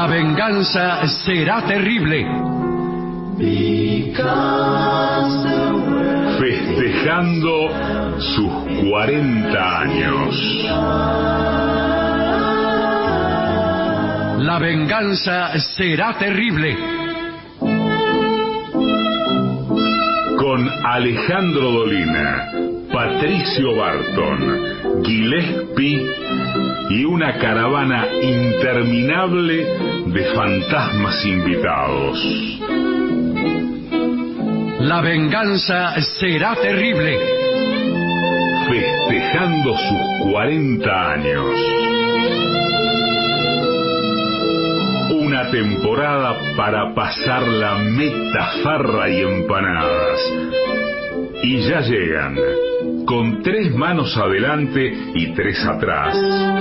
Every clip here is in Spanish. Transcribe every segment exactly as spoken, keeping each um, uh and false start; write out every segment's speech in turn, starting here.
La venganza será terrible. Festejando sus cuarenta años. La venganza será terrible. Con Alejandro Dolina, Patricio Barton, Gillespie y una caravana interminable de fantasmas invitados. La venganza será terrible. Festejando sus cuarenta años. Una temporada para pasar la meta, farra y empanadas. Y ya llegan, con tres manos adelante y tres atrás,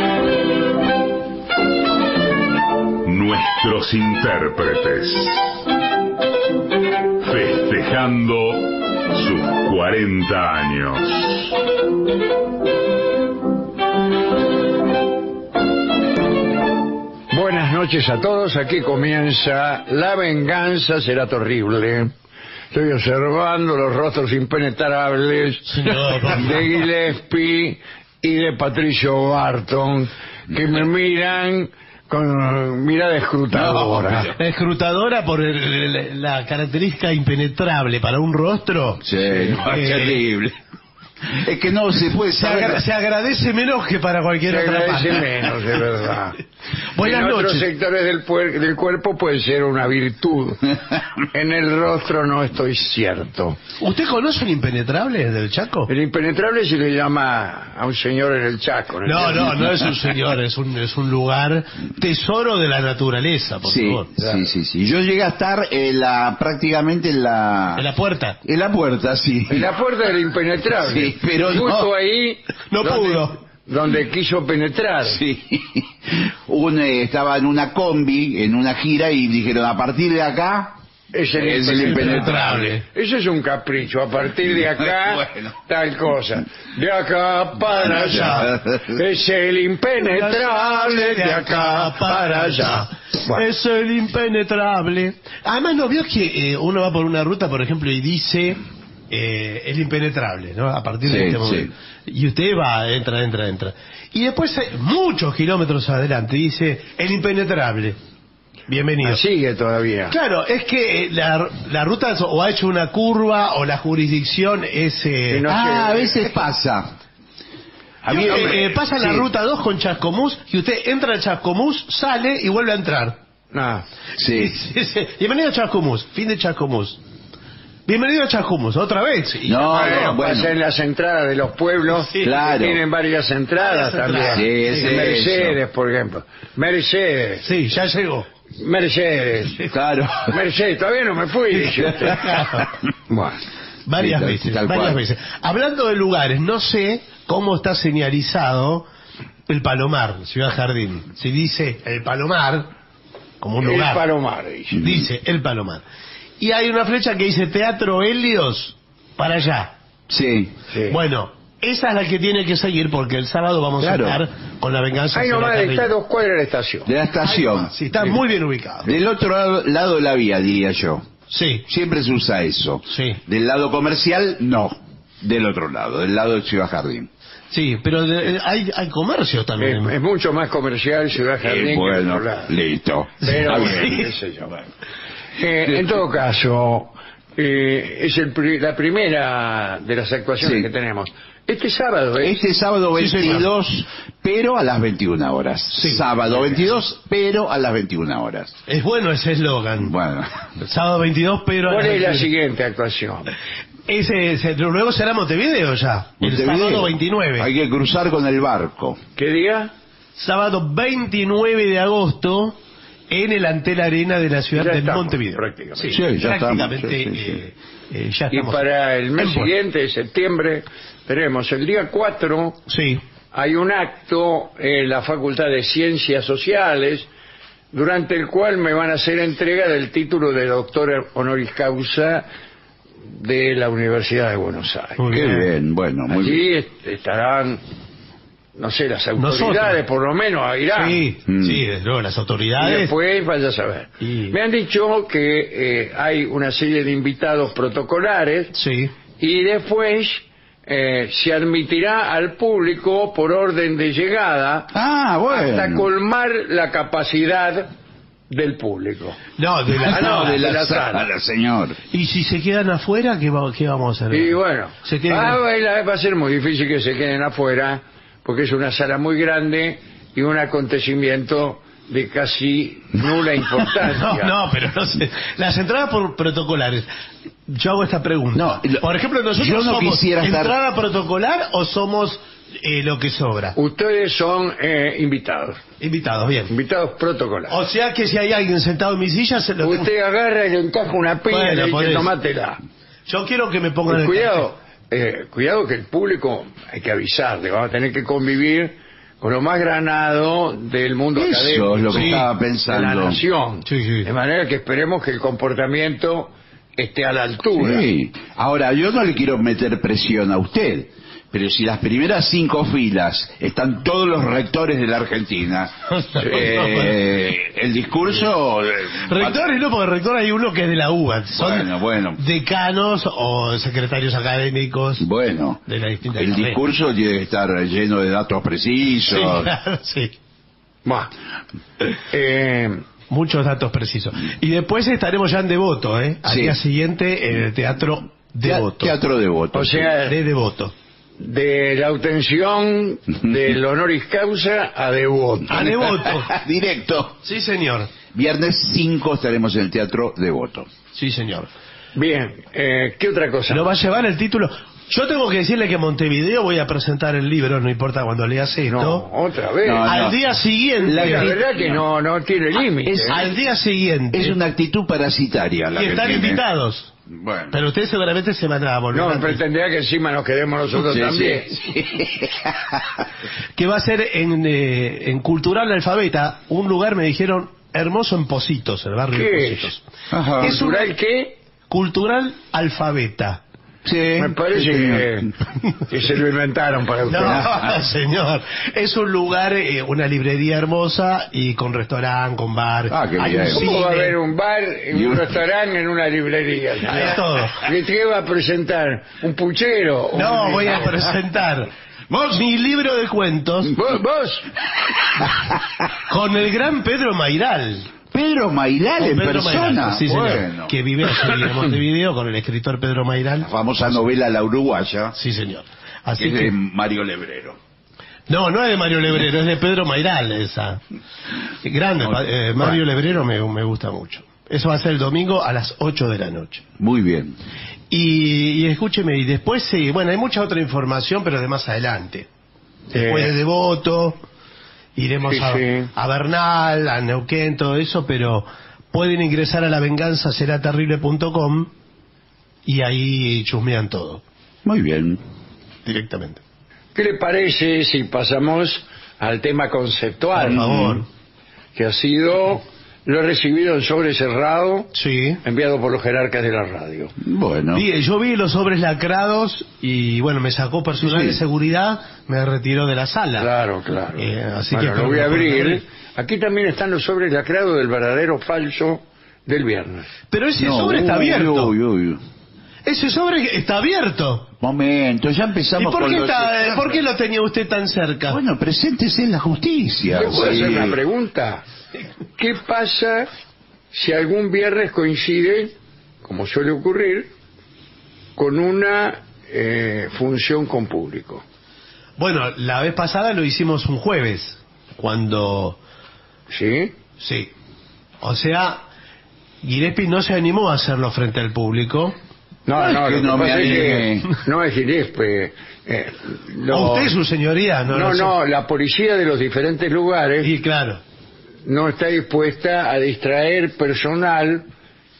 nuestros intérpretes. Festejando sus cuarenta años. Buenas noches a todos, aquí comienza La venganza será terrible. Estoy observando los rostros impenetrables de Gillespie y de Patricio Barton, que me miran con mirada escrutadora. No, escrutadora por el, el, la característica impenetrable para un rostro. Sí, no, es eh, terrible. Es que no se puede se, saber. agra se agradece menos que para cualquier Se otra agradece parte. menos, de verdad. Buenas en noches. otros sectores del, puer del cuerpo puede ser una virtud. En el rostro no estoy cierto. ¿Usted conoce el impenetrable del Chaco? El impenetrable se le llama a un señor en el Chaco. ¿no? No, no, no es un señor, es un, es un lugar tesoro de la naturaleza, por Sí, favor. sí, sí, sí. Yo llegué a estar en la, prácticamente en la... En la puerta. En la puerta, sí. En la puerta del impenetrable. Sí, pero justo no. ahí. No donde, pudo. Donde quiso penetrar. Sí. Un, eh, estaba en una combi, en una gira, y dijeron, a partir de acá... Es el, Es el impenetrable. Eso es un capricho. A partir de acá, Bueno. tal cosa. De acá para allá. Es el impenetrable. De acá para allá. Bueno. Es el impenetrable. Además, ¿no vio que eh, uno va por una ruta, por ejemplo, y dice eh, el impenetrable, ¿no? A partir de Sí, este momento. Y usted va, entra, entra, entra. Y después, eh, muchos kilómetros adelante, dice el impenetrable. Bienvenido. Ah, sigue todavía. Claro, es que eh, la, la ruta o ha hecho una curva o la jurisdicción es... Eh, Y no ah, sé. a veces pasa. A mí, eh, hombre, eh, pasa la sí. ruta dos con Chascomús y usted entra al Chascomús, sale y vuelve a entrar. Ah, Sí. Sí, sí. Bienvenido a Chascomús, fin de Chascomús. Bienvenido a Chascomús, otra vez. Y- No, bueno, no, bueno. pasa en las entradas de los pueblos. Sí, claro. Tienen varias entradas Varias también. entradas. Sí, es En Mercedes, eso. por ejemplo. Mercedes. Sí, ya llegó. Mercedes. Claro. Mercedes, todavía no me fui, dice usted. Bueno. Varias Sí, tal- veces, tal varias cual. veces. Hablando de lugares, no sé cómo está señalizado el Palomar, Ciudad Jardín. Si dice el Palomar, como un El lugar. Palomar, dice. Dice el Palomar. Y hay una flecha que dice Teatro Helios para allá. Sí. Sí. Bueno, esa es la que tiene que seguir porque el sábado vamos Claro. a estar con la venganza. Ahí será nomás terrible. está a dos cuadras de la estación. De la estación. Sí, está muy bien ubicado. Del otro lado, lado de la vía, diría yo. Sí, Siempre se usa eso. sí, Del lado comercial, no. Del otro lado, del lado de Ciudad Jardín. sí, pero de- hay, hay comercio Es, también. es mucho más comercial Ciudad Jardín Eh, que bueno, otro lado. listo. Pero, Está bien. qué sé yo. Eh, en todo caso, eh, es el pri- la primera de las actuaciones Sí. que tenemos. Este sábado, ¿eh? Este sábado Sí, señor. veintidós, pero a las veintiuna horas. Sí. Sábado veintidós, pero a las veintiuna horas. Es bueno ese eslogan. Bueno. Sábado veintidós, pero... a ¿Cuál las es la veintiuno. siguiente actuación? Ese, ese- luego será Montevideo ya. El Montevideo. sábado veintinueve. Hay que cruzar con el barco. ¿Qué día? Sábado veintinueve de agosto en el Antel Arena de la ciudad Ya de estamos, Montevideo. prácticamente. Sí, Sí, ya prácticamente, estamos, sí, sí, sí. eh, eh, ya Y estamos. para el mes en puerto. siguiente, septiembre, tenemos el día cuatro, Sí. hay un acto en la Facultad de Ciencias Sociales, durante el cual me van a hacer entrega del título de doctor honoris causa de la Universidad de Buenos Aires. Muy Qué bien. bien, bueno, muy bien. Allí est- estarán no sé, las autoridades Nosotros. por lo menos a Irán. Sí, Mm. sí, desde luego, las Y autoridades. después vaya a saber. Y- Me han dicho que eh, hay una serie de invitados protocolares Sí. y después eh, se admitirá al público por orden de llegada Ah, bueno. hasta colmar la capacidad del público. No, de la Ah, no, sala. de la, de la sala, sala. señor. Y si se quedan afuera, ¿qué, va- qué vamos a hacer? Y bueno, Se tienen- ah, va va a ser muy difícil que se queden afuera porque es una sala muy grande y un acontecimiento de casi nula importancia. No, no, pero no sé. Las entradas por protocolares. Yo hago esta pregunta. No, lo- por ejemplo, nosotros yo no somos quisiera estar- entrada protocolar o somos eh, lo que sobra. Ustedes son eh, invitados, Invitados, bien. invitados protocolares. O sea que si hay alguien sentado en mi silla, se lo tengo- Usted agarra y le encaja una piña Bueno, y le por dice, eso. tomátela. Yo quiero que me pongan Y el cuidado, eh, cuidado que el público, hay que avisarle, vamos a tener que convivir con lo más granado del mundo Eso académico. es lo que Sí, estaba de la pensando. nación. Sí, sí. De manera que esperemos que el comportamiento esté a la altura. Sí. Ahora, yo no le quiero meter presión a usted, pero si las primeras cinco filas están todos los rectores de la Argentina, eh, el discurso... eh, Rectores no, porque rector hay uno que es de la U B A. Son Bueno, bueno. decanos o secretarios académicos Bueno, de la distinta el carrera. discurso tiene que estar lleno de datos precisos. Sí, claro, sí. Buah. Eh, Muchos datos precisos. Y después estaremos ya en Devoto, ¿eh? Al Sí. día siguiente en el Teatro Devoto. Teatro Devoto. o sea, De Devoto. de la obtención del honoris causa a devoto. A Devoto. Directo. Sí, señor. Viernes cinco estaremos en el Teatro Devoto. Sí, señor. Bien, eh, ¿qué otra cosa? ¿Lo va a llevar el título? Yo tengo que decirle que en Montevideo voy a presentar el libro, no importa cuando leas esto. No, otra vez. No, Al no. día siguiente. La, la verdad que no, no tiene límite. Es- ¿eh? Al día siguiente. Es una actitud parasitaria la y que están tiene. invitados. Bueno. Pero ustedes seguramente se van a volver. No, antes. pretenderá que encima nos quedemos nosotros Sí, también. sí. Que va a ser en, eh, en Cultural Alfabeta, un lugar, me dijeron, hermoso en Positos, el barrio de ¿Qué es? Positos. Ajá. Es un- ¿Cultural qué? Cultural Alfabeta. Sí. Me parece Sí, que, señor. que se lo inventaron para usted. No, señor. Es un lugar, eh, una librería hermosa y con restaurante, con bar. Ah, qué Hay bien. un ¿Cómo cine. va a haber un bar, en Y un un- restaurante, en una librería? Hay todo. ¿Le qué va a presentar? ¿Un puchero? No, Un- voy a presentar mi libro de cuentos ¿Vos? ¿Vos? con el gran Pedro Mairal. Pedro Mairal Con en Pedro persona. Mairal, sí, señor. Bueno. Que vive allí en Montevideo con el escritor Pedro Mairal. La famosa novela La Uruguaya, Sí, señor. que Así es de que... Mario Lebrero. No, no es de Mario Lebrero, es de Pedro Mairal esa. Grande, No, pa- eh, Mario bueno. Lebrero me, me gusta mucho. Eso va a ser el domingo a las ocho de la noche. Muy bien. Y, y escúcheme, y después sí, bueno, hay mucha otra información, pero de más adelante. Después Eh. de Devoto, iremos Sí, a, sí. a Bernal, a Neuquén, todo eso, pero pueden ingresar a la venganza será terrible punto com y ahí chusmean todo, Muy bien. directamente. ¿Qué le parece si pasamos al tema conceptual? Por favor. Que ha sido, lo he recibido en sobre cerrado, Sí. enviado por los jerarcas de la radio. Bueno. Vi- yo vi los sobres lacrados y bueno, me sacó personal Sí, sí. de seguridad, me retiró de la sala. Claro, claro. Eh, así bueno, que lo espero voy a que lo puedan abrir. abrir. Aquí también están los sobres lacrados del verdadero falso del viernes. Pero ese No, sobre está uy, abierto. uy, uy. Ese sobre está abierto. Momento, ya ¿Y empezamos por con qué, los- está, por qué lo tenía usted tan cerca? Bueno, preséntese en la justicia. ¿Le puedo Sí. hacer una pregunta? ¿Qué pasa si algún viernes coincide, como suele ocurrir, con una eh, función con público? Bueno, la vez pasada lo hicimos un jueves, cuando... ¿Sí? Sí. O sea, Gillespie no se animó a hacerlo frente al público. No, Es no, que lo que no me pasa es que animé. no es Gillespie. Eh, lo- O usted, su señoría, no no, lo sé. no, la policía de los diferentes lugares Y claro. no está dispuesta a distraer personal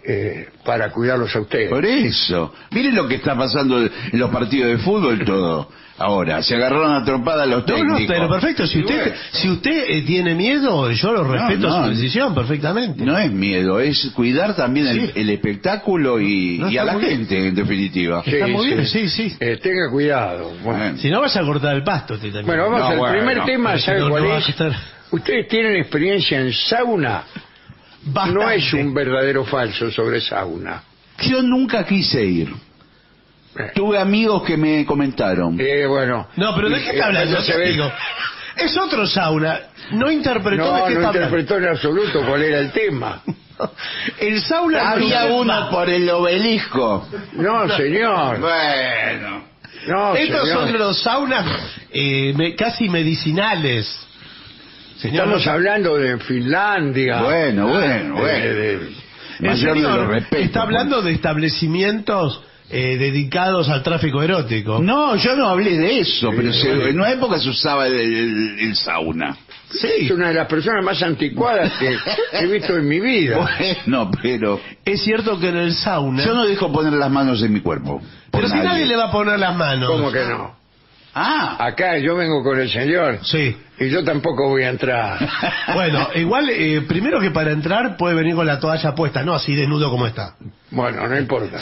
eh, para cuidarlos a ustedes. Por eso. Miren lo que está pasando en los partidos de fútbol todo. Ahora, se agarraron a trompada los No, técnicos. no, pero perfecto. Si usted, bueno. si usted eh, tiene miedo, yo lo respeto no. su decisión perfectamente. No es miedo, es cuidar también el, Sí. el espectáculo y, No, y a está la muy bien. gente, en definitiva. Está muy bien, sí, sí. Eh, tenga cuidado. Bueno, Bueno. Si no vas a cortar el pasto, usted también. bueno vamos No, al bueno. primer tema, Pero si ¿sabe no, cuál no va a es? estar- ¿Ustedes tienen experiencia en sauna? No Bastante. es un verdadero falso sobre sauna. Yo nunca quise ir. Eh. Tuve amigos que me comentaron. Eh, bueno. No, pero ¿de qué Eh, está hablando? no se ve- Digo, es otro sauna. No interpretó No, de qué no está hablando. interpretó en absoluto cuál era el tema. El sauna Había no- uno por el obelisco. No, señor. Bueno. No, Estos señor. son los saunas eh, me- casi medicinales. Señor, Estamos no- hablando de Finlandia. Bueno, bueno, bueno. De- de- el Mayor de señor los respetos, está hablando de establecimientos eh, dedicados al tráfico erótico. No, yo no hablé de eso, Sí, pero se- bueno. en una época se usaba el, el- el sauna. Sí. Es una de las personas más anticuadas que he visto en mi vida. Bueno, pero Es cierto que en el sauna... yo no dejo poner las manos en mi cuerpo. por pero si nadie le va a poner las manos. ¿Cómo que no? Ah, Acá yo vengo con el señor Sí. y yo tampoco voy a entrar. Bueno, igual, eh, primero que para entrar puede venir con la toalla puesta, no así desnudo como está. Bueno, no importa.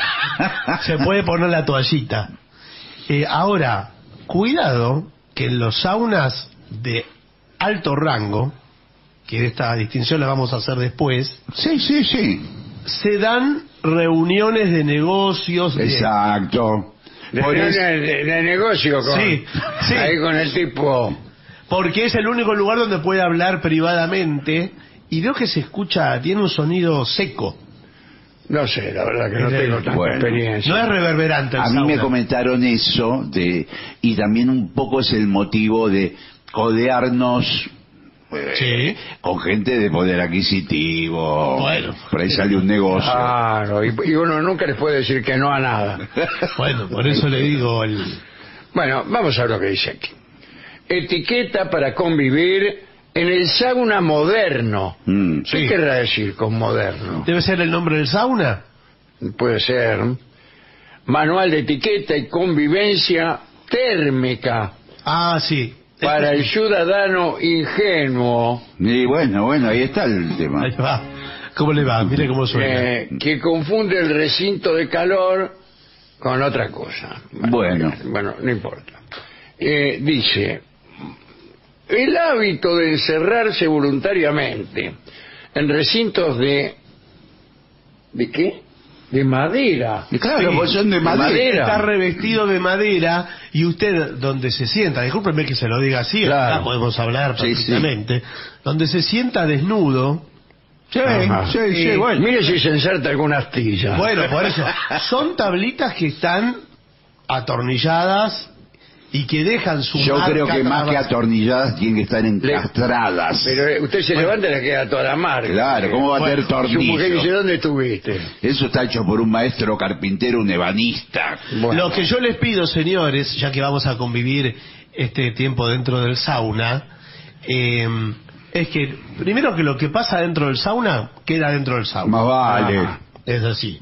Se puede poner la toallita. Eh, ahora, cuidado que en los saunas de alto rango, que esta distinción la vamos a hacer después, sí, sí, sí. se dan reuniones de negocios. de- Exacto. De, Por de- eso- de- de negocio con, Sí, sí. ahí con el tipo. Porque es el único lugar donde puede hablar privadamente. Y veo que se escucha, tiene un sonido seco. No sé, la verdad que no Es tengo el- tanta bueno. experiencia. No es reverberante el A mí sauna. me comentaron eso de y también un poco es el motivo de codearnos eh, Sí. con gente de poder adquisitivo. Bueno. Por ahí sale un negocio. Claro, y, y uno nunca les puede decir que no a nada. Bueno, por eso le digo el... Bueno, vamos a ver lo que dice aquí. Etiqueta para convivir en el sauna moderno. Mm. ¿Qué Sí. querrá decir con moderno? ¿Debe ser el nombre del sauna? Puede ser. Manual de etiqueta y convivencia térmica Ah, sí. para el ciudadano ingenuo Y bueno, bueno, ahí está el tema. Ahí va. ¿Cómo le va? Mire cómo suena. eh, que confunde el recinto de calor con otra cosa. Bueno. Bueno, no importa. Eh, dice, el hábito de encerrarse voluntariamente en recintos de... ¿De qué? De madera. Y claro, Sí, pues son de de madera. madera. Está revestido de madera y usted donde se sienta, discúlpeme que se lo diga así, Claro. acá podemos hablar Sí, sí. perfectamente, donde se sienta desnudo. Sí, Ajá. sí, sí, Y- bueno. Mire si se inserta alguna astilla. Bueno, por eso, son tablitas que están atornilladas y que dejan su Yo marca creo que más que trabas- atornilladas tienen que estar encastradas. Pero eh, usted se levanta y le queda toda la marca. Claro, ¿cómo va a tener Su mujer dice, tornillo? ¿dónde estuviste? Eso está hecho por un maestro carpintero, un ebanista. Bueno. Lo que yo les pido, señores, ya que vamos a convivir este tiempo dentro del sauna, eh, es que, primero que lo que pasa dentro del sauna, queda dentro del sauna. Más vale. Ah, es así.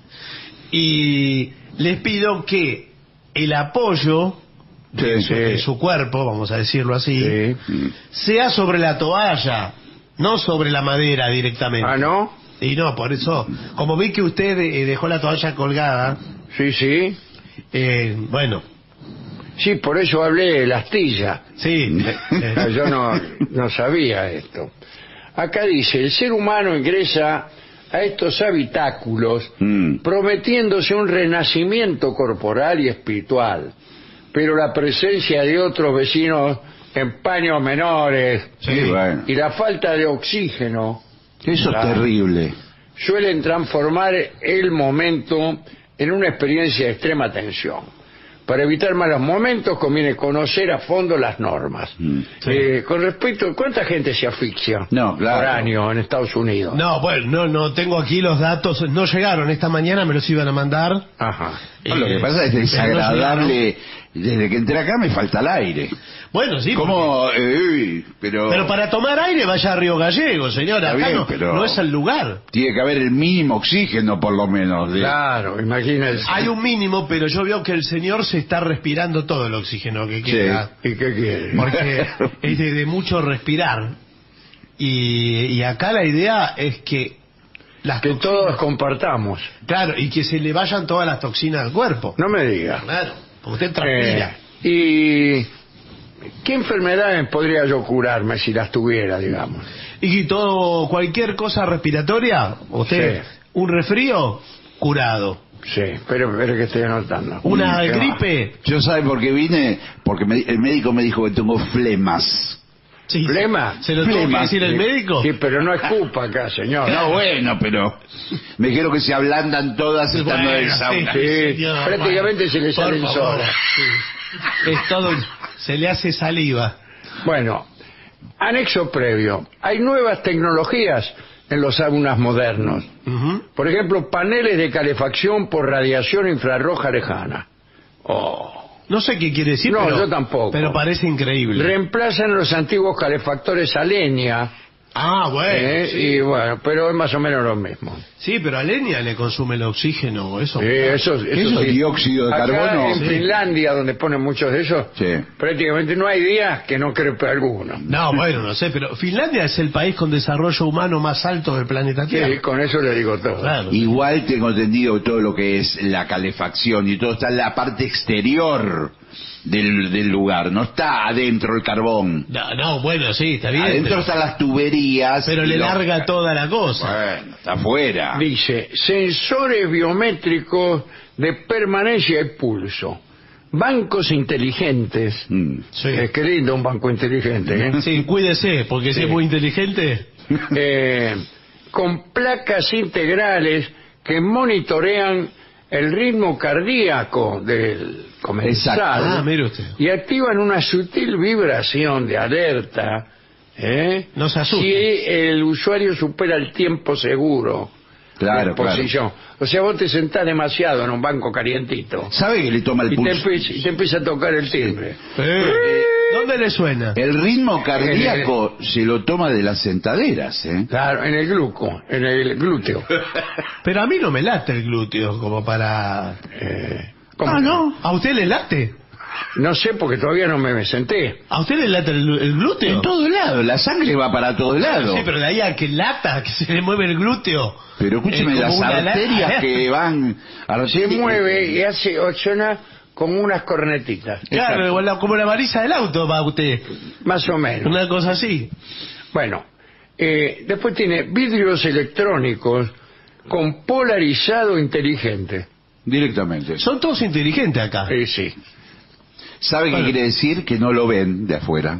Y les pido que el apoyo de, Sí, su, sí. de su cuerpo, vamos a decirlo así, Sí. sea sobre la toalla, no sobre la madera directamente. Ah, ¿no? Y no, por eso, como vi que usted eh, dejó la toalla colgada, Sí, sí. eh, bueno, Sí, por eso hablé de la astilla. sí. eh, Yo no, no sabía esto. Acá dice, el ser humano ingresa a estos habitáculos Mm. prometiéndose un renacimiento corporal y espiritual, pero la presencia de otros vecinos en paños menores Sí, bueno. y la falta de oxígeno Eso Claro. es terrible. suelen transformar el momento en una experiencia de extrema tensión. Para evitar malos momentos conviene conocer a fondo las normas. Mm. Sí. Eh, con respecto, ¿cuánta gente se asfixia No, claro. por año en Estados Unidos? no, bueno, no, no tengo aquí los datos, no llegaron esta mañana, me los iban a mandar, Ajá. No, lo que Eh, pasa es pero no desagradable. Desde que entré acá me falta el aire. Bueno, sí. ¿Cómo? Eh, pero... Pero para tomar aire vaya a Río Gallego, señora. Está Acá bien, no, pero- no es el lugar. Tiene que haber el mínimo oxígeno, por lo menos. de- Claro, imagínese. Hay un mínimo, pero yo veo que el señor se está respirando todo el oxígeno que queda. ¿Y qué quiere? Porque es de, de mucho respirar. Y, y acá la idea es que las Que toxinas- todos compartamos. Claro, y que se le vayan todas las toxinas al cuerpo. No me diga. Claro, porque usted transpira. Eh, ¿Y qué enfermedades podría yo curarme si las tuviera, digamos? Y todo, cualquier cosa respiratoria, usted, Sí. un resfrío, curado. Sí, pero, pero que estoy anotando. Una ¿Qué gripe, Yo sabe por qué vine, porque me- el médico me dijo que tengo flemas. sí, ¿Flema? ¿Se lo tuvo que Flema, decir el más? médico? Sí, pero no escupa acá, señor. No, bueno, pero me dijeron que se ablandan todas estando en el Bueno, sauna. sí, Sí, señor, prácticamente se le por salen favor, solas. sí. Es todo, se le hace saliva. Bueno, anexo previo. Hay nuevas tecnologías en los saunas modernos. Ujú. Por ejemplo, paneles de calefacción por radiación infrarroja lejana. Oh. No sé qué quiere decir, No, pero, yo tampoco. pero parece increíble. Reemplazan los antiguos calefactores a leña. ah, bueno. ¿eh? sí. Y bueno, pero es más o menos lo mismo. Sí, pero a leña le consume el oxígeno, eso. Sí, eso, eso ¿Eso es sí. dióxido de Acá carbono? en Sí. Finlandia, donde ponen muchos de esos, Sí. prácticamente no hay días que no crepe alguno. No, bueno, no sé, pero Finlandia es el país con desarrollo humano más alto del planeta Sí, Tierra. con eso le digo todo. Claro. Igual tengo entendido todo lo que es la calefacción y todo está en la parte exterior del, del lugar, no está adentro el carbón. No, no, bueno, sí, está bien. Adentro pero, están las tuberías. pero y le los- larga toda la cosa. Bueno, está afuera. Dice, sensores biométricos de permanencia y pulso. Bancos inteligentes. Mm. Sí. Eh, qué lindo un banco inteligente, ¿eh? Sí, cuídese, porque si es muy inteligente. Eh, con placas integrales que monitorean el ritmo cardíaco del comensal. Exacto. Ah, mire usted. Y activan una sutil vibración de alerta, ¿eh? No se asuste. si el usuario supera el tiempo seguro Claro, de exposición. O sea, vos te sentás demasiado en un banco calientito ¿Sabe que le toma el y te, pulso? empieza, y te empieza a tocar el timbre. Eh, ¿Dónde le suena? El ritmo cardíaco se lo toma de las sentaderas, ¿eh? Claro, en el gluco, en el glúteo. Pero a mí no me late el glúteo como para... Eh, ¿cómo Ah, que no. ¿A usted le late? No sé porque todavía no me senté. ¿A usted le late el, el glúteo? En todo lado, la sangre va para todos lados. Sí, pero de ahí a que lata, que se le mueve el glúteo. Pero escúcheme, Es como las una la- arterias que van... Se mueve y hace suena como unas cornetitas. Claro, Exacto. igual la- como la varilla del auto va usted. Más o menos. Una cosa así. Bueno, eh, después tiene vidrios electrónicos con polarizado inteligente. Directamente. Son todos inteligentes acá. Eh, sí. ¿Sabe Bueno. qué quiere decir? Que no lo ven de afuera.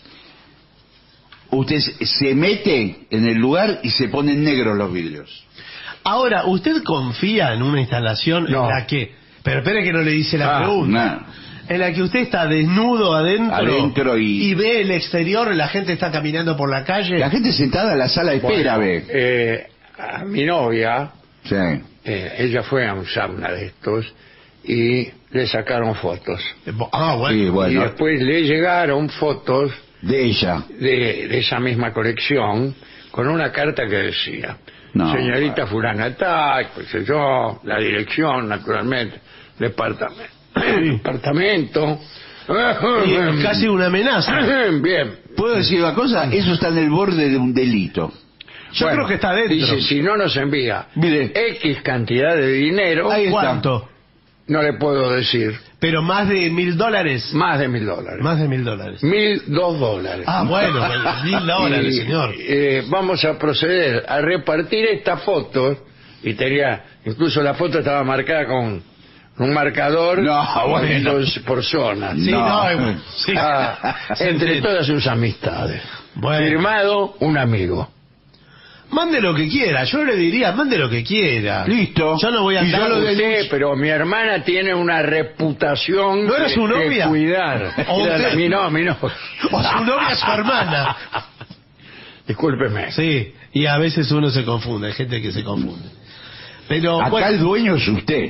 Usted se- se mete en el lugar y se ponen negros los vidrios. Ahora, ¿usted confía en una instalación No. en la que... Pero espere que no le dice la Ah, pregunta. no. En la que usted está desnudo adentro, Adentro y- ve el exterior, la gente está caminando por la calle. La gente sentada en la sala de espera, Bueno, ve. eh, a mi novia, Sí. eh, ella fue a un sauna de estos y le sacaron fotos. Ah, bueno. Sí, Y bueno, después le llegaron fotos de ella. de, de esa misma colección con una carta que decía, No. señorita fulana tal, qué sé yo, la dirección, naturalmente, departamento. departamento. Y es casi una amenaza. Bien. ¿Puedo decir una cosa? Eso está en el borde de un delito. Yo Bueno, creo que está dentro. Dice, si no nos envía Mire. X cantidad de dinero, Ahí está. ¿Cuánto? no le puedo decir, Pero más de mil dólares. más de mil dólares. Más de mil dólares. Mil dos dólares. Ah, bueno, mil dólares, Y, señor. eh, vamos a proceder a repartir estas fotos y tenía, incluso la foto estaba marcada con un marcador No, bueno. entonces, por zonas. Sí, no, No. eh, sí. Ah, Sí, entre sí. todas sus amistades. Bueno. Firmado un amigo. Mande lo que quiera, yo le diría, mande lo que quiera. Listo. Yo no voy a Y yo andar lo de Usted, luz. pero mi hermana tiene una reputación ¿No era que- su que novia? cuidar. ¿O Era usted? la- mi no, mi no. O su novia, su hermana. Discúlpeme. Sí, y a veces uno se confunde, hay gente que se confunde. Pero, Acá bueno, el dueño es usted.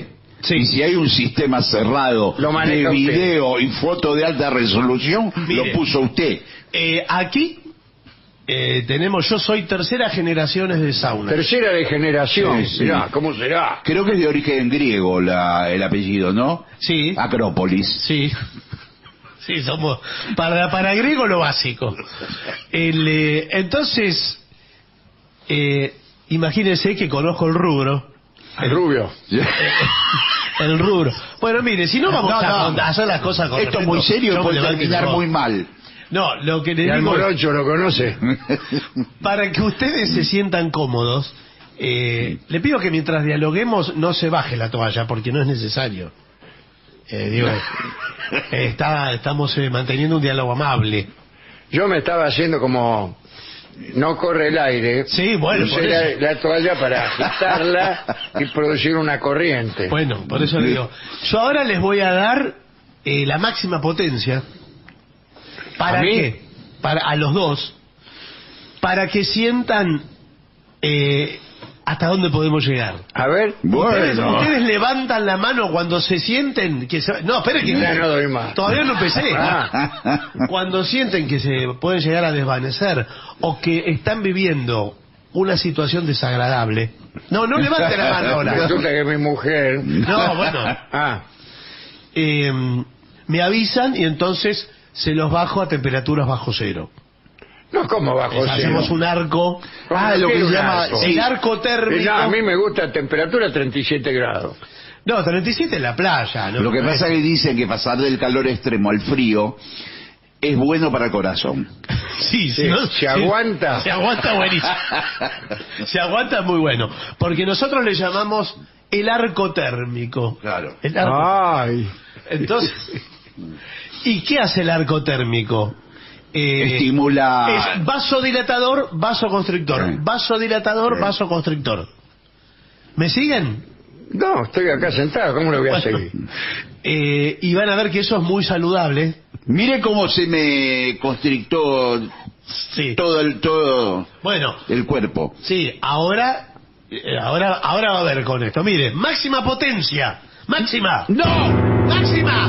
Sí. Y si hay un sistema cerrado de video usted. y foto de alta resolución, Mire, lo puso usted. Eh, aquí eh, tenemos, yo soy tercera generación de sauna. Tercera de generación, sí, sí. Mirá, ¿cómo será? Creo que es de origen griego la, el apellido, ¿no? Sí. Acrópolis. Sí. Sí, somos para para griego lo básico. El, eh, entonces, eh, imagínense que conozco el rubro. El rubio. El rubro. Bueno, mire, si no vamos no, a, no. a hacer las cosas con Esto es muy serio y puede terminar muy mal. No, lo que le y digo... al morocho lo conoce. Para que ustedes se sientan cómodos, eh, le pido que mientras dialoguemos no se baje la toalla, porque no es necesario. Eh, digo, eh, está, estamos eh, manteniendo un diálogo amable. Yo me estaba haciendo como... No corre el aire. Sí, bueno, usé la, la toalla para agitarla y producir una corriente. Bueno, por eso le digo. Yo ahora les voy a dar eh, la máxima potencia. ¿Para qué? Para a los dos, para que sientan eh, hasta dónde podemos llegar. A ver, ustedes, bueno. ustedes levantan la mano cuando se sienten que se... no, esperen que no, no doy más. Todavía no empecé. Ah. Cuando sienten que se pueden llegar a desvanecer o que están viviendo una situación desagradable. No, no levanten la mano ahora. Resulta que mi mujer. No, bueno. Ah. Eh, me avisan y entonces se los bajo a temperaturas bajo cero. No, como bajo cero. Hacemos un arco. Ah, lo que se llama arco. El arco térmico. No, a mí me gusta temperatura treinta y siete grados. No, treinta y siete en la playa. ¿No? Lo que pasa es que dicen que pasar del calor extremo al frío es bueno para el corazón. Sí, sí, sí, ¿no? Se aguanta. Se aguanta buenísimo. Se aguanta muy bueno. Porque nosotros le llamamos el arco térmico. Claro. El arco. Ay. Entonces, ¿y qué hace el arco térmico? Eh, Estimula. Es vasodilatador, vasoconstrictor. Sí. Vasodilatador, Sí. vasoconstrictor. ¿Me siguen? No, estoy acá sentado, ¿cómo lo voy a seguir? Eh, y van a ver que eso es muy saludable. Mire cómo se me constrictó Sí. todo el todo Bueno, el cuerpo. sí, ahora eh, ahora ahora va a ver con esto. Mire, máxima potencia. Máxima. ¡No! Máxima.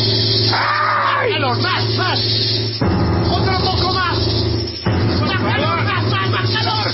¡Ay! Calor, más, más. Otro poco más. Más calor, más, más, más calor.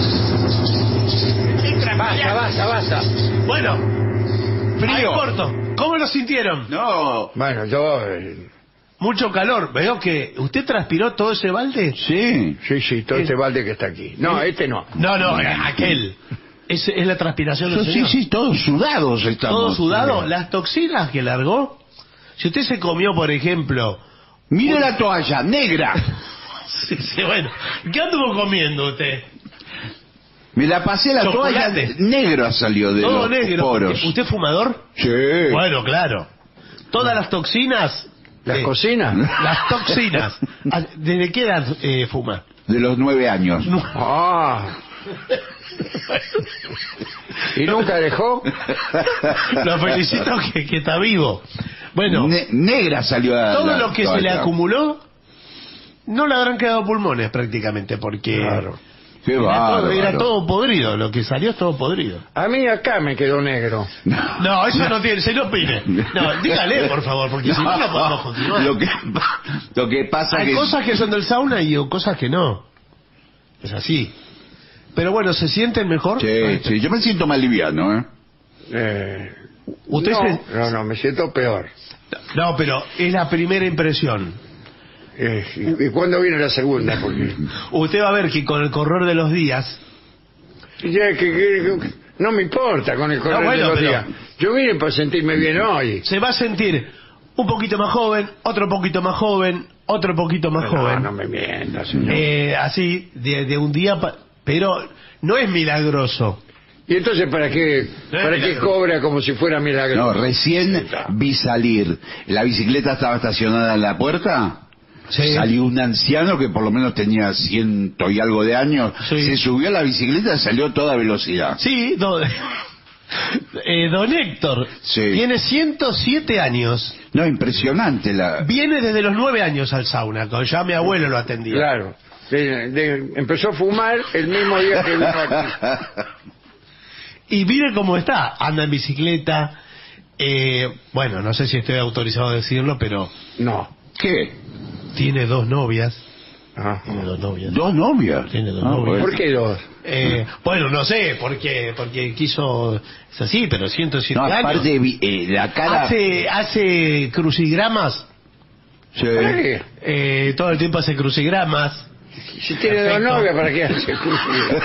Basta, basta, basta. Bueno, Frío. corto. ¿Cómo lo sintieron? No. Bueno, yo... eh, Mucho calor. Veo que usted transpiró todo ese balde. Sí. Sí, sí, todo este balde que está aquí. No, este no. No, no, eh, aquel. Es, es la transpiración del Sí, señor. sí, todos sudados estamos. Todo sudado. Las toxinas que largó. Si usted se comió, por ejemplo... Mire la toalla, negra. Sí, sí, bueno. ¿Qué anduvo comiendo usted? Me la pasé la Chocolate. toalla negra, salió de Todo los negro. poros. ¿Usted es fumador? Sí. Bueno, claro. Todas las toxinas... ¿Las eh, cocinas? Las toxinas. ¿Desde qué edad eh, fuma? De los nueve años. Ah. ¿Y nunca dejó? Lo felicito que, que está vivo. Bueno, Ne- negra salió a todo la lo que toalla. se le acumuló no le habrán quedado pulmones prácticamente, porque Claro. Qué era, todo, bárbaro. era todo podrido. Lo que salió es todo podrido. A mí acá me quedó negro. No, eso no tiene, se lo opine. No, dígale, por favor, porque si no, no podemos continuar. Lo que, lo que pasa Hay que... cosas que son del sauna y cosas que no. Es así. Pero bueno, ¿se sienten mejor? Sí, sí, yo me siento más liviano, ¿eh? Eh, Usted no, se- no, no, me siento peor. No, pero es la primera impresión. Eh, ¿Y, y cuándo viene la segunda? Porque Usted va a ver que con el correr de los días... ya que, que- que- no me importa con el correr No, bueno, de los pero- días. Yo vine para sentirme bien hoy. se va a sentir un poquito más joven, otro poquito más joven, otro poquito más No, joven. no me mienta, señor. Eh, así, de, de un día... pa- pero no es milagroso. ¿Y entonces para qué, para qué cobra como si fuera milagro? No, recién vi salir. La bicicleta estaba estacionada en la puerta. Sí. Salió un anciano que por lo menos tenía ciento y algo de años. Sí. Se subió a la bicicleta y salió a toda velocidad. Sí, don, eh, don Héctor Sí. tiene ciento siete años. No, impresionante la... Viene desde los nueve años al sauna, cuando ya mi abuelo lo atendía. Claro. De- de- empezó a fumar el mismo día que vino aquí. Y mire cómo está, anda en bicicleta, Eh, bueno, no sé si estoy autorizado a decirlo, pero No. ¿Qué? tiene dos novias. Ah. Tiene dos novias. ¿Dos novias? Tiene dos Ah, novias. bueno. ¿Por qué dos? Eh, bueno, no sé, porque porque quiso... Es así, pero ciento siete No, años. aparte, vi- eh, la cara... Hace, hace crucigramas. Sí. ¿Para qué? Eh, todo el tiempo hace crucigramas. Si tiene dos Perfecto. novias, ¿para qué hace crucigramas?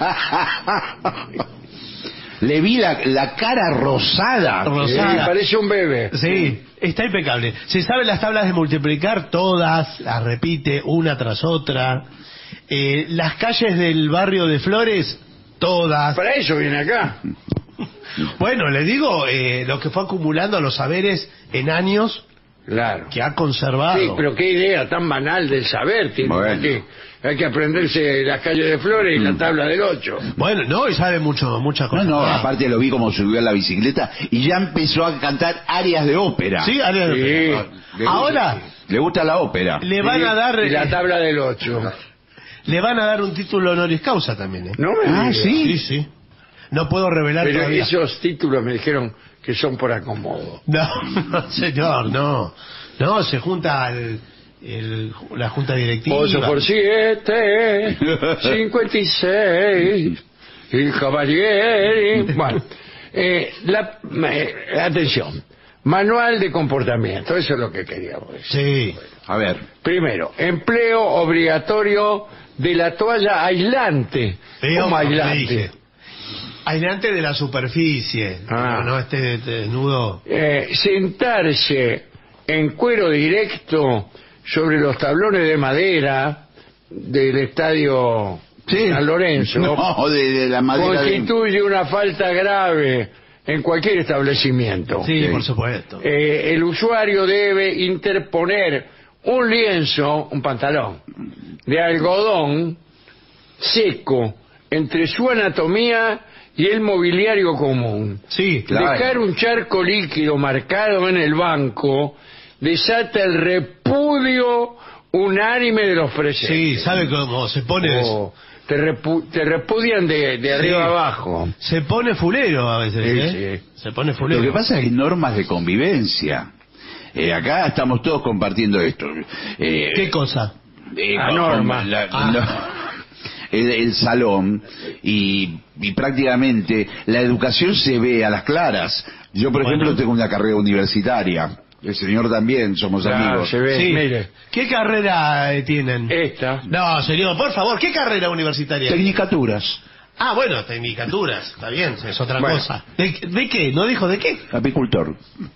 Le vi la, la cara rosada. Rosada. Sí, parece un bebé. Sí, está impecable. Se sabe las tablas de multiplicar todas, las repite una tras otra. Eh, las calles del barrio de Flores, todas. Para eso viene acá. Bueno, le digo, eh, lo que fue acumulando los saberes en años Claro. que ha conservado. Sí, pero qué idea tan banal del saber tiene. Bueno. que hay que aprenderse las calles de Flores y la tabla del ocho. Bueno, no, y sabe mucho, muchas No, cosas. no, Ah. aparte lo vi como subió a la bicicleta y ya empezó a cantar arias de ópera. Sí, área de Sí. ópera. Le gusta- Ahora Le gusta la ópera. le van a dar Y la eh, tabla del ocho. le van a dar un título honoris causa también, ¿eh? No me Ah, digas. sí. Sí, sí. No puedo revelar Pero todavía. esos títulos me dijeron que son por acomodo. No, no, señor, no. No, se junta el, el- la junta directiva. Ocho por siete, cincuenta y seis, y caballero. Bueno, eh, la, eh, atención, manual de comportamiento, eso es lo que queríamos decir. Sí. A ver. Primero, empleo obligatorio de la toalla aislante. Veo, ¿Cómo como le aislante? dije. Aislante de la superficie. Ah. No, no este desnudo. Eh, sentarse en cuero directo sobre los tablones de madera del estadio San Lorenzo No, de, de la madera de... constituye una falta grave en cualquier establecimiento. Sí, Ok. por supuesto. Eh, el usuario debe interponer un lienzo, un pantalón, de algodón seco entre su anatomía y el mobiliario común. Sí, Claro. Dejar un charco líquido marcado en el banco desata el repudio unánime de los presentes. sí, sabe cómo se pone. Oh, te, repu- te repudian de, de arriba Sí. abajo. Se pone fulero a veces, Sí, ¿eh? sí. Se pone fulero. Lo que pasa es que hay normas de convivencia. Eh, acá estamos todos compartiendo esto. Eh, ¿Qué cosa? eh, La con- norma. con la- Ah. no, el, el salón y, y prácticamente la educación se ve a las claras. Yo, por Bueno. ejemplo, tengo una carrera universitaria. El señor también, somos Claro, amigos. se ve, Sí. mire, ¿Qué carrera eh, tienen? esta. No, señor, por favor, ¿qué carrera universitaria? Tecnicaturas, Ah, bueno, tecnicaturas, está bien, es otra Bueno. cosa. ¿De, de qué? ¿No dijo de qué? apicultor.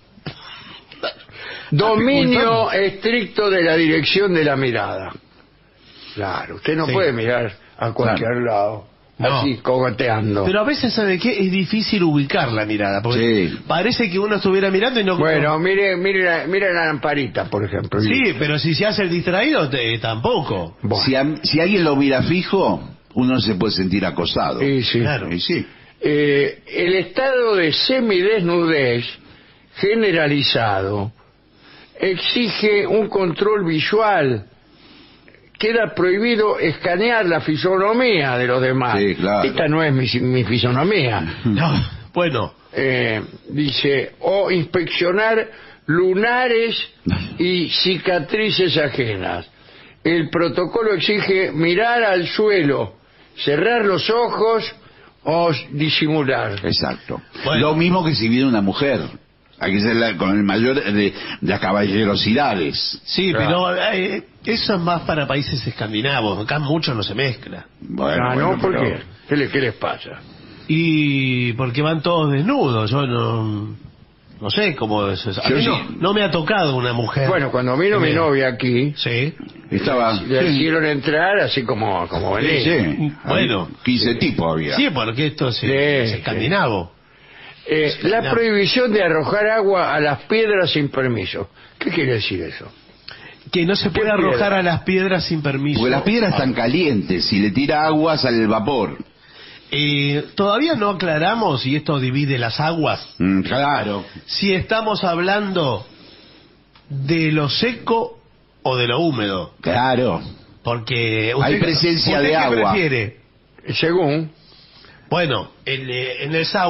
Dominio estricto de la dirección de la mirada. Claro, usted no Sí. puede mirar a cualquier Claro. lado, No. así cogoteando. Pero a veces, ¿sabe qué? Es difícil ubicar la mirada, porque Sí. parece que uno estuviera mirando y no... Bueno, mire, mire, la, mire la lamparita, por ejemplo. Sí, pero si se hace el distraído, te- tampoco. Bueno. Si, a- si alguien lo mira fijo, uno se puede sentir acosado. Sí, sí. Claro. Y sí. Eh, el estado de semidesnudez generalizado exige un control visual. Queda prohibido escanear la fisonomía de los demás. Sí, claro. Esta no es mi, mi fisonomía. No, bueno, Eh, dice, o inspeccionar lunares y cicatrices ajenas. El protocolo exige mirar al suelo, cerrar los ojos o disimular. Exacto. Bueno. Lo mismo que si viene una mujer. Hay que ser la- con el mayor de, de las caballerosidades. sí, Claro. pero eh, eso es más para países escandinavos, acá mucho no se mezcla. Bueno, ah, bueno, no, ¿por pero- qué? ¿Qué, le- qué les pasa? Y porque van todos desnudos, yo no... No sé cómo es eso. A Yo mí sí. no, no me ha tocado una mujer. Bueno, cuando vino mi Bien. novia aquí, Sí. Estaba... le hicieron entrar así como, como Sí, venía. sí. Bueno. Había quince tipos había. Sí, porque esto es, Sí, es sí. escandinavo. Eh, la No. prohibición de arrojar agua a las piedras sin permiso. ¿Qué quiere decir eso? Que no se puede ¿Qué arrojar piedra? a las piedras sin permiso. Porque las piedras están calientes. Si le tira agua sale el vapor. Eh, todavía no aclaramos, y esto divide las aguas, Mm, claro. si estamos hablando de lo seco o de lo húmedo. Claro. Porque Hay presencia ¿usted de qué agua. prefiere? Según, Bueno, en, eh, en el sauna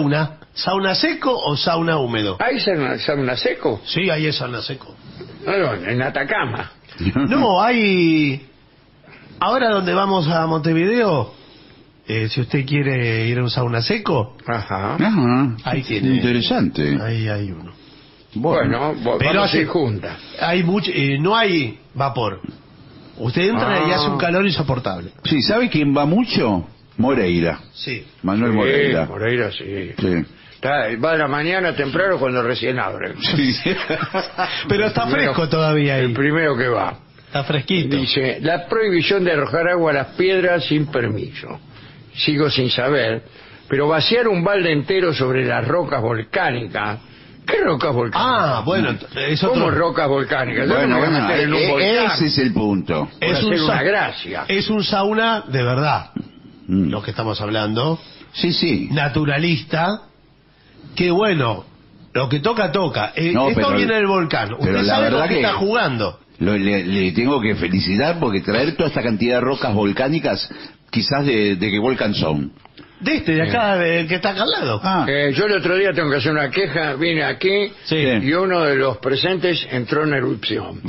¿Sauna seco o sauna húmedo? ¿Hay sauna, sauna seco? Sí, ahí es sauna seco. No, no, en Atacama. No, hay... Ahora donde vamos a Montevideo, eh, si usted quiere ir a un sauna seco, Ajá. Ajá. ahí tiene. Interesante. Ahí hay uno. Bueno, vo- Pero vamos a ir hace- juntas. Hay mucho, eh, no hay vapor. Usted entra Ah. y hace un calor insoportable. Sí, ¿sabe quién va mucho? Moreira. Sí. Manuel Sí, Moreira. Moreira, sí. Sí. Está- va a la mañana temprano cuando recién abre. Sí. Pero está fresco todavía El ahí. primero que va. Está fresquito. Dice, la prohibición de arrojar agua a las piedras sin permiso. Sigo sin saber, pero vaciar un balde entero sobre las rocas volcánicas. ¿Qué rocas volcánicas? Ah, bueno, es otro. ¿Cómo rocas volcánicas? Yo Bueno, no me voy a bueno, meter en un e- volcán. ese es el punto. Por es un hacer una sa- gracia. Es un sauna de verdad, Mm. lo que estamos hablando, Sí, sí. naturalista, que bueno, lo que toca, toca. Eh, No, esto pero- viene del volcán. pero Usted la sabe lo verdad que, que- está jugando. Lo- le, le tengo que felicitar porque traer toda esta cantidad de rocas volcánicas, quizás de, de qué volcán son. De este, de acá, de- que está acá al lado. Ah, Eh, yo el otro día tengo que hacer una queja, vine aquí Sí. y uno de los presentes entró en erupción.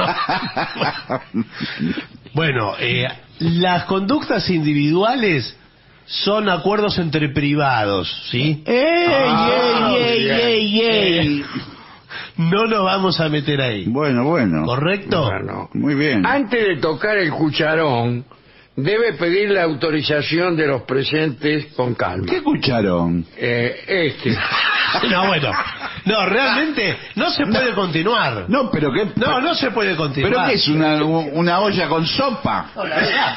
Bueno, eh, las conductas individuales son acuerdos entre privados, ¿sí? ¡Ey, Ah, ey, bien. ey, ey, ey! No nos vamos a meter ahí. bueno, bueno. ¿Correcto? Bueno. Muy bien. Antes de tocar el cucharón, debe pedir la autorización de los presentes con calma. ¿Qué escucharon? Eh, este. No, bueno. No, realmente no se puede continuar. No, pero qué. No, no se puede continuar. ¿Pero qué es? Una, una olla con sopa. No, la verdad,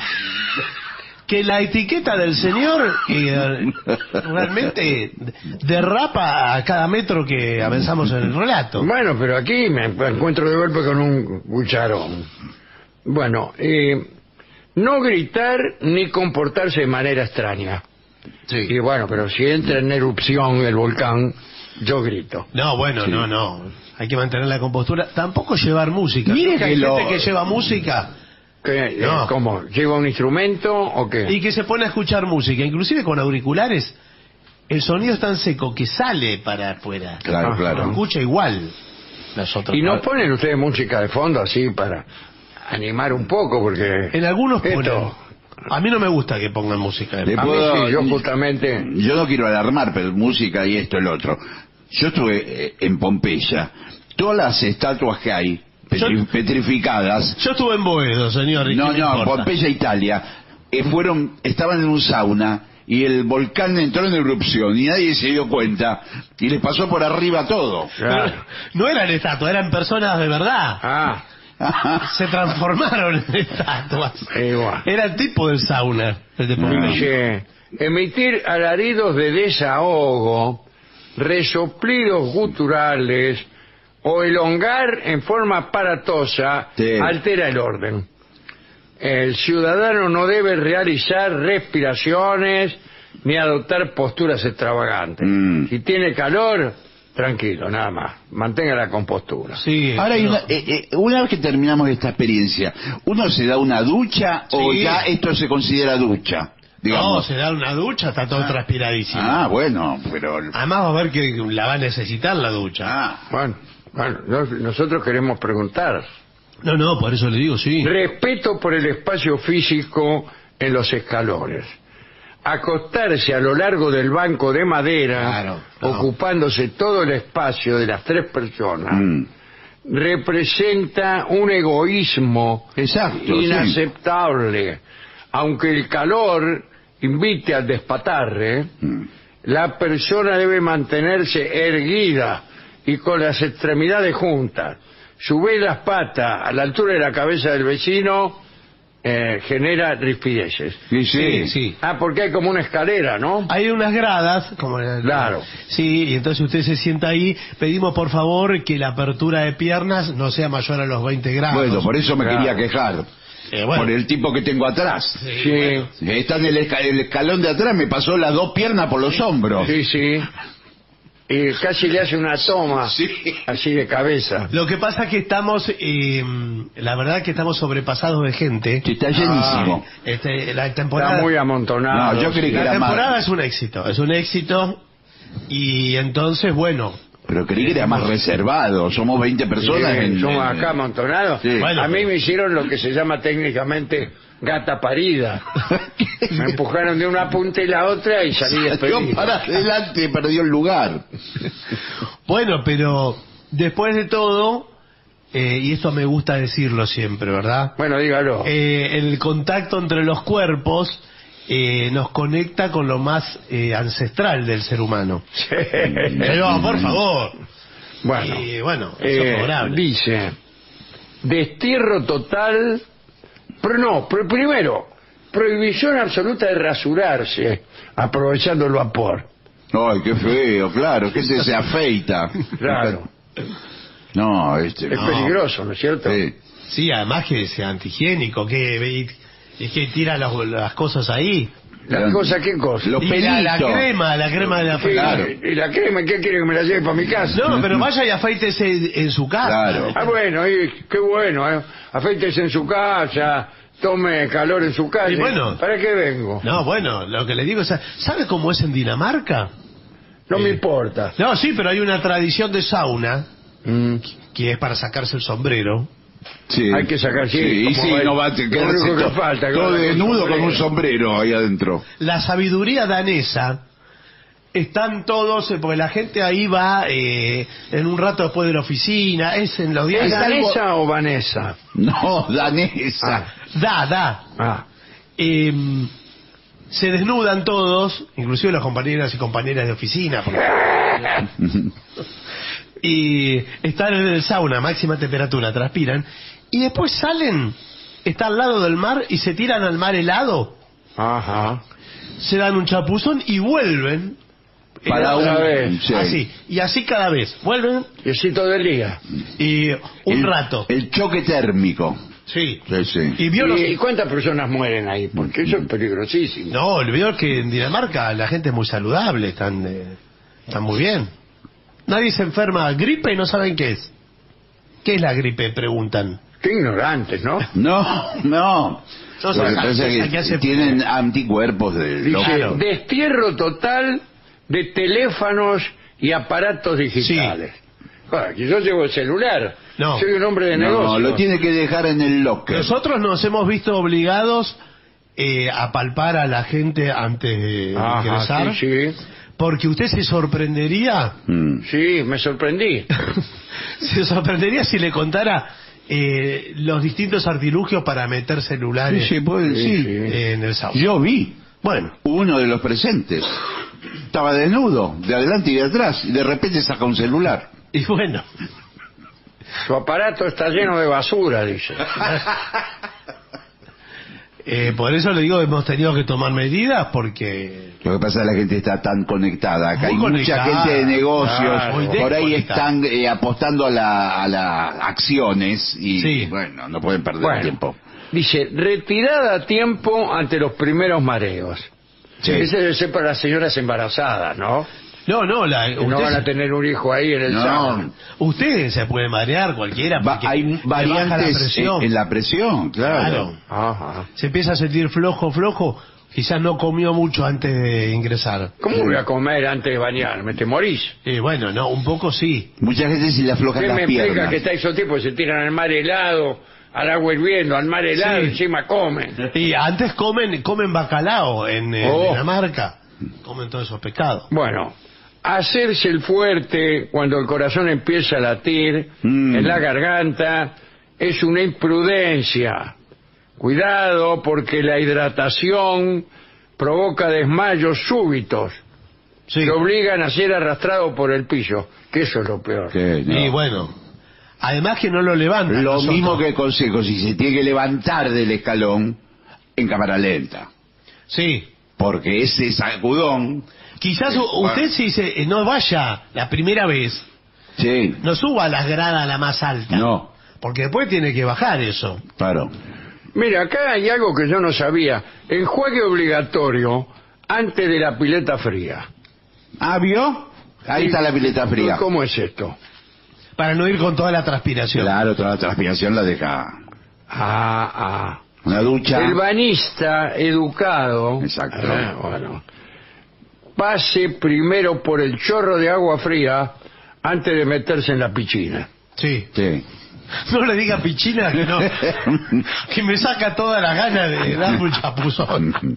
que la etiqueta del señor eh, realmente derrapa a cada metro que avanzamos en el relato. Bueno, pero aquí me encuentro de golpe con un cucharón. Bueno, eh, no gritar ni comportarse de manera extraña. Y bueno, pero si entra en erupción el volcán, yo grito. No, bueno, Sí. no, no. Hay que mantener la compostura. Tampoco llevar música. Mire Creo que hay que lo- gente que lleva música ¿Qué, eh, No. ¿Cómo? ¿Lleva un instrumento o qué? y que se pone a escuchar música, inclusive con auriculares. El sonido es tan seco que sale para afuera. Claro, Ajá. claro. Lo escucha igual. Nosotros. ¿Y no ponen ustedes música de fondo así para animar un poco? Porque En algunos ponen. esto, A mí no me gusta que pongan música. Le a mí puedo- sí, yo justamente... Yo no quiero alarmar, pero música y esto, el otro. Yo estuve eh, en Pompeya. Todas las estatuas que hay, petri- Yo- petrificadas. Yo estuve en Boedo, señor. ¿y No, qué me no, importa? Pompeya, Italia. eh, fueron, estaban en un sauna y el volcán entró en erupción y nadie se dio cuenta y les pasó por arriba todo. Claro. Pero no eran estatuas, eran personas de verdad. Ah, Se transformaron en estatuas. igual. Era el tipo del sauna, el de Pompeya. Dice, emitir alaridos de desahogo, resoplidos guturales o elongar en forma aparatosa Sí. altera el orden. El ciudadano no debe realizar respiraciones ni adoptar posturas extravagantes. Mm. Si tiene calor, tranquilo, nada más. Mantenga la compostura. Sí, Ahora, hay no. una, eh, eh, una vez que terminamos esta experiencia, ¿uno se da una ducha o Sí. ya esto se considera ducha? No, Digamos. se da una ducha, está todo transpiradísimo. Ah, bueno, pero... Además va a ver que la va a necesitar la ducha. Ah, Bueno, bueno, nos- nosotros queremos preguntar. No, no, por eso le digo, sí. Respeto por el espacio físico en los escalones. Acostarse a lo largo del banco de madera, Claro, no. ocupándose todo el espacio de las tres personas, mm, representa un egoísmo exacto. sí. inaceptable. Aunque el calor invite al despatarre, Mm. la persona debe mantenerse erguida y con las extremidades juntas. Subir las patas a la altura de la cabeza del vecino eh, genera rispideces. Sí, sí. Sí, sí. Ah, porque hay como una escalera, ¿no? Hay unas gradas, como la- Claro. Sí, y entonces usted se sienta ahí. Pedimos por favor que la apertura de piernas no sea mayor a los veinte grados. Bueno, por eso me Claro. quería quejar. Eh, bueno. Por el tipo que tengo atrás. Sí, Sí, bueno. Está en el, esca- el escalón de atrás, me pasó las dos piernas por los hombros. sí, sí. Y casi le hace una toma, Sí. así de cabeza. Lo que pasa es que estamos, eh, la verdad que estamos sobrepasados de gente. Sí, está llenísimo. Este, la temporada, Está muy amontonado. No, yo creí que la era temporada más. es un éxito, es un éxito. Y entonces, bueno... Pero creí que era más reservado. Somos veinte personas. Sí, en, somos en- acá amontonados. Sí. Bueno, a mí pero- me hicieron lo que se llama técnicamente gata parida. Me empujaron de una punta y la otra y salí Salió despedido. para adelante y perdió el lugar. Bueno, pero después de todo, eh, y esto me gusta decirlo siempre, ¿verdad? Bueno, dígalo. Eh, el contacto entre los cuerpos eh, nos conecta con lo más eh, ancestral del ser humano. Pero, por favor. Bueno, Y, bueno, eso eh, es favorable. dice, destierro total, pero no, pero primero, prohibición absoluta de rasurarse, aprovechando el vapor. Ay, qué feo, claro. Que se, se afeita. Claro, No, este. es No. peligroso, ¿no es cierto? Sí. Sí, además que sea antihigiénico, que es que tira las, las cosas ahí. ¿La cosa qué cosa? Los Y la, la pelitos. crema, la crema de la Sí, Claro. ¿y la crema qué quiere que me la lleve para mi casa? No, pero vaya y afeítese en su casa. Claro. Ah, bueno, y qué bueno, ¿eh? Afeítese en su casa, tome calor en su casa. Y bueno. ¿Para qué vengo? No, bueno, lo que le digo es, ¿sabe cómo es en Dinamarca? No me Eh. importa. No, sí, pero hay una tradición de sauna Mm. que es para sacarse el sombrero. Sí. Hay que sacar, sí, Sí, y como sí, el- no va a lo quedarse único que todo, falta, que todo va con desnudo con un sombrero. sombrero ahí adentro. La sabiduría danesa, están todos, eh, porque la gente ahí va eh, en un rato después de la oficina, es en los días... ¿Es algo- danesa o vanesa? No, danesa. Da, da. Ah, Eh, se desnudan todos, inclusive los compañeros y compañeras de oficina, porque- y están en el sauna, máxima temperatura, transpiran, y después salen, están al lado del mar y se tiran al mar helado, ajá. se dan un chapuzón y vuelven. Para otra un- vez. sí. Así, y así cada vez, vuelven Y así todo el día. y un el, rato. El choque térmico. Sí. Sí, sí. Y vio los... ¿Y cuántas personas mueren ahí? Porque eso es peligrosísimo. No, olvidó que en Dinamarca la gente es muy saludable, están, eh, están muy bien. Nadie se enferma gripe y no saben qué es. ¿Qué es la gripe? Preguntan. Qué ignorantes, ¿no? No, no. No, Lo que acá- pasa es aquí que hace- tienen anticuerpos de Dice, Claro. destierro total de teléfonos y aparatos digitales. Bueno, que yo llevo el celular. No. Soy un hombre de No, negocio. lo tiene que dejar en el locker. Nosotros nos hemos visto obligados eh, a palpar a la gente antes de Ajá, ingresar, sí, sí. porque usted se sorprendería, Mm. Sí, me sorprendí. se sorprendería si le contara eh, los distintos artilugios para meter celulares Sí, sí, puede- sí. eh, en el sauna. Yo vi Bueno, uno de los presentes. Estaba desnudo, de adelante y de atrás, y de repente saca un celular. y bueno, Su aparato está lleno de basura, dice. eh, por eso le digo, hemos tenido que tomar medidas porque... Lo que pasa es que la gente está tan conectada. Acá Muy hay mucha conectada, gente de negocios. claro, muy por ahí desconectada. están eh, apostando a las a la acciones y, Sí. bueno, no pueden perder Bueno, tiempo. dice, retirada a tiempo ante los primeros mareos. Sí. Ese debe ser para las señoras embarazadas, ¿no? No, no, la, Que no van a usted, tener un hijo ahí en el No. sauna. usted se puede marear cualquiera Va- porque hay le baja la variantes presión. en, en la presión, claro. Claro. Ajá. Se empieza a sentir flojo, flojo, quizás no comió mucho antes de ingresar. ¿Cómo voy a comer antes de bañarme? ¿Te morís? Eh, bueno, no, un poco sí. Mucha gente se le aflojan ¿Qué las me explica piernas. que está esos tipos se tiran al mar helado, al agua hirviendo, al mar helado, Sí. encima comen? Y antes comen comen bacalao en, en Oh. Dinamarca. Comen todos esos pescados. Bueno, hacerse el fuerte cuando el corazón empieza a latir Mm. en la garganta es una imprudencia. Cuidado porque la hidratación provoca desmayos súbitos Sí. que obligan a ser arrastrado por el piso, que eso es lo peor. Que no. Y bueno, además que no lo levantan. Lo nosotros. mismo que el consejo, si se tiene que levantar del escalón en cámara lenta. Sí. Porque ese sacudón, Quizás Sí, u- usted bueno. si dice, eh, no vaya la primera vez, sí, no suba a las gradas a la más alta. no, Porque después tiene que bajar eso. claro. Mira, acá hay algo que yo no sabía. Enjuague obligatorio antes de la pileta fría. Ah, ¿vio? Ahí está la pileta fría. ¿Cómo es esto? Para no ir con toda la transpiración. Claro, toda la transpiración la deja. Ah, ah. Una ducha. El banista educado. Exacto. Ah, bueno. pase primero por el chorro de agua fría antes de meterse en la piscina. Sí. Sí. No le diga piscina que no, que me saca toda la gana de darme un chapuzón.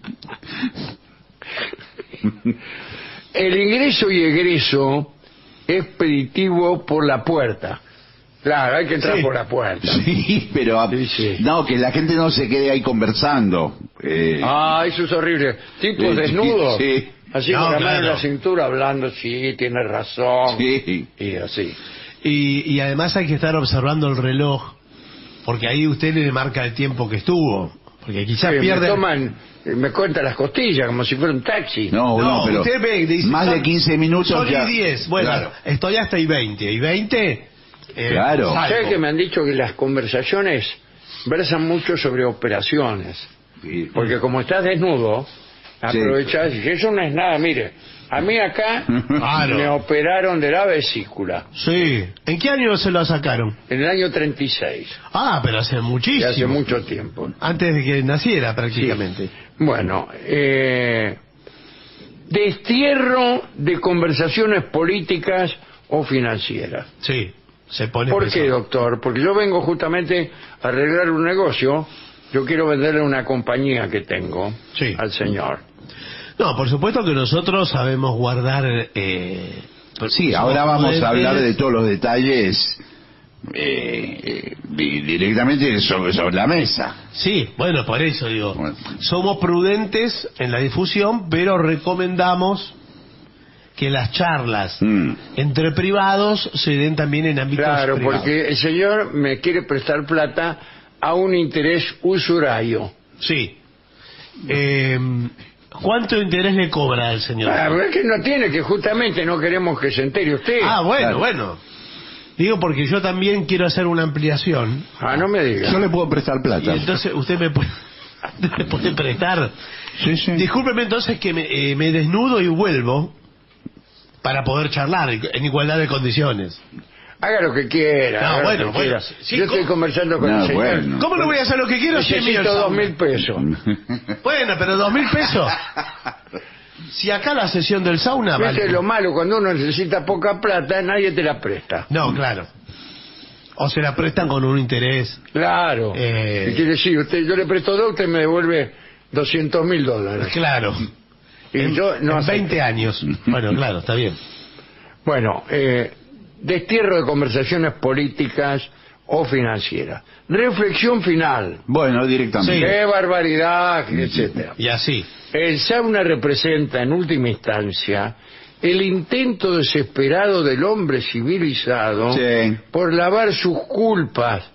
El ingreso y egreso es expeditivo por la puerta. Claro, hay que entrar Sí. por la puerta. Sí, pero a- Sí, sí. no, que la gente no se quede ahí conversando. Eh, Ah, eso es horrible. Tipos Sí, desnudos. sí. Así No, con la mano en claro. la cintura hablando, sí, tiene razón. sí. Y así. Y, y además hay que estar observando el reloj, porque ahí usted le marca el tiempo que estuvo. Porque quizás Sí, me pierde... toman, me cuentan las costillas como si fuera un taxi. No, No, no, pero usted ve y dice, más son- de quince minutos Son ya. y diez. Bueno, Claro. estoy hasta y veinte. Y veinte... eh, Claro. salgo. ¿Sabes que me han dicho que las conversaciones versan mucho sobre operaciones? Sí. Porque como estás desnudo, aprovechás y dices, eso no es nada, mire, a mí acá Claro. me operaron de la vesícula Sí. ¿En qué año se lo sacaron? en el año treinta y seis, Ah, pero hace y muchísimo. hace mucho tiempo. Antes de que naciera, prácticamente. Bueno, eh, destierro de conversaciones políticas o financieras. Sí. Se pone ¿Por pesado. qué, doctor? Porque yo vengo justamente a arreglar un negocio. Yo quiero venderle una compañía que tengo Sí. al señor. No, por supuesto que nosotros sabemos guardar... Eh, Sí, ahora somos vamos a hablar de prudentes. todos los detalles eh, eh, di- directamente sobre, sobre la mesa. Sí, bueno, por eso digo. Bueno. Somos prudentes en la difusión, pero recomendamos que las charlas Mm. entre privados se den también en ámbitos Claro, privados. porque el señor me quiere prestar plata a un interés usurario. Sí. Eh, ¿Cuánto interés le cobra al señor? La verdad es que no tiene, que justamente no queremos que se entere usted. Ah, bueno, Claro. bueno. Digo porque yo también quiero hacer una ampliación. Ah, no me diga. Yo le puedo prestar Y plata. entonces usted me puede, me puede prestar. Sí, sí. Discúlpeme entonces que me, eh, me desnudo y vuelvo para poder charlar en igualdad de condiciones. Haga lo que quiera. No, haga lo bueno, que bueno, quiera. sí, Yo estoy ¿cómo? conversando con No, el señor. bueno. ¿Cómo no voy a hacer lo que quiero si es mío el Necesito dos sauna? mil pesos. Bueno, pero dos mil pesos. Si acá la sesión del sauna Viste vale... lo malo, cuando uno necesita poca plata, nadie te la presta. No, claro. O se la prestan con un interés. Claro. Eh. Y quiere decir, usted, yo le presto dos, usted me devuelve doscientos mil dólares. Claro. Y en, yo no en acepto. veinte años. Bueno, claro, está bien. Bueno, eh, destierro de conversaciones políticas o financieras. Reflexión final. Bueno, directamente. Sí. Qué barbaridad, etcétera. Y así. El sauna representa en última instancia el intento desesperado del hombre civilizado Sí. por lavar sus culpas.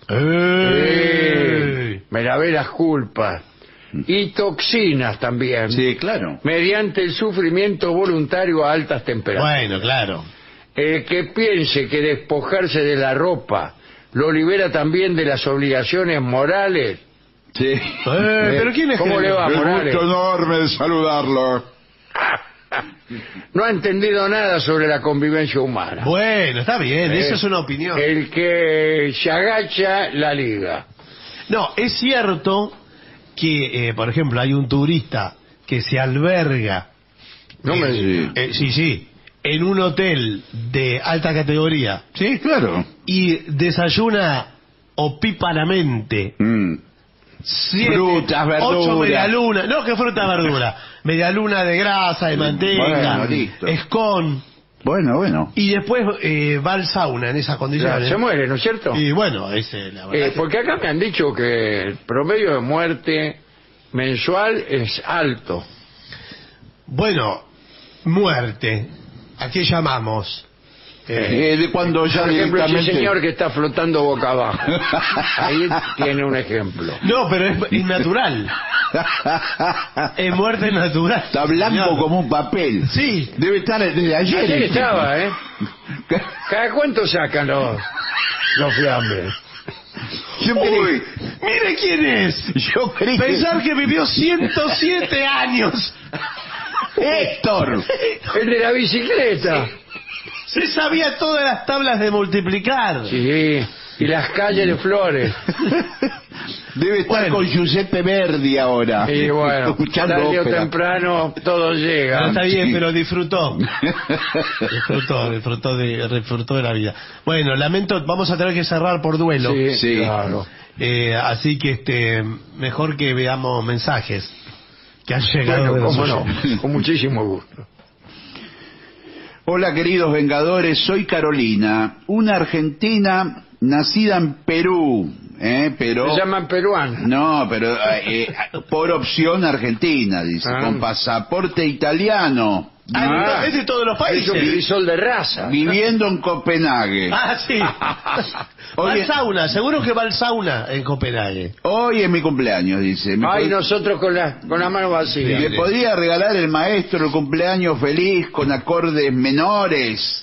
Eh, me lavé las culpas. Y toxinas también. Sí, claro. Mediante el sufrimiento voluntario a altas temperaturas. Bueno, claro. El que piense que despojarse de la ropa lo libera también de las obligaciones morales. Sí. Eh, pero ¿quién es ¿Cómo que- le va, El Morales? gusto enorme de saludarlo. No ha entendido nada sobre la convivencia humana. Bueno, está bien, Eh, eso es una opinión. El que se agacha la liga. No, es cierto que, eh, por ejemplo, hay un turista que se alberga, No me Sí. diga. eh, sí, sí, en un hotel de alta categoría Sí, claro. y desayuna opíparamente Mm. siete, Frutas, verduras. ocho medialunas, no, que fruta, verdura, medialuna de grasa, de manteca, Bueno, listo. escon, Bueno, bueno. y después eh, va al sauna en esas condiciones. Se muere, ¿no es cierto? Y bueno, ese, la verdad Eh, que- porque acá me han dicho que el promedio de muerte mensual es alto. Bueno, muerte, ¿a qué llamamos? Eh, Eh, de cuando ya Por ejemplo, ese directamente... señor que está flotando boca abajo. Ahí tiene un ejemplo. no, pero es, es natural, es muerte natural. Está blanco Señor. como un papel. Sí. Debe estar desde ayer. Ayer estaba, ¿eh? ¿Cada cuánto sacan los, los fiambres? Yo creí- Uy, mire quién es. Yo creí que- Pensar que vivió ciento siete años. Héctor. El de la bicicleta. Se sabía todas las tablas de multiplicar. Sí, y las calles de flores. Debe estar Bueno. con Giuseppe Verdi ahora. Y bueno, escuchando tarde o ópera. temprano todo llega. Pero está bien, sí. pero disfrutó. disfrutó, disfrutó de, disfrutó de la vida. Bueno, lamento, vamos a tener que cerrar por duelo. Sí, Sí. claro. Eh, así que este mejor que veamos mensajes que han llegado Bueno, de los cómo no, oyentes. con muchísimo gusto. Hola queridos Vengadores, soy Carolina, una argentina nacida en Perú, ¿eh? Pero... Se llaman peruanos. No, pero eh, eh, por opción argentina, dice, Ah. con pasaporte italiano, Ah, es de todos los Es un países. crisol de raza. viviendo en Copenhague. Ah, sí. va Oye. al sauna, seguro que va al sauna en Copenhague. Hoy es mi cumpleaños, dice. ¿Me, Ay, pod- nosotros con la, con la mano vacía. ¿Le podría regalar el maestro el cumpleaños feliz con acordes menores?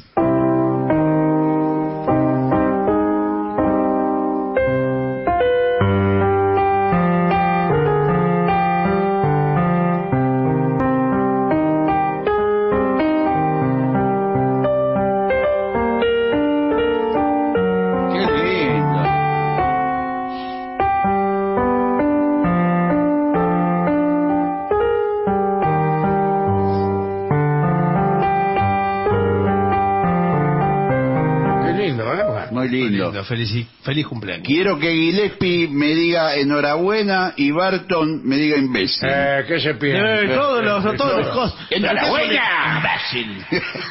Qué lindo. Qué lindo, ¿eh? Bueno. Muy lindo. Feliz, feliz cumpleaños. Quiero que Gillespie me diga enhorabuena y Barton me diga imbécil. Eh, ¿Qué se piensa? Eh, todos los, todos los cosas. ¡Enhorabuena, imbécil!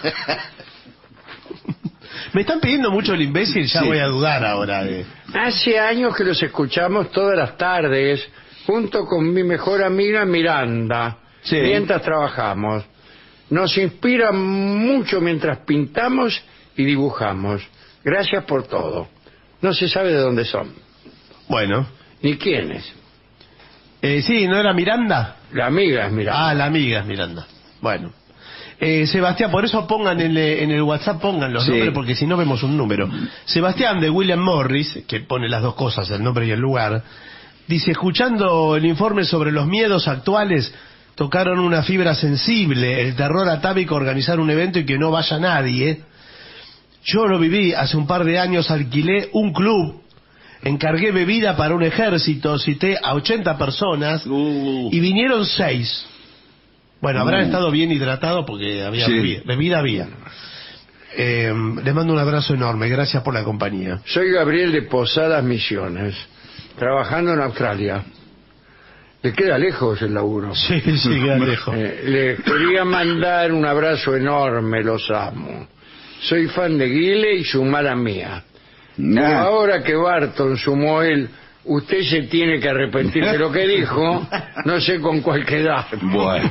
Me están pidiendo mucho el imbécil, ya Sí. voy a dudar ahora. De... Hace años que los escuchamos todas las tardes, junto con mi mejor amiga Miranda, Sí. mientras trabajamos. Nos inspira mucho mientras pintamos y dibujamos. Gracias por todo. No se sabe de dónde son, Bueno. ni quiénes. Eh, sí, ¿no era Miranda? La amiga es Miranda. Ah, la amiga es Miranda. Bueno. Eh, Sebastián, por eso pongan en, el- en el WhatsApp, pongan los Sí. nombres, porque si no vemos un número. Sebastián de William Morris, que pone las dos cosas, el nombre y el lugar, dice, escuchando el informe sobre los miedos actuales, tocaron una fibra sensible, el terror atávico, organizar un evento y que no vaya nadie. Yo lo viví, hace un par de años alquilé un club, encargué bebida para un ejército, cité a ochenta personas Uh. y vinieron seis. Bueno, habrán Uh. estado bien hidratados porque había Sí. bebida, bebida había. Eh, les mando un abrazo enorme, gracias por la compañía. Soy Gabriel de Posadas Misiones, trabajando en Australia. Le queda lejos el laburo. Sí, sí, queda lejos. Eh, le quería mandar un abrazo enorme, los amo. Soy fan de Guile y su mala mía. Pero Ah. ahora que Barton sumó él, usted se tiene que arrepentir de lo que dijo, no sé con cuál quedar. Bueno.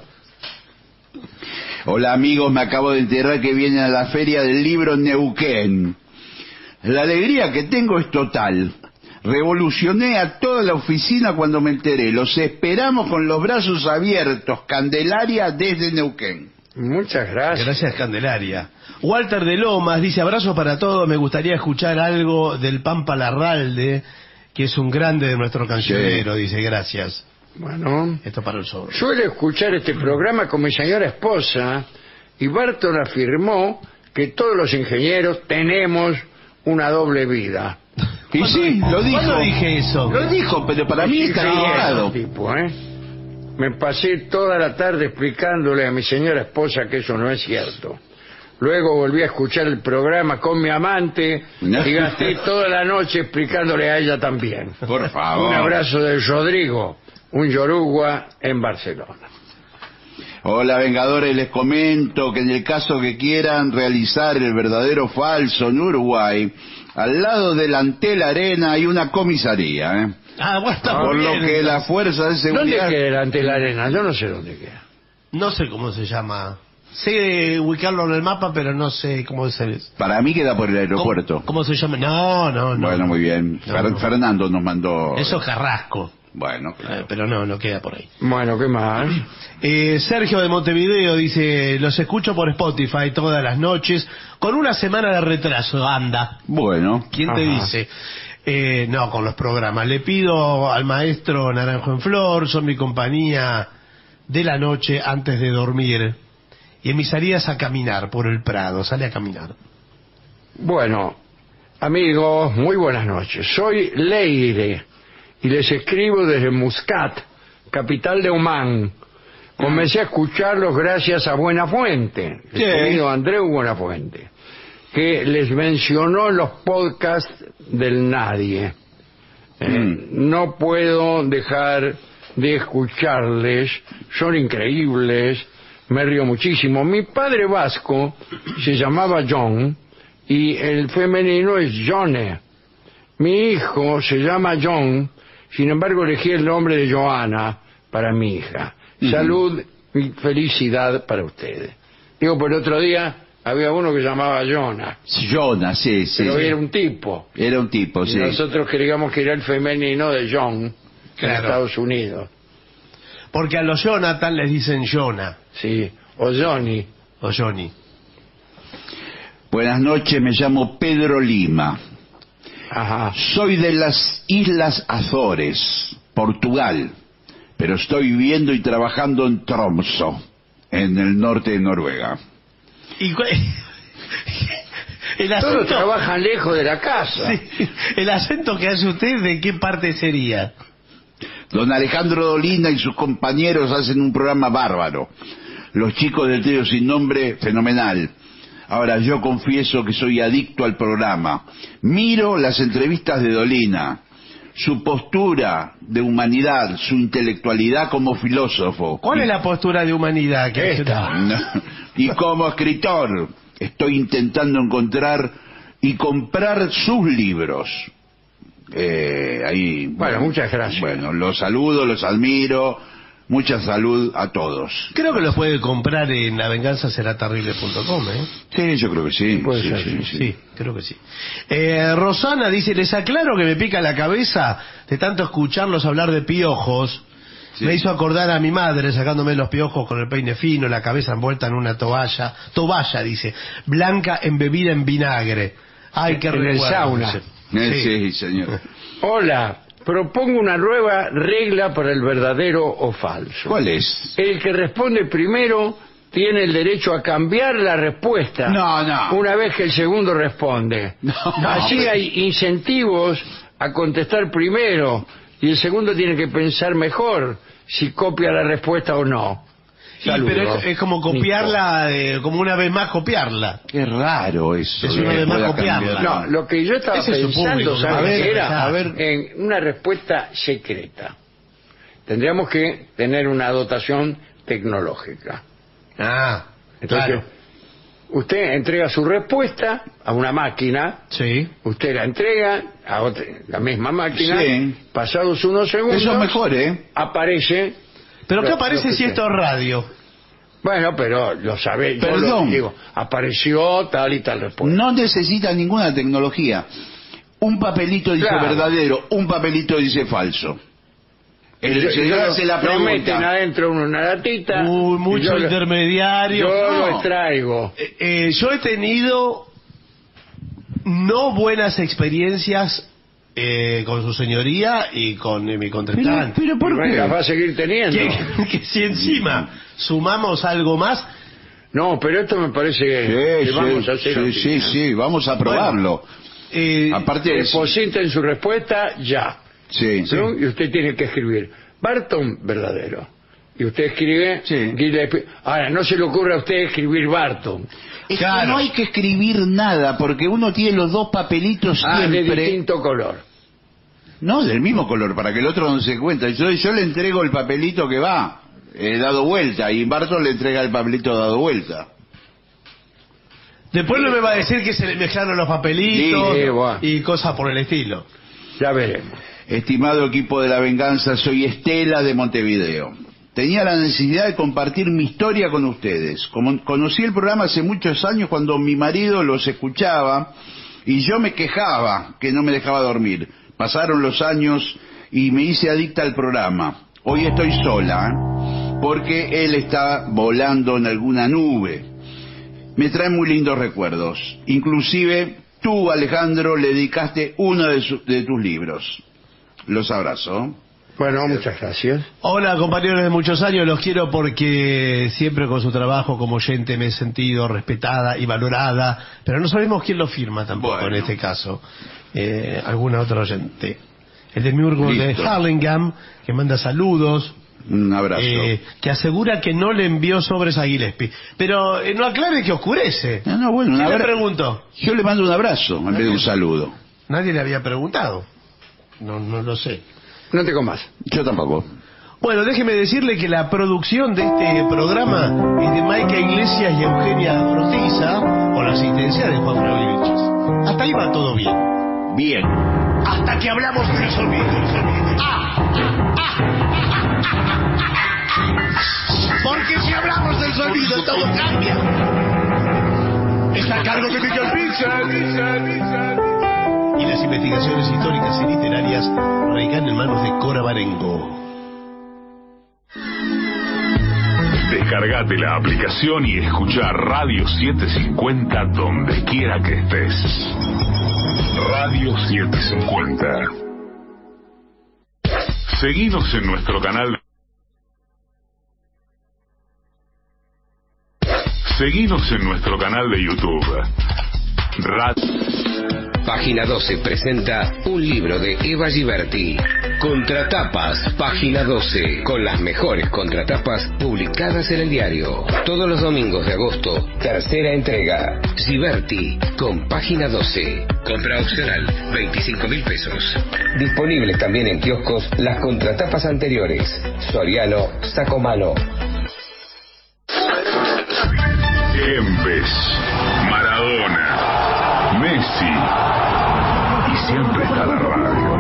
Hola amigos, me acabo de enterar que vienen a la feria del libro en Neuquén. La alegría que tengo es total. Revolucioné a toda la oficina cuando me enteré. Los esperamos con los brazos abiertos. Candelaria desde Neuquén. Muchas gracias. Gracias, Candelaria. Walter de Lomas dice, abrazo para todos, me gustaría escuchar algo del Pampa Larralde, que es un grande de nuestro cancionero, dice, gracias. Bueno, Esto para el sobre. suelo escuchar este programa con mi señora esposa y Barton afirmó que todos los ingenieros tenemos una doble vida. Y sí, lo dijo. ¿Cuándo dije eso? Lo dijo, pero para mí está Sí, equivocado. ese tipo, ¿eh? Me pasé toda la tarde explicándole a mi señora esposa que eso no es cierto. Luego volví a escuchar el programa con mi amante y gasté toda la noche explicándole a ella también. Por favor. Un abrazo de Rodrigo, un yorugua en Barcelona. Hola Vengadores, les comento que en el caso que quieran realizar el verdadero falso en Uruguay, al lado del Antel Arena hay una comisaría, ¿eh? Ah, bueno, está Por muy lo bien. que la fuerza de ¿Dónde seguridad... queda delante de la arena? Yo no sé dónde queda. No sé cómo se llama. Sé ubicarlo en el mapa, pero no sé cómo se... Para mí queda por el aeropuerto. ¿Cómo, cómo se llama? No, no, no. Bueno, muy bien. No, Fer- no. Fernando nos mandó... Eso es Carrasco. Bueno, Eh, pero no, no queda por ahí. Bueno, ¿qué más? Eh, Sergio de Montevideo dice, los escucho por Spotify todas las noches, con una semana de retraso, anda. bueno. ¿Quién te Ajá. dice? Eh, no, con los programas. Le pido al maestro Naranjo en Flor, son mi compañía de la noche antes de dormir. Y en mis salidas a caminar por el Prado, sale a caminar. Bueno, amigos, muy buenas noches. Soy Leire y les escribo desde Muscat, capital de Omán. Comencé a escucharlos gracias a Buenafuente, el Sí. querido Andreu Buenafuente, que les mencionó en los podcasts del Nadie. Eh, Mm. No puedo dejar de escucharles, son increíbles, me río muchísimo. Mi padre vasco se llamaba John y el femenino es Jone. Mi hijo se llama John, sin embargo elegí el nombre de Joana para mi hija. Ujú. Salud y felicidad para ustedes. Digo, por el otro día había uno que se llamaba Jonah, Jonas, sí, sí. pero era un tipo. Era un tipo, Y sí. nosotros creíamos que era el femenino de John, en Claro. Estados Unidos. Porque a los Jonathan les dicen Jonah Sí, o Johnny. o Johnny. Buenas noches, me llamo Pedro Lima. Ajá. Soy de las Islas Azores, Portugal, pero estoy viviendo y trabajando en Tromsø, en el norte de Noruega. Y cu- el Todos acento, trabajan lejos de la casa. sí, el acento que hace usted, ¿de qué parte sería? Don Alejandro Dolina y sus compañeros hacen un programa bárbaro. Los chicos del trío sin nombre, fenomenal. Ahora, yo confieso que soy adicto al programa. Miro las entrevistas de Dolina, su postura de humanidad, su intelectualidad como filósofo. ¿Cuál es la postura de humanidad que Esta. Y como escritor, estoy intentando encontrar y comprar sus libros. Eh, ahí, Bueno, muchas gracias. Bueno, los saludo, los admiro. Mucha salud a todos. Creo que los puede comprar en la venganza será terrible punto com, ¿eh? Sí, yo creo que sí. Puede sí, ser, sí, sí. sí. Sí, creo que sí. Eh, Rosana dice, les aclaro que me pica la cabeza de tanto escucharlos hablar de piojos. Sí. Me hizo acordar a mi madre sacándome los piojos con el peine fino, la cabeza envuelta en una toalla, toalla dice, blanca embebida en vinagre. Ay, qué En el recuerdo, sauna. dice. Eh, Sí. sí, señor. Hola, propongo una nueva regla para el verdadero o falso. ¿Cuál es? El que responde primero tiene el derecho a cambiar la respuesta No, no. una vez que el segundo responde. No, Así hombre. hay incentivos a contestar primero y el segundo tiene que pensar mejor si copia la respuesta o no. Sí, Saludos. pero es, es como copiarla, eh, como una vez más copiarla. Qué raro eso. Es de una que vez más pueda copiarla. cambiar. No, lo que yo estaba Ese es su pensando, público, ¿sabes a ver, qué era? a ver. En una respuesta secreta. Tendríamos que tener una dotación tecnológica. Ah, Entonces, claro. usted entrega su respuesta a una máquina, Sí. usted la entrega a otra, la misma máquina, Sí. pasados unos segundos, Eso es mejor, ¿eh? aparece... Pero ¿qué lo- aparece lo que si sea. esto es radio? Bueno, pero lo sabe, yo lo Perdón. digo, apareció tal y tal respuesta. No necesita ninguna tecnología. Un papelito dice Claro. verdadero, un papelito dice falso. El Y yo- señor y yo hace la lo meten pregunta. adentro en una latita. Uy, y mucho yo lo- intermediario. Yo No. lo extraigo. Eh, eh, yo he tenido no buenas experiencias eh, con su señoría y con eh, mi Pero, contrincante. pero ¿por Y bueno, las va qué? a seguir teniendo. Que, que si encima sumamos algo más, No, pero esto me parece que, Sí, que sí, vamos a hacer sí, así. sí, sí, vamos a probarlo. eh, Aparte es... Depositen su respuesta ya. Sí, sí. ¿no? Y usted tiene que escribir Barton verdadero. Y usted escribe Sí. Gillespie. Ahora, no se le ocurre a usted escribir Barton. Es que Claro. no hay que escribir nada, porque uno tiene los dos papelitos Ah, de siempre. distinto color. No, del mismo color, para que el otro no se cuenta. Yo, yo le entrego el papelito que va, eh, dado vuelta, y Barton le entrega el papelito dado vuelta. después no me va a decir que se le mezclaron los papelitos Sí, sí, bueno. y cosas por el estilo. Ya veremos. Estimado equipo de la venganza, soy Estela de Montevideo. Tenía la necesidad de compartir mi historia con ustedes. Como conocí el programa hace muchos años cuando mi marido los escuchaba y yo me quejaba que no me dejaba dormir. Pasaron los años y me hice adicta al programa. Hoy estoy sola, ¿eh? Porque él está volando en alguna nube. Me trae muy lindos recuerdos. Inclusive tú, Alejandro, le dedicaste uno de, su- de tus libros. Los abrazo. Bueno, muchas gracias. Hola compañeros de muchos años, los quiero porque siempre con su trabajo como oyente me he sentido respetada y valorada, pero no sabemos quién lo firma tampoco Bueno. en este caso, eh, alguna otra oyente. el demiurgo Listo. de Hurlingham, que manda saludos. Un abrazo. Eh, que asegura que no le envió sobres a Gillespie. Pero eh, no aclare que oscurece. No, no, bueno, un ¿Quién le abra- preguntó? Yo le mando un abrazo en vez de un saludo. Nadie le había preguntado. No, no lo sé. No tengo más. Yo tampoco. Bueno, déjeme decirle que la producción de este programa es de Maica Iglesias y Eugenia Ortiza, con la asistencia de Juan Gabriel Vilches. Hasta ahí va todo bien. Bien. Hasta que hablamos del sonido. Ah, ah, ah, ah. Porque si hablamos del sonido todo cambia. Está a cargo de Miguel Pizza. Y las investigaciones históricas y literarias recaen en manos de Cora Barengo. Descargate la aplicación y escucha Radio setecientos cincuenta donde quiera que estés. Radio setecientos cincuenta. Seguinos en nuestro canal. Seguinos en nuestro canal de YouTube. Radio. Página doce presenta un libro de Eva Giberti. Contratapas, Página doce, con las mejores contratapas publicadas en el diario. Todos los domingos de agosto, tercera entrega. Giberti, con Página doce. Compra opcional, veinticinco mil pesos. Disponibles también en kioscos las contratapas anteriores. Soriano, Sacomano. Kempes, Maradona, Messi. Y siempre está la radio.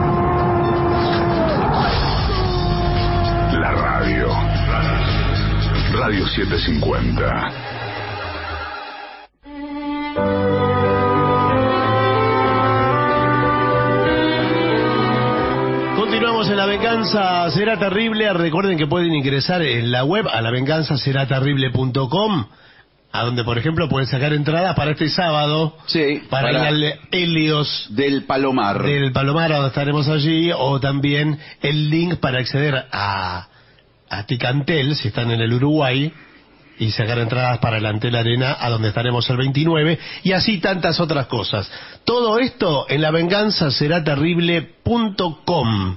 La radio. Radio setecientos cincuenta. Continuamos en La Venganza Será Terrible. Recuerden que pueden ingresar en la web a la venganza será terrible punto com, a donde, por ejemplo, pueden sacar entradas para este sábado. Sí, Para, para- ir al Helios Del Palomar. del Palomar, donde estaremos allí. O también el link para acceder a, a Ticantel, si están en el Uruguay, y sacar entradas para el Antel Arena, a donde estaremos el veintinueve. Y así tantas otras cosas. Todo esto en la venganza será terrible punto com.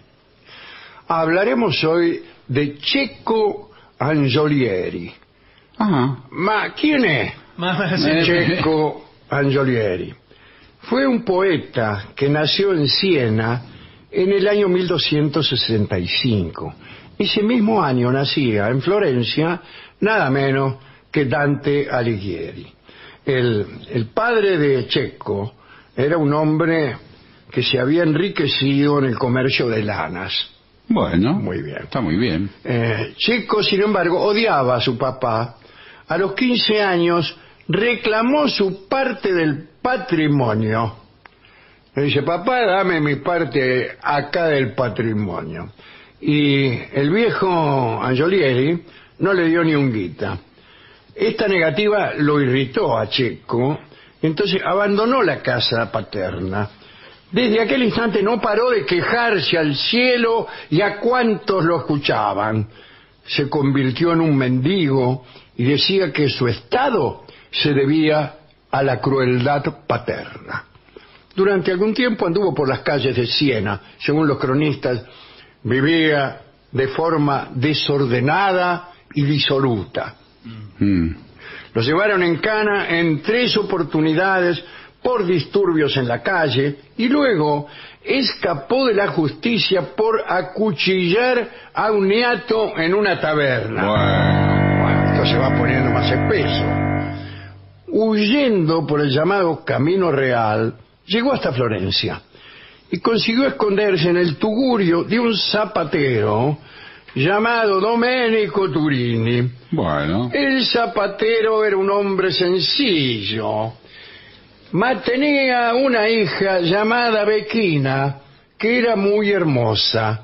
Hablaremos hoy de Cecco Angiolieri. Ajá. Ma, ¿quién es Eh, Cecco Angiolieri? Fue un poeta que nació en Siena en el año mil doscientos sesenta y cinco. Ese mismo año nacía en Florencia nada menos que Dante Alighieri. El, el padre de Cecco era un hombre que se había enriquecido en el comercio de lanas. Bueno. Muy bien. Está muy bien. Eh, Cecco, sin embargo, odiaba a su papá. A los quince años reclamó su parte del patrimonio. Le dice, papá, dame mi parte acá del patrimonio. Y el viejo Angiolieri no le dio ni un guita. Esta negativa lo irritó a Cecco, entonces abandonó la casa paterna. Desde aquel instante no paró de quejarse al cielo y a cuantos lo escuchaban. Se convirtió en un mendigo y decía que su estado se debía a la crueldad paterna. Durante algún tiempo anduvo por las calles de Siena. Según los cronistas, vivía de forma desordenada y disoluta. Mm. Lo llevaron en cana en tres oportunidades por disturbios en la calle y luego escapó de la justicia por acuchillar a un niato en una taberna. Bueno. Bueno, esto se va poniendo más espeso. Huyendo por el llamado Camino Real, llegó hasta Florencia y consiguió esconderse en el tugurio de un zapatero llamado Domenico Turini. Bueno. El zapatero era un hombre sencillo. Ma tenía una hija llamada Bequina, que era muy hermosa.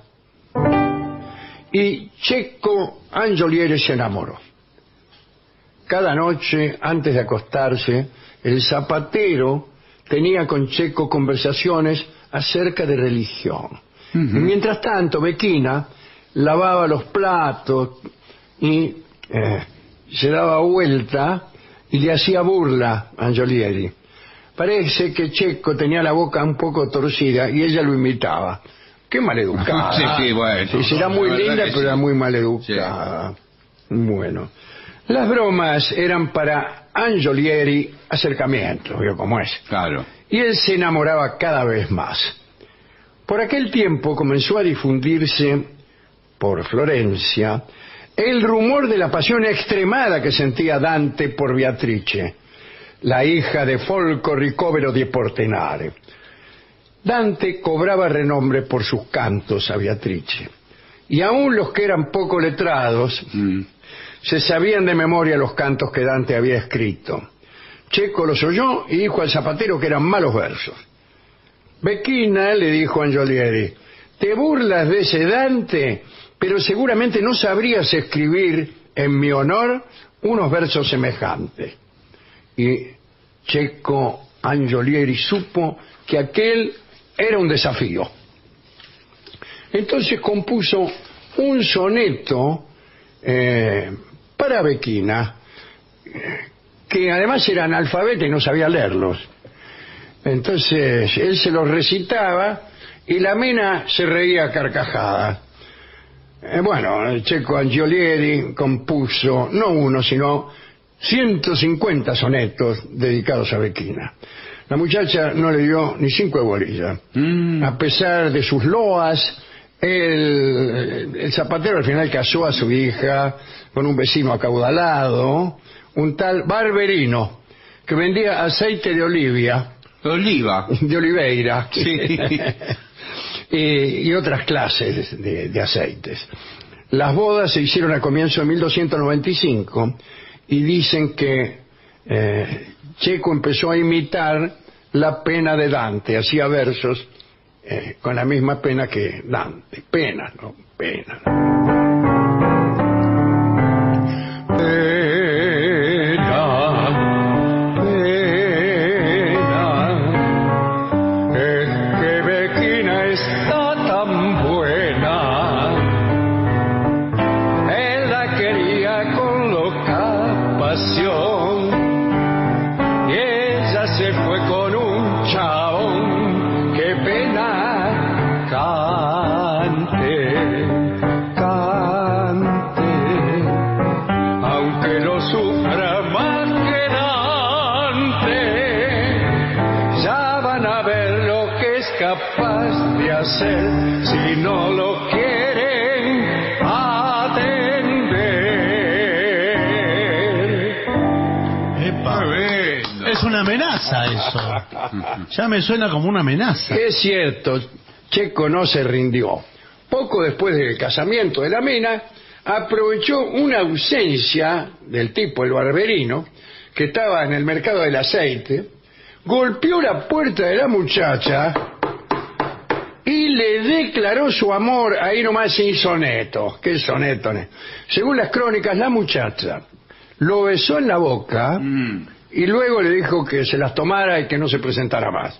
Y Cecco Angiolieri se enamoró. Cada noche, antes de acostarse, el zapatero tenía con Cecco conversaciones acerca de religión. Uh-huh. Y mientras tanto, Bequina lavaba los platos y eh, se daba vuelta y le hacía burla a Angiolieri. Parece que Cecco tenía la boca un poco torcida y ella lo imitaba. qué maleducada. Sí, sí, bueno. Sí, será muy La verdad linda, que pero sí. era muy maleducada. Bueno. Las bromas eran para Angiolieri acercamientos, ¿vio cómo es? Claro. Y él se enamoraba cada vez más. Por aquel tiempo comenzó a difundirse por Florencia el rumor de la pasión extremada que sentía Dante por Beatrice, la hija de Folco Ricovero di Portinari. Dante cobraba renombre por sus cantos a Beatrice, y aun los que eran poco letrados mm. se sabían de memoria los cantos que Dante había escrito. Checo los oyó y dijo al zapatero que eran malos versos. Becchina le dijo a Angiolieri: te burlas de ese Dante, pero seguramente no sabrías escribir en mi honor unos versos semejantes. Y Checo Angiolieri supo que aquel era un desafío. Entonces compuso un soneto eh, para Becchina, que además era analfabeta y no sabía leerlos. Entonces él se los recitaba y la mina se reía a carcajadas. Eh, bueno, Checo Angiolieri compuso no uno, sino ciento cincuenta sonetos dedicados a Becchina. La muchacha no le dio ni cinco de bolilla. Mm. A pesar de sus loas, el, el zapatero al final casó a su hija con un vecino acaudalado, un tal Barberino, que vendía aceite de olivia. Oliva. De oliveira. Sí. y, y otras clases de, de aceites. Las bodas se hicieron a comienzo de mil doscientos noventa y cinco y dicen que eh, Checo empezó a imitar la pena de Dante, hacía versos eh, con la misma pena que Dante. Pena, ¿no? Pena. Si no lo quieren atender. Epa. Es una amenaza eso. Ya me suena como una amenaza. Es cierto, Checo no se rindió. Poco después del casamiento de la mina, aprovechó una ausencia del tipo, el Barberino, que estaba en el mercado del aceite, golpeó la puerta de la muchacha y le declaró su amor ahí nomás sin soneto. ¿Qué soneto? Según las crónicas, la muchacha lo besó en la boca mm. y luego le dijo que se las tomara y que no se presentara más.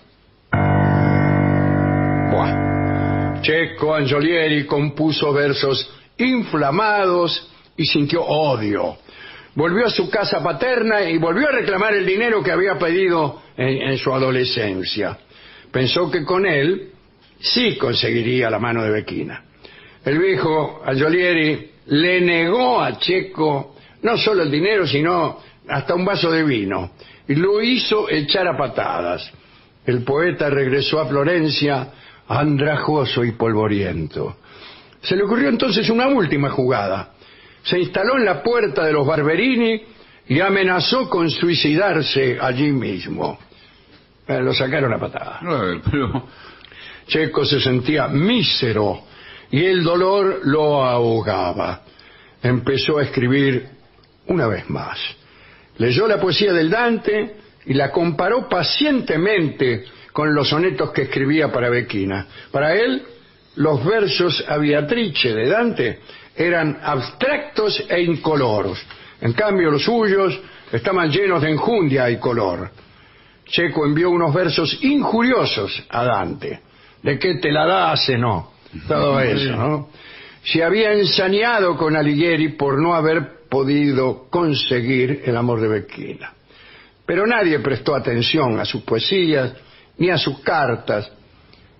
Buah. Checo Angiolieri compuso versos inflamados y sintió odio. Volvió a su casa paterna y volvió a reclamar el dinero que había pedido en, en su adolescencia. Pensó que con él sí conseguiría la mano de Becchina. El viejo Angiolieri le negó a Checo no solo el dinero, sino hasta un vaso de vino, y lo hizo echar a patadas. El poeta regresó a Florencia andrajoso y polvoriento. Se le ocurrió entonces una última jugada. Se instaló en la puerta de los Barberini y amenazó con suicidarse allí mismo. Eh, lo sacaron a patadas. No, pero... Checo se sentía mísero y el dolor lo ahogaba. Empezó a escribir una vez más. Leyó la poesía del Dante y la comparó pacientemente con los sonetos que escribía para Becchina. Para él, los versos a Beatrice de Dante eran abstractos e incoloros. En cambio, los suyos estaban llenos de enjundia y color. Checo envió unos versos injuriosos a Dante. ¿De qué te la das, no? Todo eso, ¿no? Se había ensañado con Alighieri por no haber podido conseguir el amor de Becchina. Pero nadie prestó atención a sus poesías ni a sus cartas.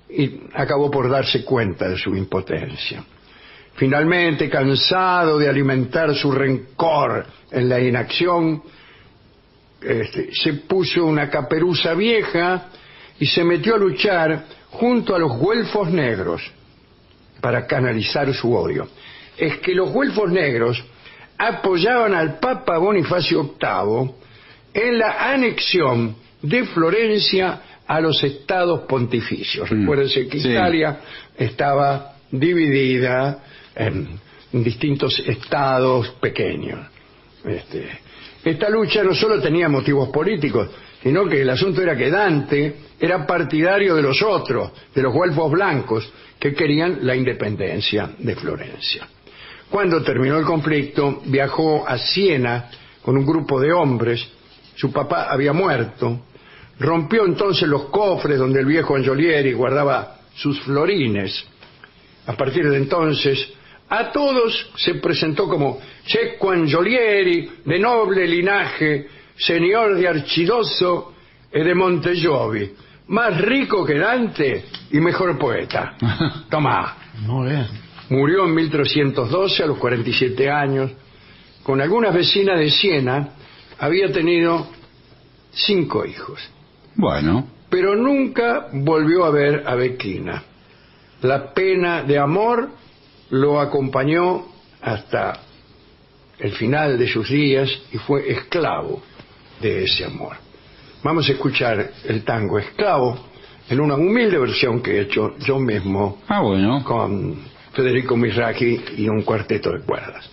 y acabó por darse cuenta de su impotencia. Finalmente, cansado de alimentar su rencor en la inacción, este, se puso una caperuza vieja y se metió a luchar junto a los güelfos negros para canalizar su odio. Es que los güelfos negros apoyaban al Papa Bonifacio octavo en la anexión de Florencia a los estados pontificios. Mm. Recuérdense que sí. Italia estaba dividida en distintos estados pequeños. Este, esta lucha no solo tenía motivos políticos, sino que el asunto era que Dante era partidario de los otros, de los güelfos blancos, que querían la independencia de Florencia. Cuando terminó el conflicto, viajó a Siena con un grupo de hombres. Su papá había muerto. Rompió entonces los cofres donde el viejo Angiolieri guardaba sus florines. A partir de entonces, a todos se presentó como Cecco Angiolieri, de noble linaje, señor de Archidoso e de Montegiovi, más rico que Dante y mejor poeta. Tomá. Muy bien. Murió en mil trescientos doce a los cuarenta y siete años. Con algunas vecinas de Siena había tenido cinco hijos. Bueno. Pero nunca volvió a ver a Becchina. La pena de amor lo acompañó hasta el final de sus días y fue esclavo de ese amor. Vamos a escuchar el tango Esclavo en una humilde versión que he hecho yo mismo. Ah, bueno. Con Federico Misraki y un cuarteto de cuerdas.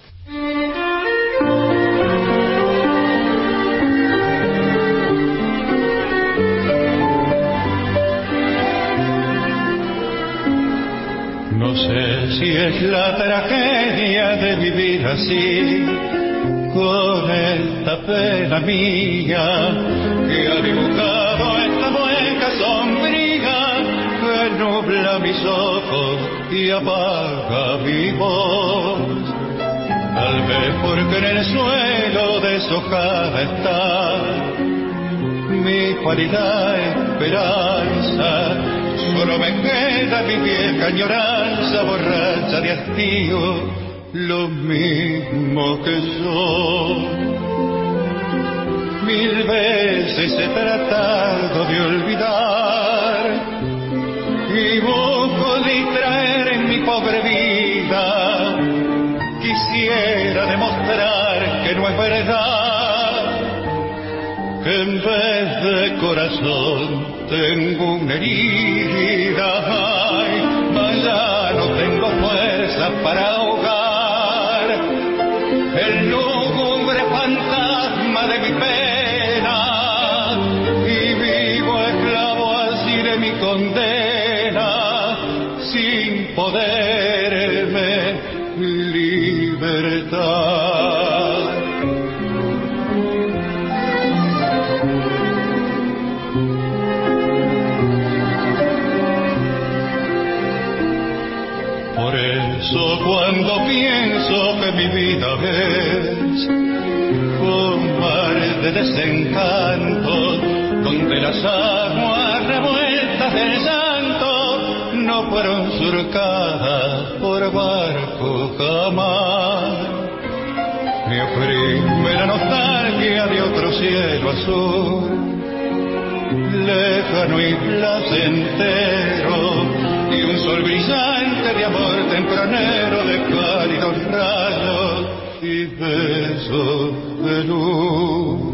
No sé si es la tragedia de vivir así, con esta pena mía que ha dibujado esta mueca sombría que nubla mis ojos y apaga mi voz. Tal vez porque en el suelo deshojada está mi pálida esperanza. Solo me queda mi vieja añoranza borracha de hastío, lo mismo que yo. Mil veces he tratado de olvidar y busco distraer en mi pobre vida. Quisiera demostrar que no es verdad, que en vez de corazón tengo una herida. Ay, mas ya no tengo fuerza para ahogar el lúgubre fantasma de mi pena, y vivo esclavo así de mi condena, sin poderme libertar. Por eso cuando pienso que mi vida es un mar de desencanto, donde las aguas revueltas del llanto no fueron surcadas por barco jamás, me oprime la nostalgia de otro cielo azul, lejano y placentero, y un sol brillante de amor tempranero, de cálidos rayos y besos de luz.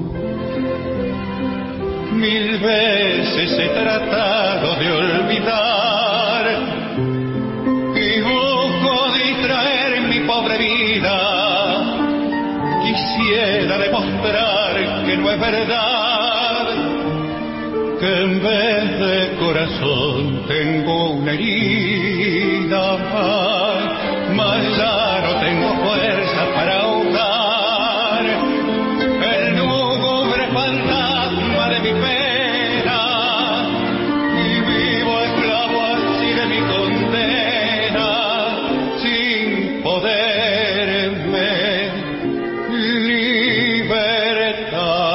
Mil veces he tratado de olvidar y busco distraer mi pobre vida. Quisiera demostrar que no es verdad, que en vez de corazón tengo una herida, mas ya no tengo fuerza para ahogar el lúgubre fantasma de mi pena, y vivo esclavo así de mi condena, sin poderme libertar.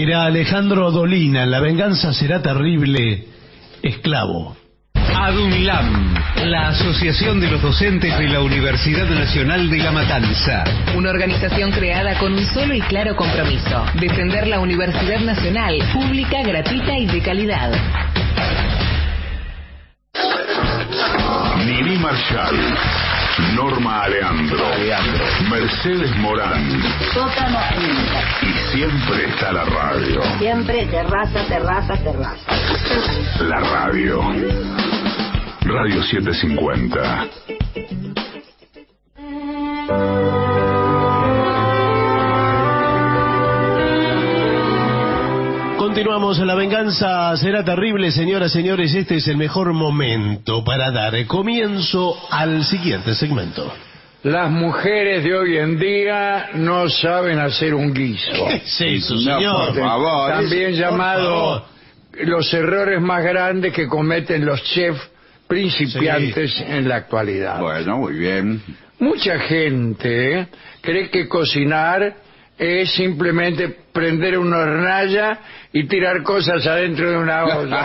Era Alejandro Dolina, La venganza será terrible, esclavo. ADUNLAM, la Asociación de los Docentes de la Universidad Nacional de La Matanza. Una organización creada con un solo y claro compromiso: defender la Universidad Nacional, pública, gratuita y de calidad. Nini Marshall, Norma Aleandro, Aleandro, Mercedes Morán. Sótano Quinta. Y siempre está la radio. Siempre terraza, terraza, terraza. La radio. Radio setecientos cincuenta. Continuamos, La venganza será terrible, señoras y señores. Este es el mejor momento para dar comienzo al siguiente segmento. Las mujeres de hoy en día no saben hacer un guiso. ¿Qué es eso, No, señor? por favor. También Por llamado favor. los errores más grandes que cometen los chefs principiantes Sí. en la actualidad. Bueno, muy bien. Mucha gente ¿eh? cree que cocinar es simplemente prender una hornalla y tirar cosas adentro de una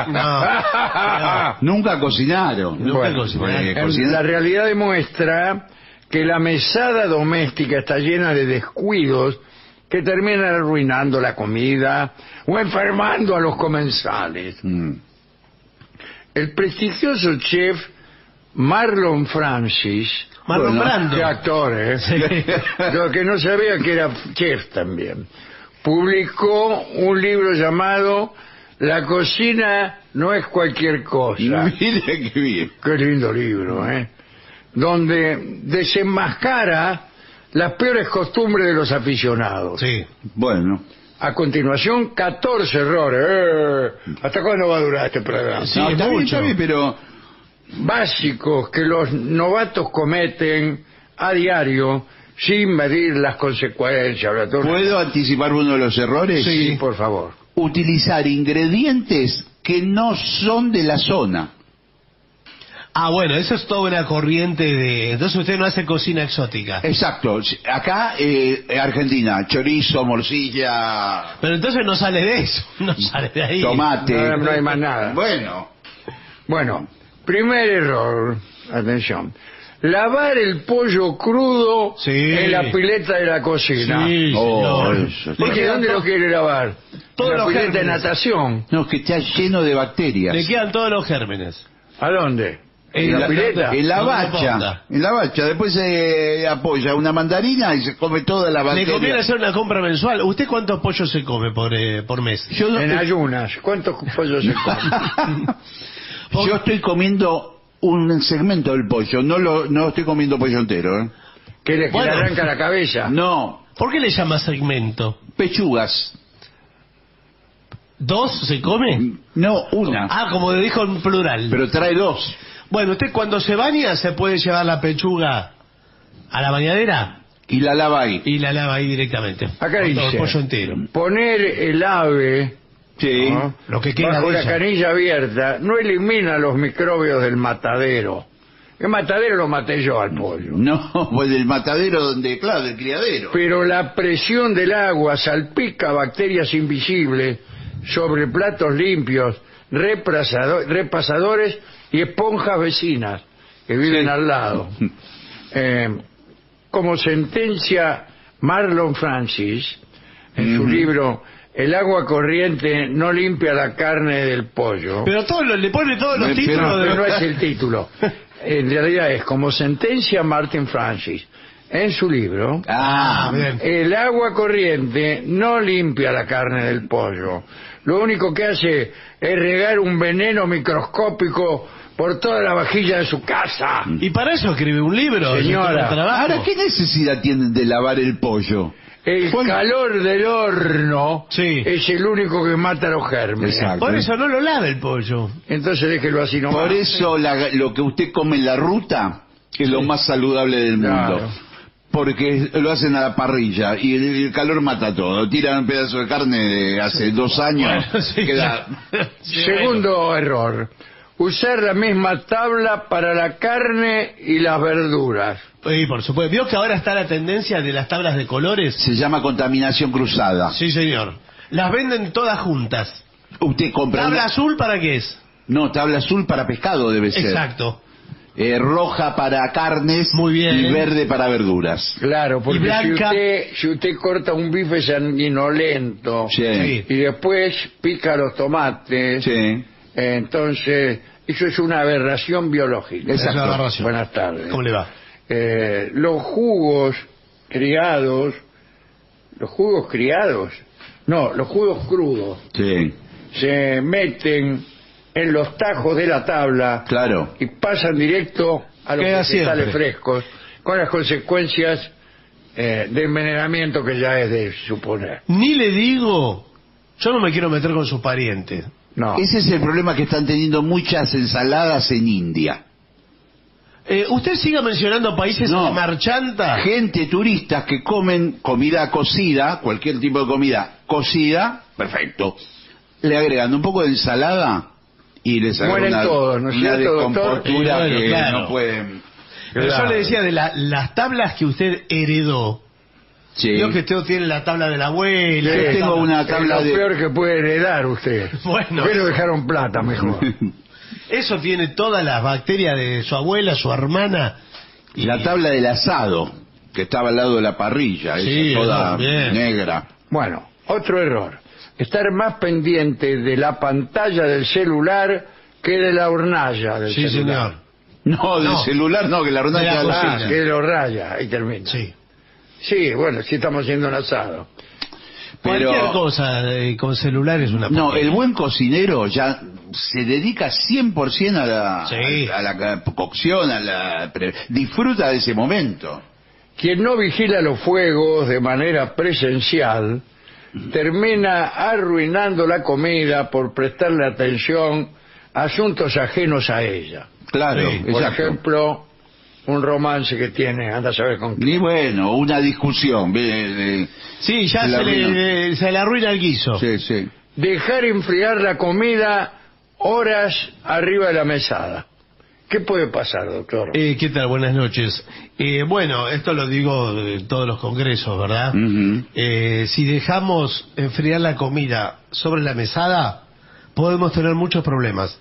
olla. Nunca cocinaron. Nunca Bueno, cocinaron. eh, en- cocinar- la realidad demuestra que la mesada doméstica está llena de descuidos que terminan arruinando la comida o enfermando a los comensales. Mm. El prestigioso chef Marlon Francis, Marlon Brando. qué actor, ¿eh? Sí. Lo que no sabía que era chef también, publicó un libro llamado La cocina no es cualquier cosa. Mire qué bien. Qué lindo libro, ¿eh? Donde desenmascara las peores costumbres de los aficionados. Sí. Bueno. A continuación, catorce errores. Eh, ¿Hasta cuándo va a durar este programa? Sí, No, está bien, mucho. está bien, pero Básicos que los novatos cometen a diario sin medir las consecuencias. ¿verdad? Todo- ¿puedo anticipar uno de los errores? Sí, por favor. Utilizar ingredientes que no son de la zona. Ah, bueno, eso es toda una corriente de... Entonces usted no hace cocina exótica. Exacto. Acá, eh, Argentina, chorizo, morcilla, Pero entonces no sale de eso, no sale de ahí. tomate. No, no hay más nada. Bueno, Bueno, primer error. Atención. Lavar el pollo crudo Sí. en la pileta de la cocina. Sí, Oh, señor. eso. ¿Por Le qué? quedan ¿Dónde to- lo quiere lavar? Todos en la los pileta de gérmenes. natación. no, es que está lleno de bacterias. Le quedan todos los gérmenes. ¿A dónde? ¿En, En la, pileta? En la No me bacha. ponga. En la bacha. Después se apoya una mandarina y se come toda la Le bacteria. conviene hacer una compra mensual. ¿Usted cuántos pollos se come por, eh, por mes? Yo, no- En ayunas. ¿Cuántos pollos se comen? yo estoy comiendo un segmento del pollo. No lo, no estoy comiendo pollo entero. ¿eh? ¿Que le, que Bueno. le arranca la cabeza? No, ¿Por qué le llama segmento? pechugas. ¿Dos se come? No, una. Ah, como dijo en plural. Pero trae dos. Bueno, usted cuando se baña se puede llevar la pechuga a la bañadera Y la lava ahí. y la lava ahí directamente. Acá Con todo dice, el pollo entero. poner el ave Sí. ¿no? Lo que queda bajo de la ella. canilla abierta no elimina los microbios del matadero. El matadero lo maté yo al pollo. No, pues del matadero donde, claro, del criadero. Pero la presión del agua salpica bacterias invisibles sobre platos limpios, reprasado- repasadores y esponjas vecinas que viven Sí. al lado. Eh, como sentencia Marlon Francis, en su Ujú. libro El agua corriente no limpia la carne del pollo. Pero todo lo- le pone todos los Pero- títulos Pero de... no es el título. En realidad es como sentencia Martin Francis en su libro. Ah, bien. El agua corriente no limpia la carne del pollo. Lo único que hace es regar un veneno microscópico por toda la vajilla de su casa. Y para eso escribe un libro. Señora, es todo el trabajo. Ahora, ¿qué necesidad tienen de lavar el pollo? El ¿Cuál- calor del horno Sí. es el único que mata los gérmenes. Exacto. Por eso no lo lava el pollo. Entonces déjelo así nomás. Por eso la- lo que usted come en la ruta es lo más saludable del mundo. Claro. Porque lo hacen a la parrilla y el, el calor mata todo. Tiran un pedazo de carne de hace dos años. Bueno, sí, queda... sí, Segundo error. Usar la misma tabla para la carne y las verduras. Y por supuesto. ¿Vio que ahora está la tendencia de las tablas de colores? Se llama contaminación cruzada. Sí, señor. Las venden todas juntas. Usted compra ¿Tabla una- azul para qué es? No, tabla azul para pescado debe ser. Exacto. Eh, roja para carnes. Muy bien. Y verde para verduras. Claro, porque Y blanca. si usted, si usted corta un bife sanguinolento Sí. Sí. y después pica los tomates, Sí. eh, entonces eso es una aberración biológica. Es una aberración. Buenas tardes. ¿Cómo le va? Eh, los jugos criados, los jugos criados, no, los jugos crudos, Sí. se meten en los tajos de la tabla Claro. y pasan directo a los Queda vegetales siempre. frescos, con las consecuencias eh, de envenenamiento que ya es de suponer. Ni le digo, yo no me quiero meter con sus parientes. No. Ese es el problema que están teniendo muchas ensaladas en India. Eh, usted siga mencionando países No. a marchanta. Gente, turistas que comen comida cocida, cualquier tipo de comida cocida, perfecto. Le agregan un poco de ensalada y les agarra Mueren una, todos, ¿no es una cierto, doctor? descompostura Eh, bueno, que claro. no pueden. Pero yo le decía de la- las tablas que usted heredó. Sí. Yo que usted tiene la tabla de la abuela. Yo la tengo tabla- una Es tabla lo de... peor que puede heredar usted. Bueno. ¿Por qué lo dejaron plata mejor? Eso tiene todas las bacterias de su abuela, su hermana. Y la tabla del asado, que estaba al lado de la parrilla, Sí, esa toda no, bien. negra. Bueno, otro error. Estar más pendiente de la pantalla del celular que de la hornalla del Sí, celular. señor. No, del No. celular no, que la De la hornalla cocina. Ah, que lo raya, ahí termina. Sí. Sí, bueno, sí estamos haciendo un asado. Pero- Cualquier cosa eh, con celular es una No, porquería. el buen cocinero ya se dedica cien por ciento a la, Sí. a la cocción, a la pre- disfruta de ese momento. Quien no vigila los fuegos de manera presencial termina arruinando la comida por prestarle atención a asuntos ajenos a ella. Claro, Sí, Por exacto. ejemplo, un romance que tiene, anda a saber con quién. Ni bueno, una discusión. ve- de- Sí, ya Se la se, le, arruina. le- se le arruina el guiso. sí, sí. Dejar enfriar la comida horas arriba de la mesada. ¿Qué puede pasar, doctor? Eh, ¿Qué tal? Buenas noches. Eh, bueno, esto lo digo en todos los congresos, ¿verdad? Ujú. Eh, si dejamos enfriar la comida sobre la mesada, podemos tener muchos problemas.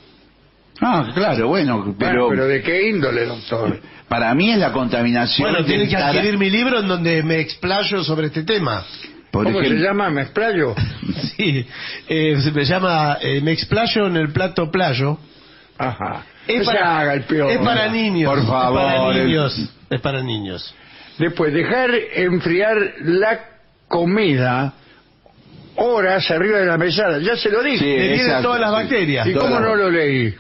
Ah, claro, bueno, pero, Bueno, pero ¿de qué índole, doctor? para mí es la contaminación. Bueno, de tiene que estar- adquirir mi libro en donde me explayo sobre este tema. por ¿Cómo ejemplo, se llama? ¿Me explayo? Sí, eh, se me llama eh, Me explayo en el plato playo. Ajá. Es No se para, haga el peor. es para niños. Por favor, Es para el- niños. Es para niños. Después, dejar enfriar la comida horas arriba de la mesada. Ya se lo dije. Sí, Le vienen exacto, todas las sí. bacterias. ¿Y cómo Todas. no lo leí?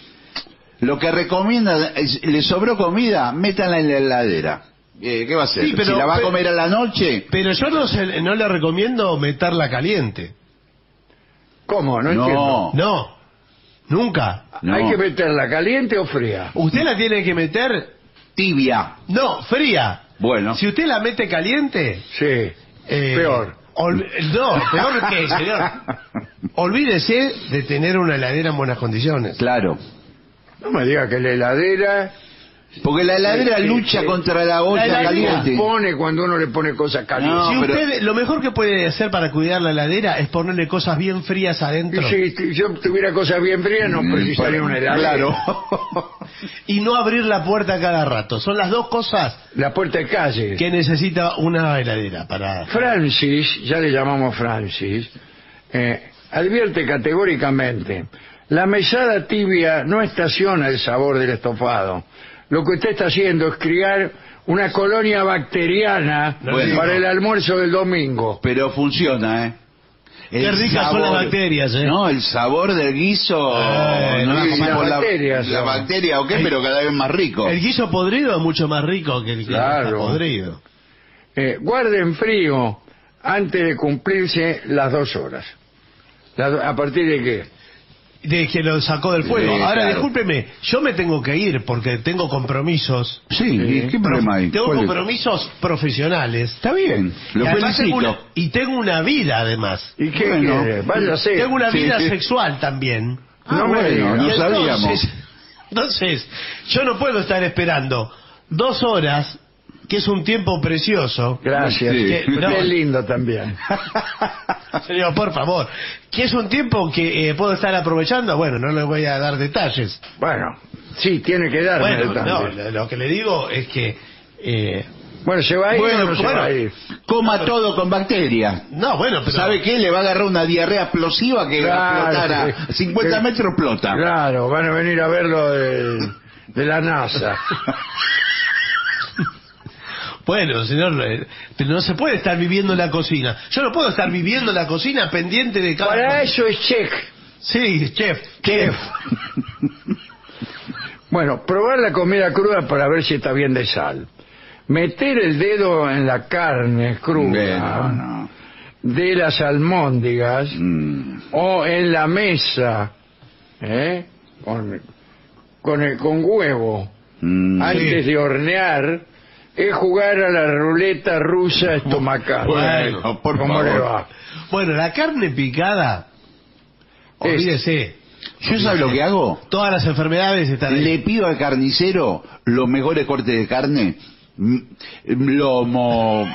Lo que recomienda, es, le sobró comida, métanla en la heladera. Eh, ¿Qué va a hacer? Sí, pero- si la va a pero- comer a la noche, Pero yo no, se- no le recomiendo meterla caliente. ¿Cómo? No, No. entiendo. No, nunca. No. ¿Hay que meterla caliente o fría? Usted la tiene que meter, tibia. no, fría. Bueno, Si usted la mete caliente, Sí. eh, Peor. ol- no, peor que, señor. Olvídese de tener una heladera en buenas condiciones. claro. No me diga que la heladera... Porque la heladera Sí, sí, lucha sí. contra la olla La heladera caliente. pone cuando uno le pone cosas calientes. No, si pero- usted, lo mejor que puede hacer para cuidar la heladera es ponerle cosas bien frías Y adentro si si yo tuviera cosas bien frías, no precisaría una heladera. Claro. y no abrir la puerta cada rato. Son las dos cosas La puerta de calle. que necesita una heladera para... Francis, ya le llamamos Francis, eh, advierte categóricamente, la mesada tibia no estaciona el sabor del estofado. Lo que usted está haciendo es criar una colonia bacteriana Bueno. para el almuerzo del domingo. Pero funciona, ¿eh? Qué ricas son las bacterias, ¿eh? No, el sabor del guiso. Eh, no y sé si las por la, bacterias, la ¿no? bacteria o qué, El- pero cada vez más rico. El guiso podrido es mucho más rico que el que Claro. está podrido. Eh, guarde en frío antes de cumplirse las dos horas. Las do- ¿A partir de qué? De que lo sacó del fuego. Sí, Ahora, claro. discúlpeme, yo me tengo que ir porque tengo compromisos. Sí, ¿y qué problema hay? Tengo ¿Cuál es? compromisos profesionales. Está bien, lo y, además tengo felicito. una, y tengo una vida, además. ¿Y qué Bueno, quiere? Váyase. Tengo una Sí, vida sí. sexual también. Ah, No me bueno, diga. no Y sabíamos. entonces, entonces, yo no puedo estar esperando dos horas que es un tiempo precioso. Gracias. Sí. Qué, No. qué lindo también. Señor, por favor, que es un tiempo que eh, puedo estar aprovechando. Bueno, no le voy a dar detalles. Bueno, sí, tiene que darme Bueno, detalles. no, lo, lo que le digo es que... Eh, Bueno, ¿se va a ir Bueno, o no se bueno, va a ir? coma todo con bacterias. no, bueno, pero... ¿Sabe qué? Le va a agarrar una diarrea explosiva que va a Claro, explotar a sí. cincuenta Sí. metros explota. Claro, van a venir a verlo de, de la NASA. Bueno, señor, eh, pero no se puede estar viviendo en la cocina. Yo no puedo estar viviendo en la cocina pendiente de cada... Para eso es check. Sí, chef. Chef. Bueno, probar la comida cruda para ver si está bien de sal. Meter el dedo en la carne cruda Bueno, no. de las almóndigas Mm. o en la mesa, ¿eh? con, con, el- con huevo, Mm. antes de hornear, es jugar a la ruleta rusa estomacal. Bueno, por ¿Cómo favor. le va? Bueno, la carne picada, olvídese. ¿Yo sabe lo que hago? Todas las enfermedades están ahí. Le pido al carnicero los mejores cortes de carne. mm, Lomo.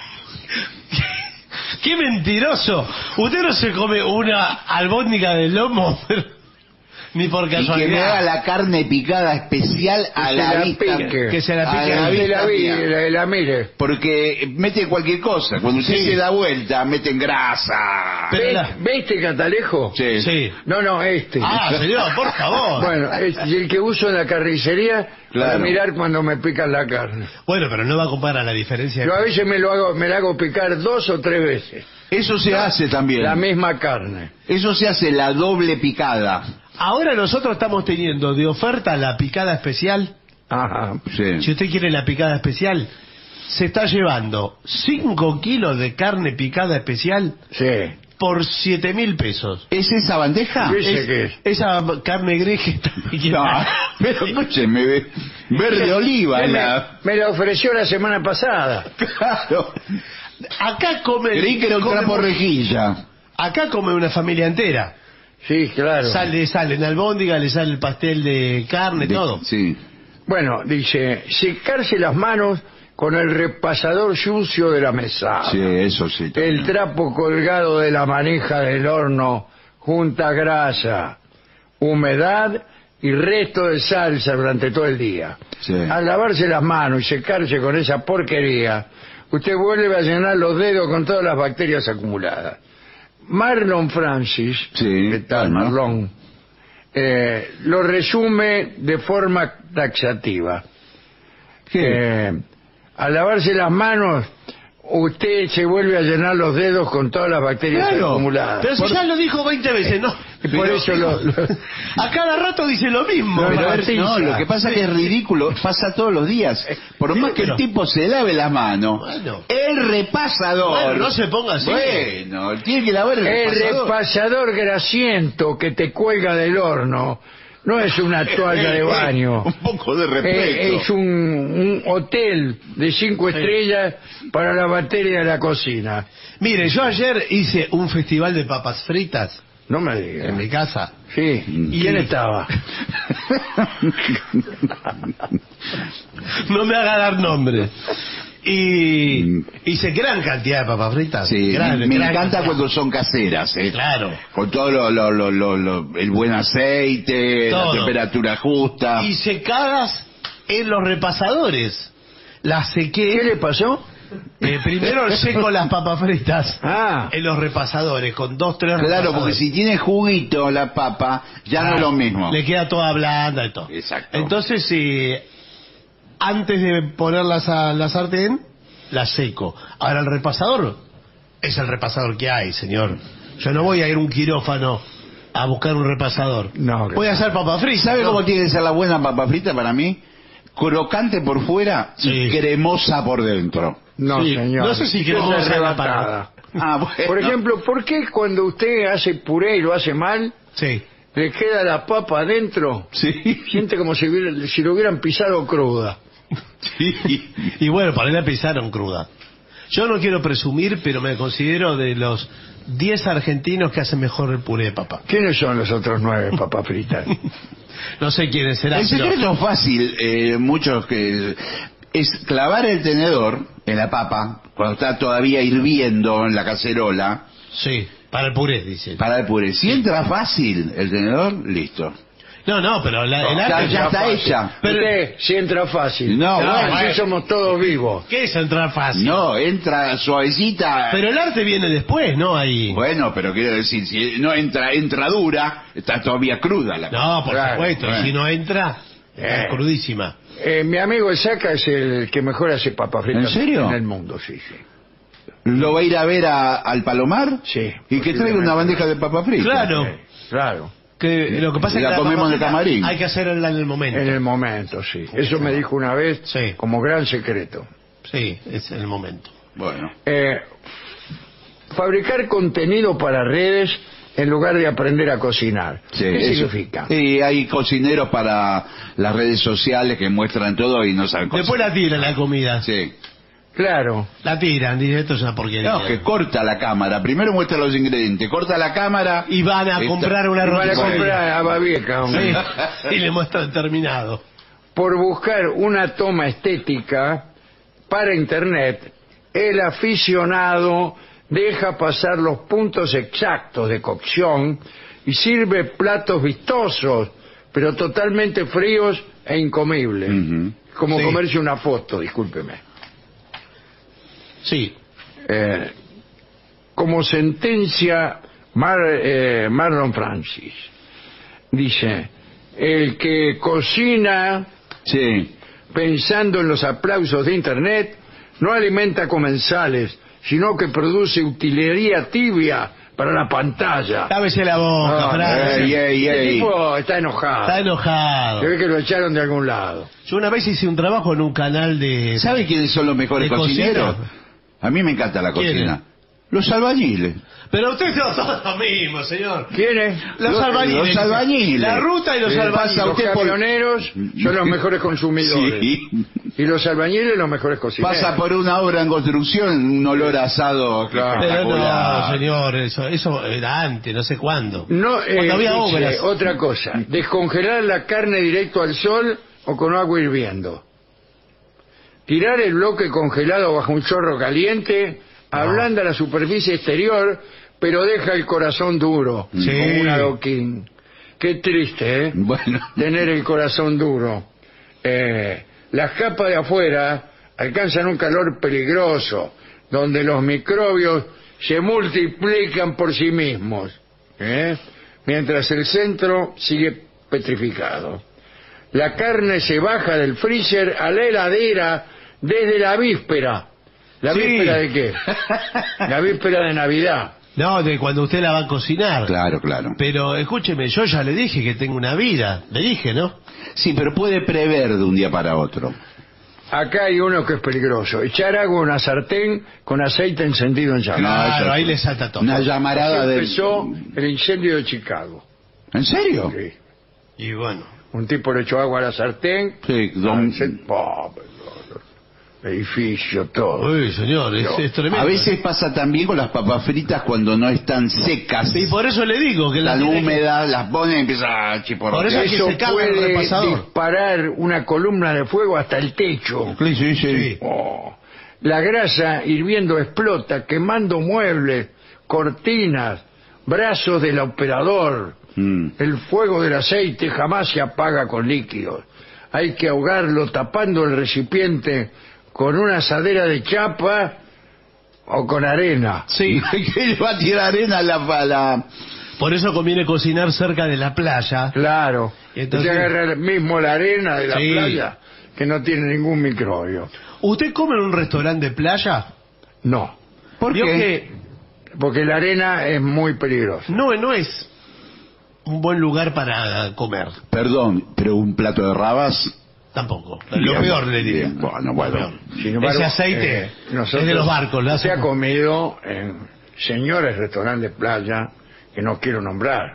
¡Qué mentiroso! Usted no se come una albóndiga de lomo, ni por Y que me haga casualidad. la carne picada especial a se la la vista. pique. Que se la A pique. la Que vista la, vi- mía. la- la mire. Porque mete cualquier cosa. Cuando usted Sí. se da vuelta, meten grasa. Pero ¿Ve- la- ¿Ve este catalejo? Sí. Sí. No, no, este. Ah, señor, por favor. Bueno, es el que uso en la carnicería para Claro. mirar cuando me pican la carne. Bueno, pero no va a comparar la diferencia. Yo a veces me lo hago, me la hago picar dos o tres veces. Eso se hace también. La misma carne. Eso se hace la doble picada. Ahora nosotros estamos teniendo de oferta la picada especial. Ajá. Sí. Si usted quiere la picada especial, se está llevando cinco kilos de carne picada especial Sí. por siete mil pesos. ¿Es esa bandeja? Sí, Es- que es. Esa carne gris que está No, pero escúcheme, ve- verde oliva. Me, La... me la ofreció la semana pasada. Claro. Acá come... Creí que era un come- trapo rejilla. Acá come una familia entera. Sí, claro. Sale, sale en albóndiga, le sale el pastel de carne, De- todo. Sí. Bueno, dice, secarse las manos con el repasador sucio de la mesa. Sí, eso sí. El trapo colgado de la manija del horno junta grasa, humedad y resto de salsa durante todo el día. Sí. Al lavarse las manos y secarse con esa porquería, usted vuelve a llenar los dedos con todas las bacterias acumuladas. Marlon Francis, Sí, ¿qué tal, calma. Marlon? Eh, lo resume de forma taxativa. Eh, al lavarse las manos, usted se vuelve a llenar los dedos con todas las bacterias Claro, acumuladas. pero si Por- ya lo dijo veinte veces, ¿no? y por Pero- eso lo, lo- A cada rato dice lo mismo. No, Pero, Martín, no, sí. lo que pasa es que es ridículo, pasa todos los días. Por Sí, más que pero- el tipo se lave las manos, Bueno. el repasador. Bueno, no se ponga así. Bueno, tiene que lavar el, el repasador. repasador grasiento que te cuelga del horno no es una toalla de baño. Un poco de Eh, respeto. es un, un hotel de cinco estrellas para la bacteria de la cocina. Mire, yo ayer hice un festival de papas fritas No me en mi digas. casa. Sí. Y- ¿Quién estaba? No me haga dar nombres. Y hice gran cantidad de papas fritas. Sí, Gran- me, me gran encanta cantidad. cuando son caseras, ¿eh? Claro. Con todo lo, lo, lo, lo- lo- el buen aceite, Todo. la temperatura justa. Y secadas en los repasadores. Las sequé. ¿Qué le pasó? Eh, primero seco las papas fritas Ah, en los repasadores con dos, tres Claro, porque repasadores. si tiene juguito la papa, ya no es lo mismo. Le queda toda blanda y todo. Exacto. Entonces, eh, antes de ponerlas a la sartén, las seco. Ahora, el repasador es el repasador que hay, señor. Yo no voy a ir a un quirófano a buscar un repasador. No, que voy a no. hacer papa frita. ¿Sabe ¿no? cómo tiene que ser la buena papa frita para mí? Crocante por fuera Sí. y cremosa por dentro. no, Sí, señor. no sé si Cosa cremosa es la arrebatada. Ah, bueno. Por ejemplo, ¿por qué cuando usted hace puré y lo hace mal, Sí. le queda la papa adentro? Sí. Siente como si, hubiera- si lo hubieran pisado cruda. Sí. Y bueno, para él la pisaron cruda. Yo no quiero presumir, pero me considero de los diez argentinos que hacen mejor el puré de papa. ¿Quiénes son los otros nueve papas fritas? No sé quiénes serán, El pero... secreto es fácil. eh, muchos que es clavar el tenedor en la papa, cuando está todavía hirviendo en la cacerola. Sí, para el puré, dice. Para el puré. Si entra fácil el tenedor, listo. No, no, pero la, el No, arte ya, ya está fácil. hecha. Pero usted, si entra fácil. No, no bueno. si somos todos vivos. ¿Qué es entrar fácil? No, entra suavecita. Pero el arte viene después, ¿no? Ahí. Bueno, pero quiero decir, si no entra entra dura, está todavía cruda la No, por Claro, supuesto. bueno. Y si no entra, está Eh. crudísima. Eh, mi amigo Saca es el que mejor hace papas fritas ¿En serio? en el mundo, sí, sí. ¿Lo va a ir a ver a- al Palomar? Sí. Y que traiga una bandeja de papas fritas. Claro. Eh, claro. Que lo que pasa es La que comemos papa en el frita camarín. Hay que hacerla en el momento. En el momento, sí. Eso me dijo una vez Sí. como gran secreto. Sí, es en el momento. Bueno. Eh, fabricar contenido para redes en lugar de aprender a cocinar. Sí, ¿Qué eso. significa? Sí, hay cocineros para las redes sociales que muestran todo y no saben cocinar. Después la tiran la comida. Sí. Claro. La tiran, dice, esto es una porquería. No, que corta la cámara. Primero muestra los ingredientes. Corta la cámara. Y van a Está- comprar una Y van a roticería. comprar a Babieca, hombre. Sí, y le muestran terminado. Por buscar una toma estética para internet, el aficionado deja pasar los puntos exactos de cocción y sirve platos vistosos, pero totalmente fríos e incomibles. Ujú. Como Sí. comerse una foto, discúlpeme. Sí. Eh, como sentencia Mar- eh, Marlon Francis, dice, el que cocina Sí. pensando en los aplausos de internet no alimenta comensales, sino que produce utilería tibia para la pantalla. Lávese la boca, Ah, Francis. ey, ey, El ey. tipo está enojado. Está enojado. Se ve que lo echaron de algún lado. Yo una vez hice un trabajo en un canal de... ¿Sabe quiénes son los mejores de cocineros? cocina. A mí me encanta la ¿Quiénes? cocina. Los albañiles. Pero ustedes no son lo mismo, señor. ¿Quiénes? Los, Los- albañiles. los albañiles. La ruta y los Eh, albañiles. pasa Los usted por- camioneros son los mejores consumidores. Sí. Y los albañiles los mejores cocineros. Pasa por una obra en construcción, un olor a asado. Claro. Pero no, espectacular. señor, eso, eso era antes, no sé cuándo. No, eh, Cuando había dice, obras. otra cosa, descongelar la carne directo al sol o con agua hirviendo. Tirar el bloque congelado bajo un chorro caliente, ablanda la superficie exterior, pero deja el corazón duro, Sí. como un adoquín. Qué triste, ¿eh? Bueno. Tener el corazón duro. Eh, las capas de afuera alcanzan un calor peligroso, donde los microbios se multiplican por sí mismos, ¿eh? Mientras el centro sigue petrificado. La carne se baja del freezer a la heladera desde la víspera. ¿La Sí. víspera de qué? La víspera de Navidad. No, de cuando usted la va a cocinar. Claro, claro. Pero escúcheme, yo ya le dije que tengo una vida. Le dije, ¿no? Sí, pero puede prever de un día para otro. Acá hay uno que es peligroso. Echar agua en una sartén con aceite encendido en llamas. No, Claro, eso- ahí le salta todo. Una llamarada Así de... empezó el incendio de Chicago. ¿En serio? Sí. Y bueno. Un tipo le echó agua a la sartén. Sí, don- Se- ¡pah! Edificio, todo. Uy, señor, es, es tremendo. A veces pasa también con las papas fritas cuando no están secas. Y por eso le digo que la Están tiene que- húmedas, las ponen y empieza a Por chiporrotear. eso es que Eso se caga el puede repasador. disparar una columna de fuego hasta el techo. Sí, sí, sí. Oh. La grasa hirviendo explota, quemando muebles, cortinas, brazos del operador. Mm. El fuego del aceite jamás se apaga con líquidos. Hay que ahogarlo tapando el recipiente con una asadera de chapa o con arena. Sí. ¿Qué le va a tirar arena a la... a la- Por eso conviene cocinar cerca de la playa. Claro. Entonces- Entonces agarra mismo la arena de la Sí. playa, que no tiene ningún microbio. ¿Usted come en un restaurante de playa? No, ¿Por Vio qué? que porque la arena es muy peligrosa. no, no es un buen lugar para comer. Perdón, pero un plato de rabas... Tampoco. Bien, Lo peor le diría. bien. Bueno, Lo bueno. peor. Sin embargo, Ese aceite eh, nosotros- es de los barcos. ¿lo Se hace? ha comido en señores restaurantes de playa que no quiero nombrar.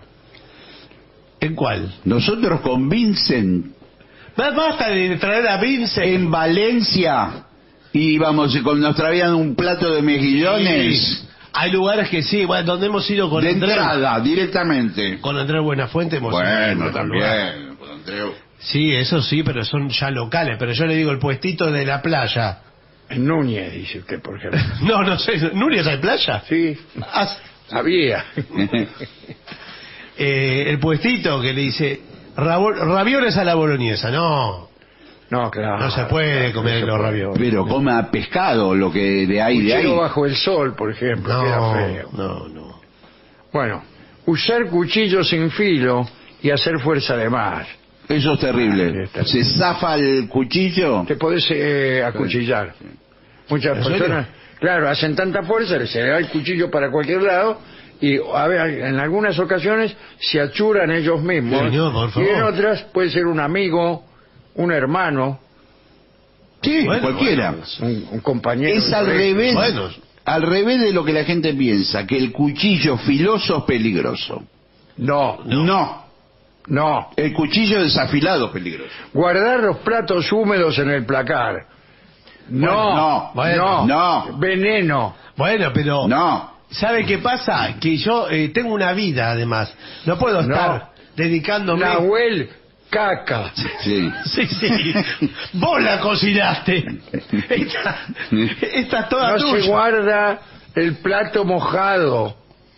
¿En cuál? Nosotros con Vincent Ba- Basta de traer a Vincent. en Valencia íbamos y con, nos traían un plato de mejillones Sí. Hay lugares que sí, bueno, donde hemos ido con de Andrés. entrada, directamente. Con Andrés Buenafuente hemos ido a Bueno, otro lugar. también. con Andreu. Sí, eso sí, pero son ya locales. Pero yo le digo el puestito de la playa. En Núñez, dice usted, por ejemplo. No, no sé. ¿Núñez hay playa? Sí, Ah, había. eh, el puestito que le dice rabo- ravioles a la boloñesa. No, No, claro. no se puede comer los ravioles. Pero coma pescado, lo que de ahí, de ahí. Cuchillo bajo el sol, por ejemplo, queda No, feo. no, no. Bueno, usar cuchillo sin filo y hacer fuerza de más. Eso es terrible. Ah, sí, Se zafa el cuchillo. Te podés eh, acuchillar. Muchas ¿En serio? personas, claro, hacen tanta fuerza que se le da el cuchillo para cualquier lado y a ver, en algunas ocasiones se achuran ellos mismos. Señor, por favor. Y en otras puede ser un amigo, un hermano, Sí, Bueno, cualquiera. bueno. un, un compañero. Es al de- revés. Bueno. Al revés de lo que la gente piensa, que el cuchillo filoso es peligroso. No, No. no. El cuchillo desafilado es peligroso. Guardar los platos húmedos en el placar. No, no, bueno, no, no. veneno. Bueno, pero No. ¿sabe qué pasa? Que yo eh, tengo una vida, además. No puedo estar No. dedicándome... Nahuel, caca. Sí. Sí, sí. Vos la cocinaste. Esta, esta es toda No tuya. se guarda el plato mojado.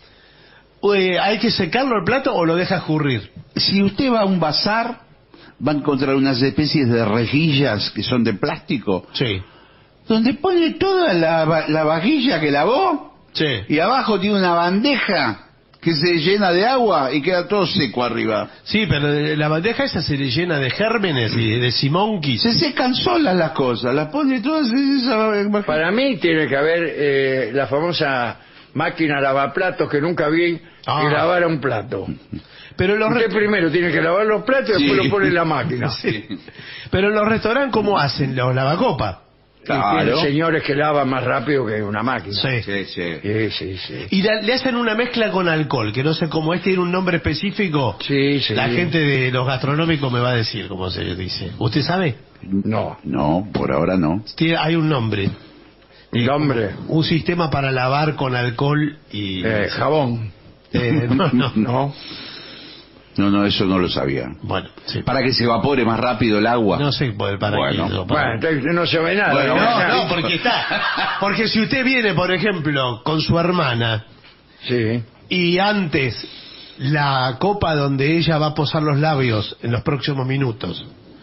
Eh, ¿Hay que secarlo el plato o lo deja escurrir? Si usted va a un bazar, va a encontrar unas especies de rejillas que son de plástico, Sí. donde pone toda la, va- la vajilla que lavó Sí. y abajo tiene una bandeja que se llena de agua y queda todo seco arriba. Sí, pero de- la bandeja esa se le llena de gérmenes y de simonquis. Se secan solas las cosas, las pone todas en esa vajilla. Para mí tiene que haber eh, la famosa máquina lavaplatos que nunca vi Ah. que lavara un plato. Pero los, Usted re- primero tiene que lavar los platos y Sí. después lo pone en la máquina. Sí. Pero los restaurantes, ¿cómo hacen? Los lavacopas. Y tiene Claro. señores que lavan más rápido que una máquina. Sí. Sí, sí. Sí, sí, sí. Y la- le hacen una mezcla con alcohol, que no sé cómo este tiene un nombre específico. Sí, sí. La gente de los gastronómicos me va a decir cómo se dice. ¿Usted sabe? No. No, por ahora no. Tiene- hay un nombre. El hombre, Un sistema para lavar con alcohol y... eh, jabón. Eh, no, no. No. No, no, eso no lo sabía. Bueno, sí. Para que se evapore más rápido el agua. No sé por- para Bueno. qué. o Bueno, para- entonces no se ve nada. Bueno, No, no, porque está. Porque si usted viene, por ejemplo, con su hermana Sí. y antes la copa donde ella va a posar los labios en los próximos minutos,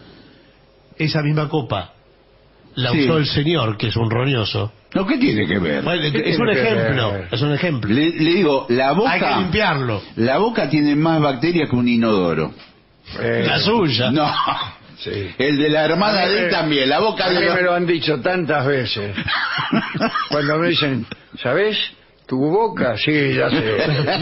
esa misma copa la Sí. usó el señor, que es un roñoso. No, ¿qué tiene que ver? Bueno, ¿Qué es un tiene que ejemplo, ver? es un ejemplo. Le, le digo, la boca... Hay que limpiarlo. La boca tiene más bacterias que un inodoro. Eh, La suya. No. Sí. El de la hermana A mí de él me- también. La boca A mí de me la... lo han dicho tantas veces. Cuando me dicen, ¿sabes? ¿Tu boca? Sí, ya sé.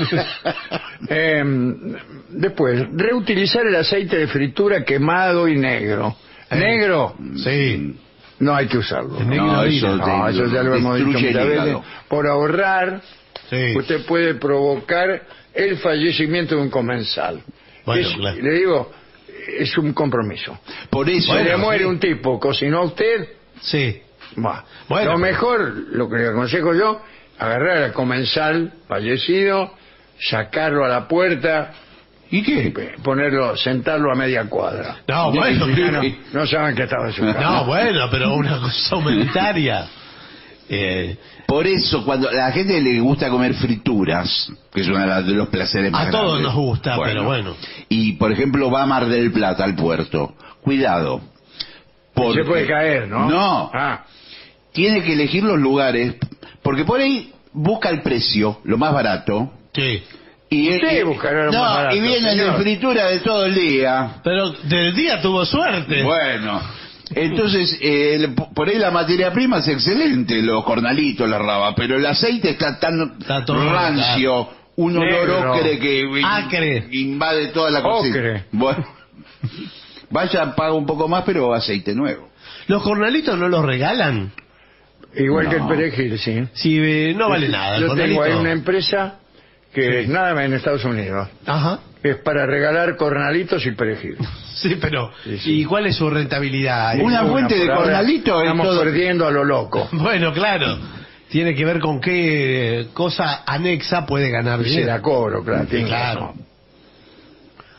Eh, después, reutilizar el aceite de fritura quemado y negro. Eh. ¿Negro? Sí. No hay que usarlo. El negro No, orina. eso No, te- eso ya lo hemos dicho destruye muchas el veces. hígado. Por ahorrar, Sí. usted puede provocar el fallecimiento de un comensal. Bueno, Es- claro. Le digo, es un compromiso. Por eso... Si le Bueno, muere sí. un tipo, cocinó a usted, Sí. va. Bueno. Lo mejor, lo que le aconsejo yo, agarrar al comensal fallecido, sacarlo a la puerta, ¿Y qué? ponerlo, sentarlo a media cuadra. No, bueno, Ya pero- no, no saben que estaba en su casa. No, bueno, pero una cosa humanitaria. Eh, Por eso, cuando a la gente le gusta comer frituras, que es uno de las- de los placeres más A todos grandes. nos gusta, pero bueno. Y, por ejemplo, va a Mar del Plata, al puerto. Cuidado. porque- Se puede caer, ¿no? No. Ah, Tiene que elegir los lugares, porque por ahí busca el precio, lo más barato. sí. Y, Usted y- buscará lo no, más barato, y vienen de señor. fritura de todo el día. Pero del día tuvo suerte. Bueno, entonces, eh, el- por ahí la materia prima es excelente, los cornalitos, la raba, pero el aceite está tan Está todo rancio, un olor Negro. ocre que in- Acre. invade toda la cocina. Ocre. Bueno, vaya, paga un poco más, pero aceite nuevo. ¿Los cornalitos no los regalan? igual No. que el perejil, sí. Si eh, no vale nada. El Yo tengo cornalito. ahí una empresa que Sí. es nada más en Estados Unidos. Ajá. Es para regalar cornalitos y perejil. Sí, pero Sí, sí. ¿y cuál es su rentabilidad? Una fuente de por ahora cornalito es Estamos todo- perdiendo a lo loco. Bueno, claro. Tiene que ver con qué eh, cosa anexa puede ganar Y se dinero. la cobro, claro. Sí, tiene claro. razón.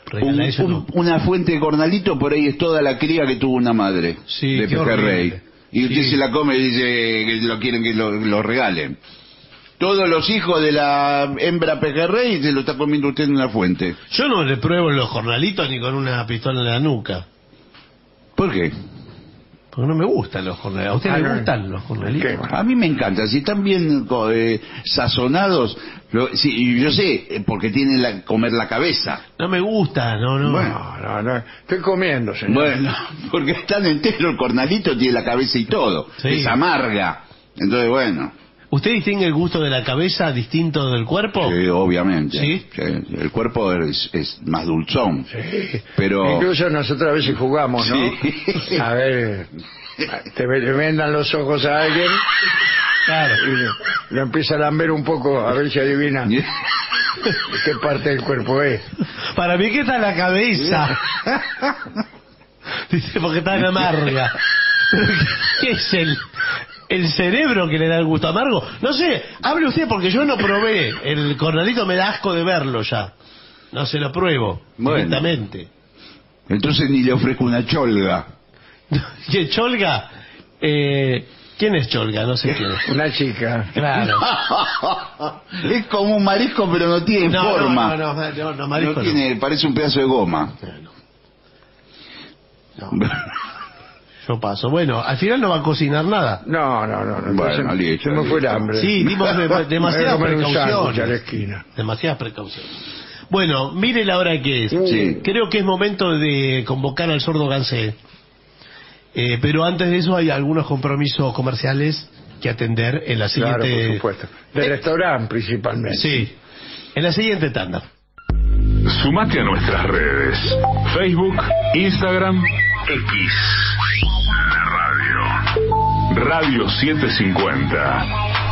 Un, Regala eso, un- no. una fuente de cornalito, por ahí es toda la cría que tuvo una madre Sí, de qué pejerrey. horrible. Y usted Sí. se la come y dice que lo quieren que lo, lo regalen. Todos los hijos de la hembra pejerrey se lo está comiendo usted en una fuente. Yo no le pruebo los jornalitos ni con una pistola en la nuca. ¿Por qué? Porque no me gustan los jornalitos. ¿A usted Ah, le no. gustan los jornalitos? A mí me encanta, si están bien co- eh, sazonados, lo- sí, y yo sé, eh, porque tienen la, comer la cabeza. No me gusta, no, no. Bueno. No, no, no. Estoy comiendo, señor. Bueno, porque están enteros, el cornalito tiene la cabeza y todo, Sí. es amarga. Entonces, bueno, ¿Usted distingue el gusto de la cabeza distinto del cuerpo? sí, obviamente. ¿Sí? Sí, el cuerpo es, es más dulzón. Sí. Pero... Incluso nosotros a veces jugamos, ¿no? Sí. A ver, te ve- le vendan los ojos a alguien Claro. y le- lo empieza a lamber un poco a ver si adivina qué parte del cuerpo es. Para mí que está en la cabeza. Dice, porque está en amarga. ¿Qué es el, el cerebro que le da el gusto amargo? No sé, hable usted porque yo no probé. El cornalito me da asco de verlo ya. No se lo pruebo, Bueno. directamente. Entonces ni le ofrezco una cholga. Y el Cholga, eh, ¿quién es Cholga? No sé quién es. Una chica. Claro. Es como un marisco, pero no tiene No, forma. no, no, no, no, no, marisco No no. tiene, parece un pedazo de goma. No. Yo paso. Bueno, al final no va a cocinar nada. No, no, no. no. Bueno, Entonces, listo, se me fue el listo. hambre. Sí, dimos de- Me voy a demasiadas comer un sándwich a la precauciones. esquina. Demasiadas precauciones. Bueno, mire la hora que es. Sí. Creo que es momento de convocar al sordo Gansé. Eh, pero antes de eso hay algunos compromisos comerciales que atender en la Claro, siguiente... por supuesto. De restaurante principalmente. Sí, en la siguiente tanda. Sumate a nuestras redes. Facebook, Instagram, X. La radio. Radio setecientos cincuenta.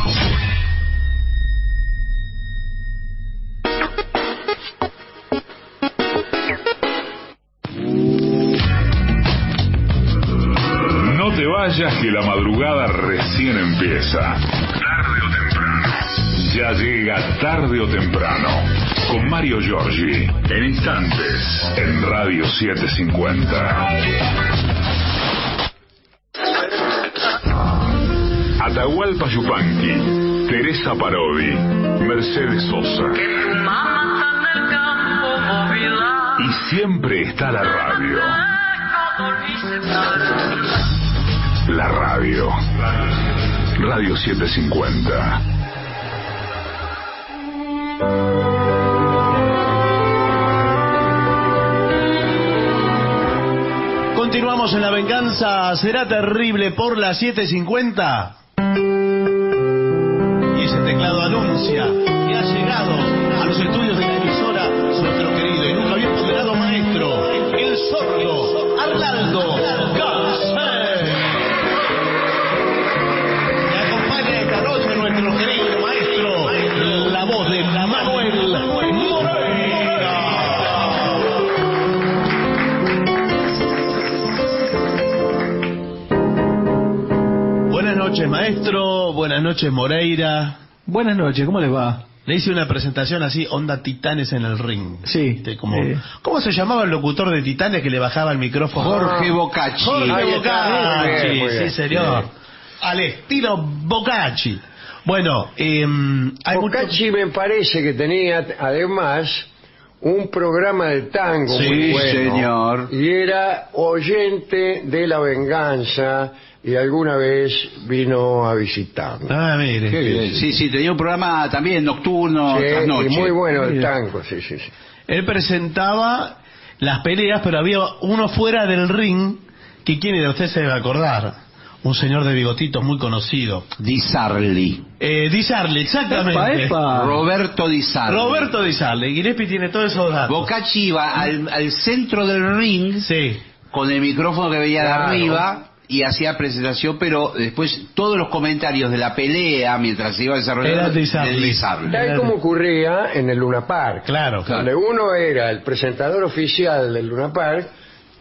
No te vayas que la madrugada recién empieza. Tarde o temprano. Ya llega Tarde o Temprano con Mario Giorgi. En instantes, en Radio setecientos cincuenta. Atahualpa Yupanqui, Teresa Parodi, Mercedes Sosa. Y siempre está la radio. La radio. Radio setecientos cincuenta. Continuamos en La Venganza Será Terrible por las siete cincuenta. Y ese teclado anuncia que ha llegado a los estudios de la emisora nuestro querido y nunca bien ponderado maestro, el sordo Arnaldo Gansé. Me acompaña esta noche nuestro querido maestro, la voz de Manuel Moreira. Buenas noches, maestro. Buenas noches, Moreira. Buenas noches, ¿cómo les va? Le hice una presentación así, onda Titanes en el ring. Sí. Este, como, eh, ¿Cómo se llamaba el locutor de Titanes que le bajaba el micrófono? Jorge Bocacci. Jorge Ahí está, muy Bocacci, bien, muy bien. sí señor. Al estilo Bocacci. Bueno, eh, hay Bocacci me parece que tenía además un programa de tango Sí, muy bueno. señor. Y era oyente de La Venganza y alguna vez vino a visitarnos. Ah, mire. Qué bien. Sí, sí, tenía un programa también nocturno, Sí, tras noche. y muy bueno el Mira. tango, sí, sí, sí. Él presentaba las peleas, pero había uno fuera del ring, que quién era, usted se debe acordar. Un señor de bigotitos muy conocido. Di Sarli. Eh, Di Sarli, exactamente. Epa, epa. Roberto Di Sarli. Roberto Di Sarli. Gillespie tiene todos esos datos. Bocacci iba al, al centro del ring Sí. con el micrófono que veía Claro. de arriba y hacía presentación, pero después todos los comentarios de la pelea mientras se iba desarrollando Era Di Sarli. de Di Sarli. Tal como ocurría en el Luna Park. Claro, claro. Donde uno era el presentador oficial del Luna Park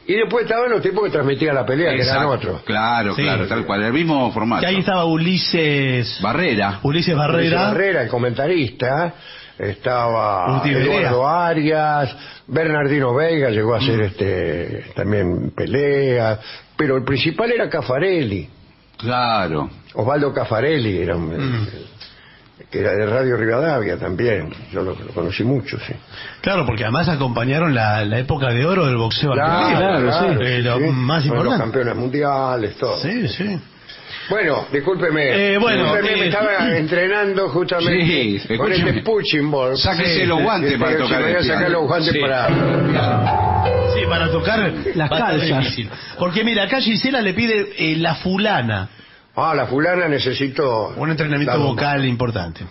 Y después estaban los tipos que transmitían la pelea, que eran Exacto. otros. Claro, Sí. claro, tal cual, el mismo formato. Que ahí estaba Ulises Barrera. Ulises Ulises Barrera. Barrera, el comentarista, estaba Urti Berea. Eduardo Arias, Bernardino Veiga llegó a hacer Mm. este también peleas, pero el principal era Caffarelli, Claro. Osvaldo Caffarelli, era un- Mm. que era de Radio Rivadavia también, yo lo, lo conocí mucho, sí. Claro, porque además acompañaron la, la época de oro del boxeo argentino. claro, sí. Eh, lo sí. más Fueron los importante. campeones mundiales, todo. Sí, sí. Bueno, discúlpeme. Eh, bueno, Discúlpeme, eh, me estaba entrenando justamente Sí, con escúcheme. este punching ball. Sáquese Sí, los guantes sí, para sí, tocar me voy a el sacar piano. los guantes Sí. para... Sí, para tocar Las va a estar calzas. difícil. Porque mira, acá Gisela le pide eh, la fulana, Ah, la fulana necesito... un entrenamiento dar un- vocal importante.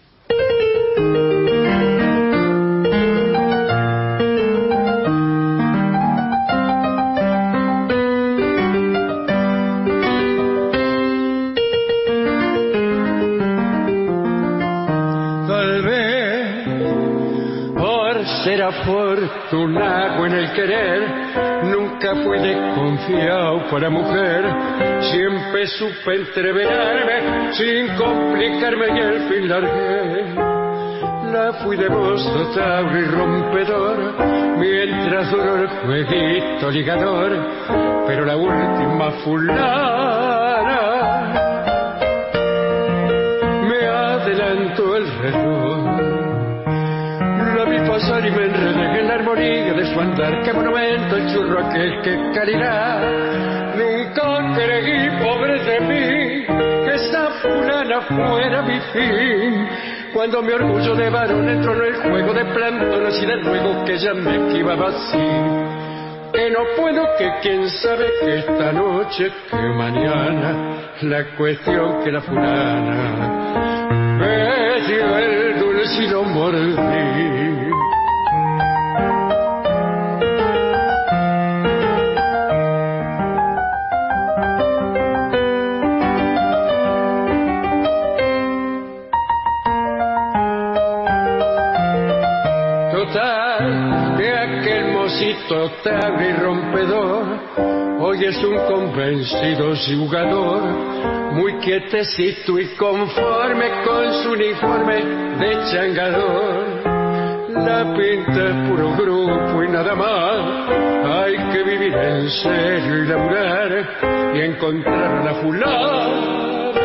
Tal vez por ser afortunado en el querer, nunca fui desconfiado para mujer. Siempre supe entreverarme sin complicarme y al fin largué. La fui de voz notable y rompedor, mientras duró el jueguito ligador, pero la última fulana me adelantó el reloj. La vi pasar y me enredé en la armonía de su andar. Qué monumento el churro aquel, qué caridad. Nunca creí, pobre de mí, que esa fulana fuera mi fin. Cuando mi orgullo de varón entró en el juego de plantones y de ruego que ella me esquivaba así. Que no puedo, que quién sabe que esta noche, que mañana, la cuestión que la fulana me dio el dulce y lo mordí. Total, de aquel mocito tarde y rompedor, hoy es un convencido jugador, muy quietecito y conforme con su uniforme de changador. La pinta es puro grupo y nada más, hay que vivir en serio y laburar y encontrar a la fulana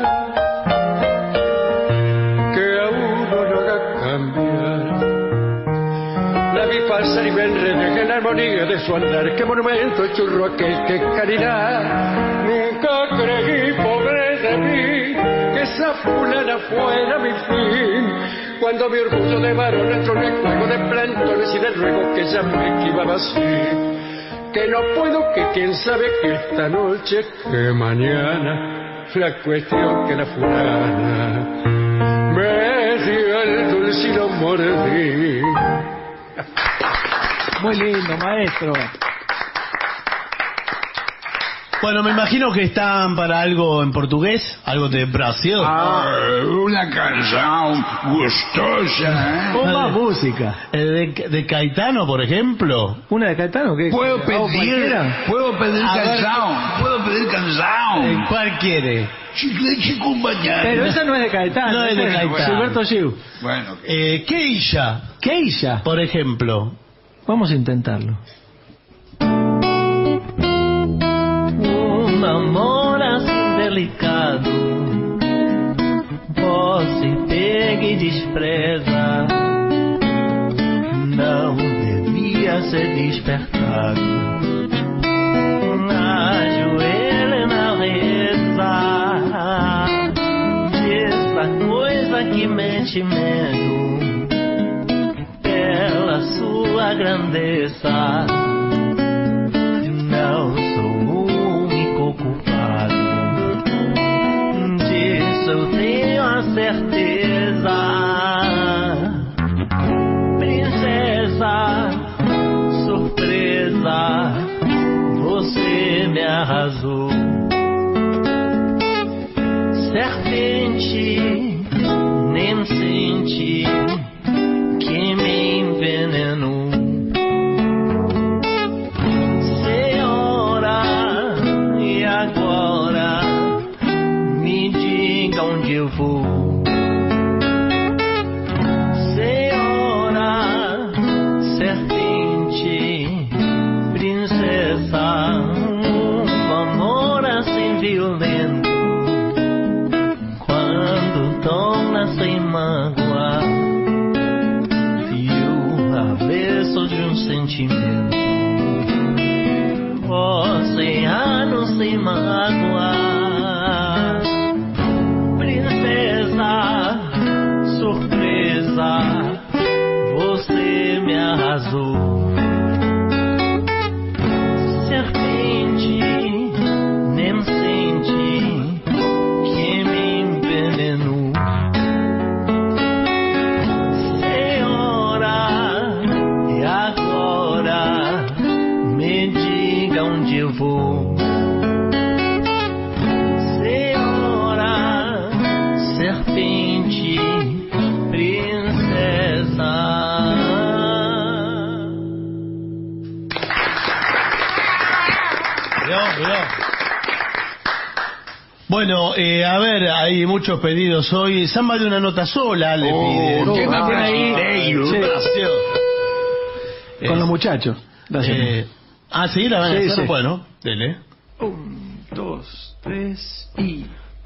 que a uno lo haga cambiar. La vi pasar y me enredé en la armonía de su andar. Qué monumento el churro aquel, qué caridad. Nunca creí, pobre de mí, que esa fulana fuera mi fin. Cuando mi orgullo de varón entró en el juego de plantones y de ruego que ella me esquivaba así. Que no puedo, que quién sabe que esta noche, que mañana, la cuestión que la fulana me dio el dulce y lo mordí. Muy lindo, maestro. Bueno, me imagino que están para algo en portugués, algo de Brasil. Ah, una canción gustosa. ¿eh? Ponga música. Eh, de, de Caetano, por ejemplo. ¿Una de Caetano? ¿Qué? Puedo ¿O pedir, cualquiera? puedo pedir A ver. canción, puedo pedir Eh, canción. ¿Cuál quiere? Chicle, chico, mañana. Pero esa no es de Caetano. No es de esa Caetano. Gilberto Gil. Bueno, Eh, Keisha, Keisha. por ejemplo. Vamos a intentarlo. Um amor assim delicado, você pega e despreza, não devia ser despertado. Ajoelha na reza, diz a coisa que mete medo, pela sua grandeza. Não sou o único culpado, disso eu tenho a certeza. Princesa, surpresa, você me arrasou. Serpente, nem senti que me envenenou. vou. Senhora, serpente, princesa, um amor assim violento, quando torna sem mágoa, viu avesso de um sentimento. Oceano sem mágoa, princesa, surpresa, você me arrasou. Serpente, nem sente que me envenenou. Senhora, e agora me diga onde eu vou. Senhora, serpente, princesa. Cuidado, cuidado. Bueno, eh, a ver, hay muchos pedidos hoy. Samba de una nota sola, le piden. ¿qué más Ah, brasileiro? sí. Con Eh, los muchachos. Gracias. eh, ah, sí, la van a Sí, hacer. sí. Bueno, dele. Um, dois, três e.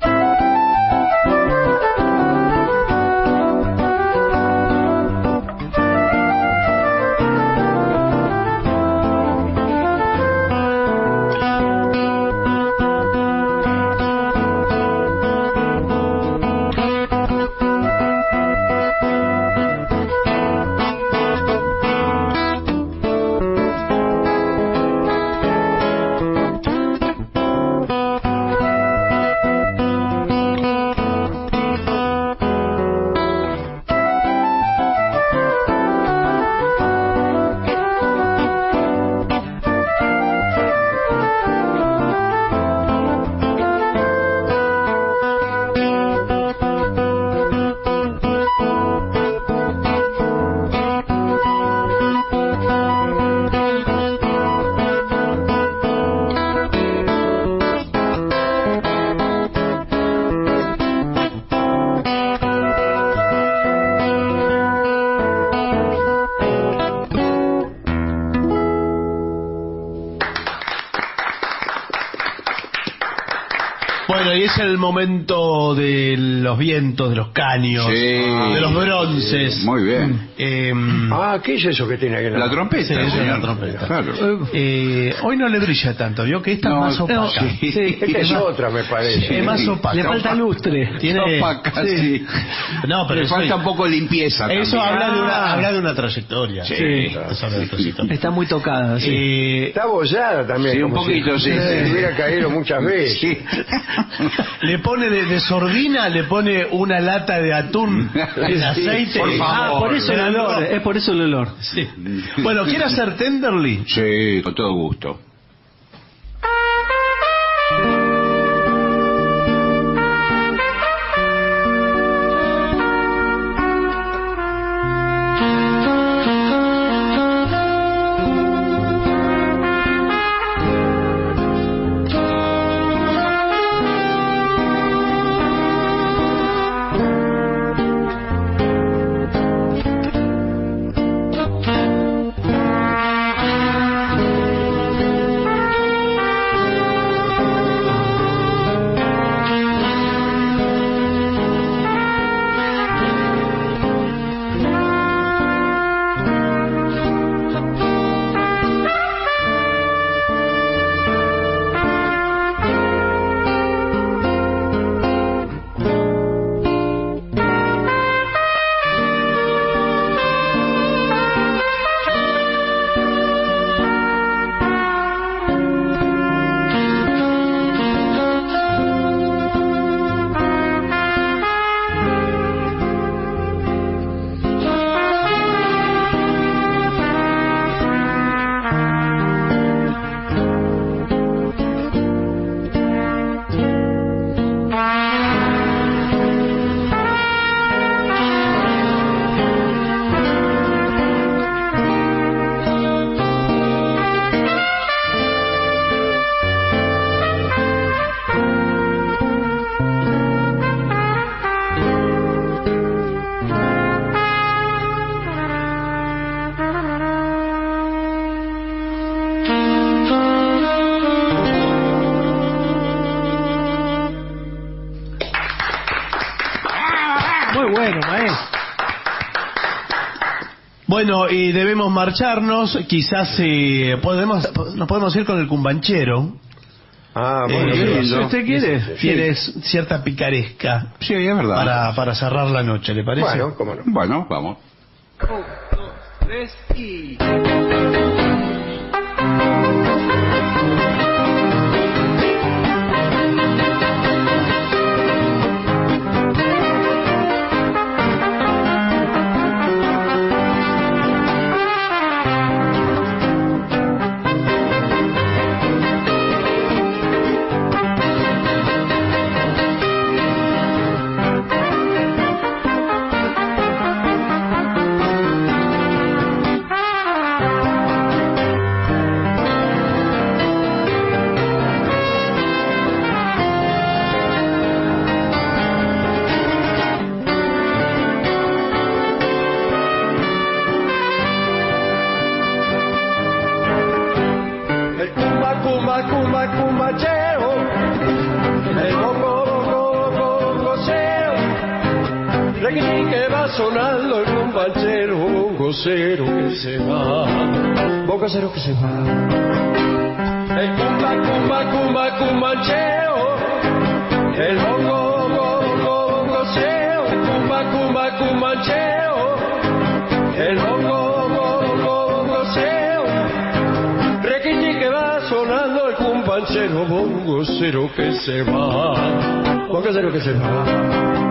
Bueno, y es el momento de los vientos, de los caños, Sí. de los bronces. Muy bien. Eh, Ah, ¿qué es eso que tiene ahí en La trompeta, Sí, esa es la señor. trompeta. Claro. eh, hoy no le brilla tanto, vio que esta No, es más opaca. no, sí. Sí, Esta es otra, me parece. Es más opaca. le falta lustre. Tiene, Opaca, sí. No, pero Le eso- falta un poco de limpieza. Eso también. habla de, una, Ah. habla de una trayectoria. Sí. Eso habla de trayectoria. Está muy tocada, sí. Eh, Está abollada también. Sí, un como poquito, si sí, sí. hubiera caído muchas veces. Sí. le pone de, de sordina, le pone una lata de atún en Sí, aceite. por favor. Ah, por eso el Pero olor, no. es por eso el olor. Sí. Bueno, ¿quiere hacer tenderly? Sí, con todo gusto. Thank bueno, maestro. Bueno, y debemos marcharnos. Quizás eh, podemos nos podemos ir con el cumbanchero. Ah, bueno, Eh, si usted quiere, Sí. tiene cierta picaresca. Sí, es verdad. Para, para cerrar la noche, ¿le parece? Bueno, cómo no. Bueno, vamos. Tres y... El cumba, cumba, cumba, cumbacheo. El bongo, bongo, bongo, bongoceo. Requintín que va sonando el cumbanchero, bongocero que se va, bongocero que se va. El cumba, cumba, cumba, cumbancheo. El bongo, bongo, bongo, bongoceo. El cumba, cumba, cumbancheo. El bongo, bongo, bongo, bongoceo. Requintín que va sonando el cumbanchero, bongocero que se va, bongocero que se va.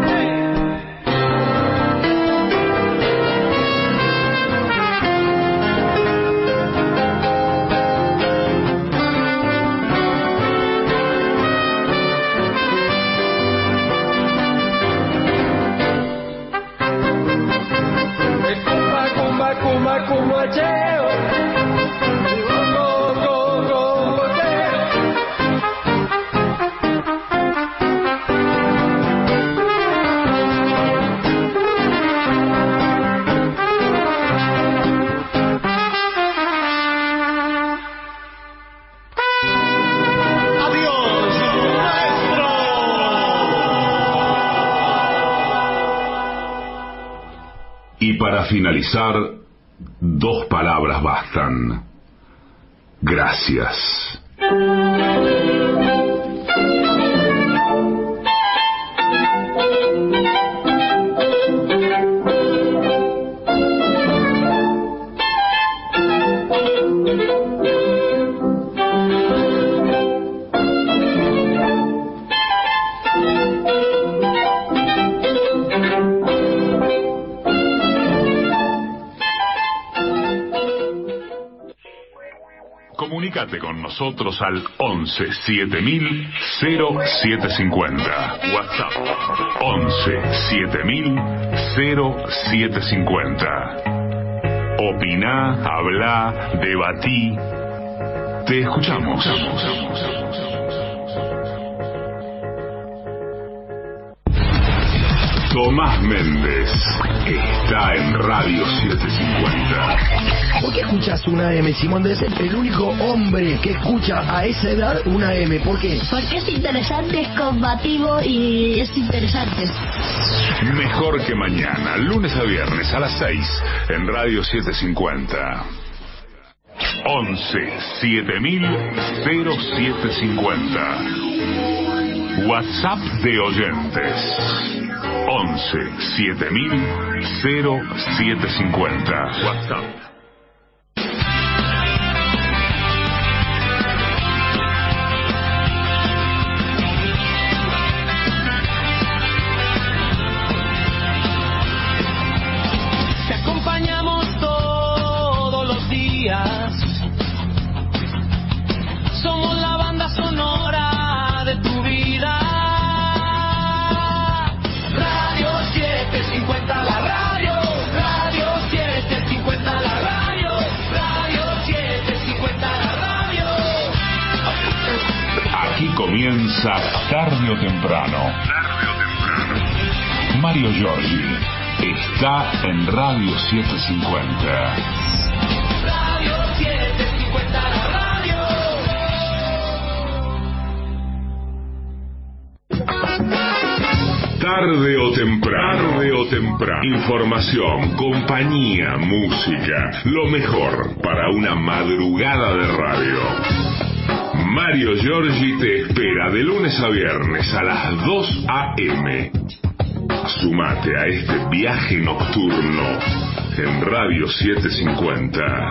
El cumba, cumba, cumba, cumbacheo. El bongo, bongo, bongoceo. Y para finalizar, dos palabras bastan. Gracias. Comunícate con nosotros al once siete mil cero siete cincuenta. WhatsApp once siete mil cero siete cincuenta. Opiná, hablá, debatí. Te escuchamos. Tomás Méndez está en Radio setecientos cincuenta. ¿Por qué escuchas una M? Simón debe ser el único hombre que escucha a esa edad una M. ¿Por qué? Porque es interesante, es combativo y es interesante. Mejor que mañana, lunes a viernes a las seis en Radio setecientos cincuenta. once siete mil cero siete cincuenta. WhatsApp de oyentes. once siete mil cero siete cincuenta. WhatsApp. Te acompañamos todos los días. Somos la banda sonora de tu vida. Radio setecientos cincuenta la radio. Radio setecientos cincuenta la radio. Radio setecientos cincuenta la radio. Aquí comienza Tarde o Temprano. Tarde o Temprano. Mario Giorgi está en Radio setecientos cincuenta. Radio setecientos cincuenta la radio. Tarde o temprano, tarde o temprano. Información, compañía, música, lo mejor para una madrugada de radio. Mario Giorgi te espera de lunes a viernes a las dos a eme. Sumate a este viaje nocturno en Radio setecientos cincuenta.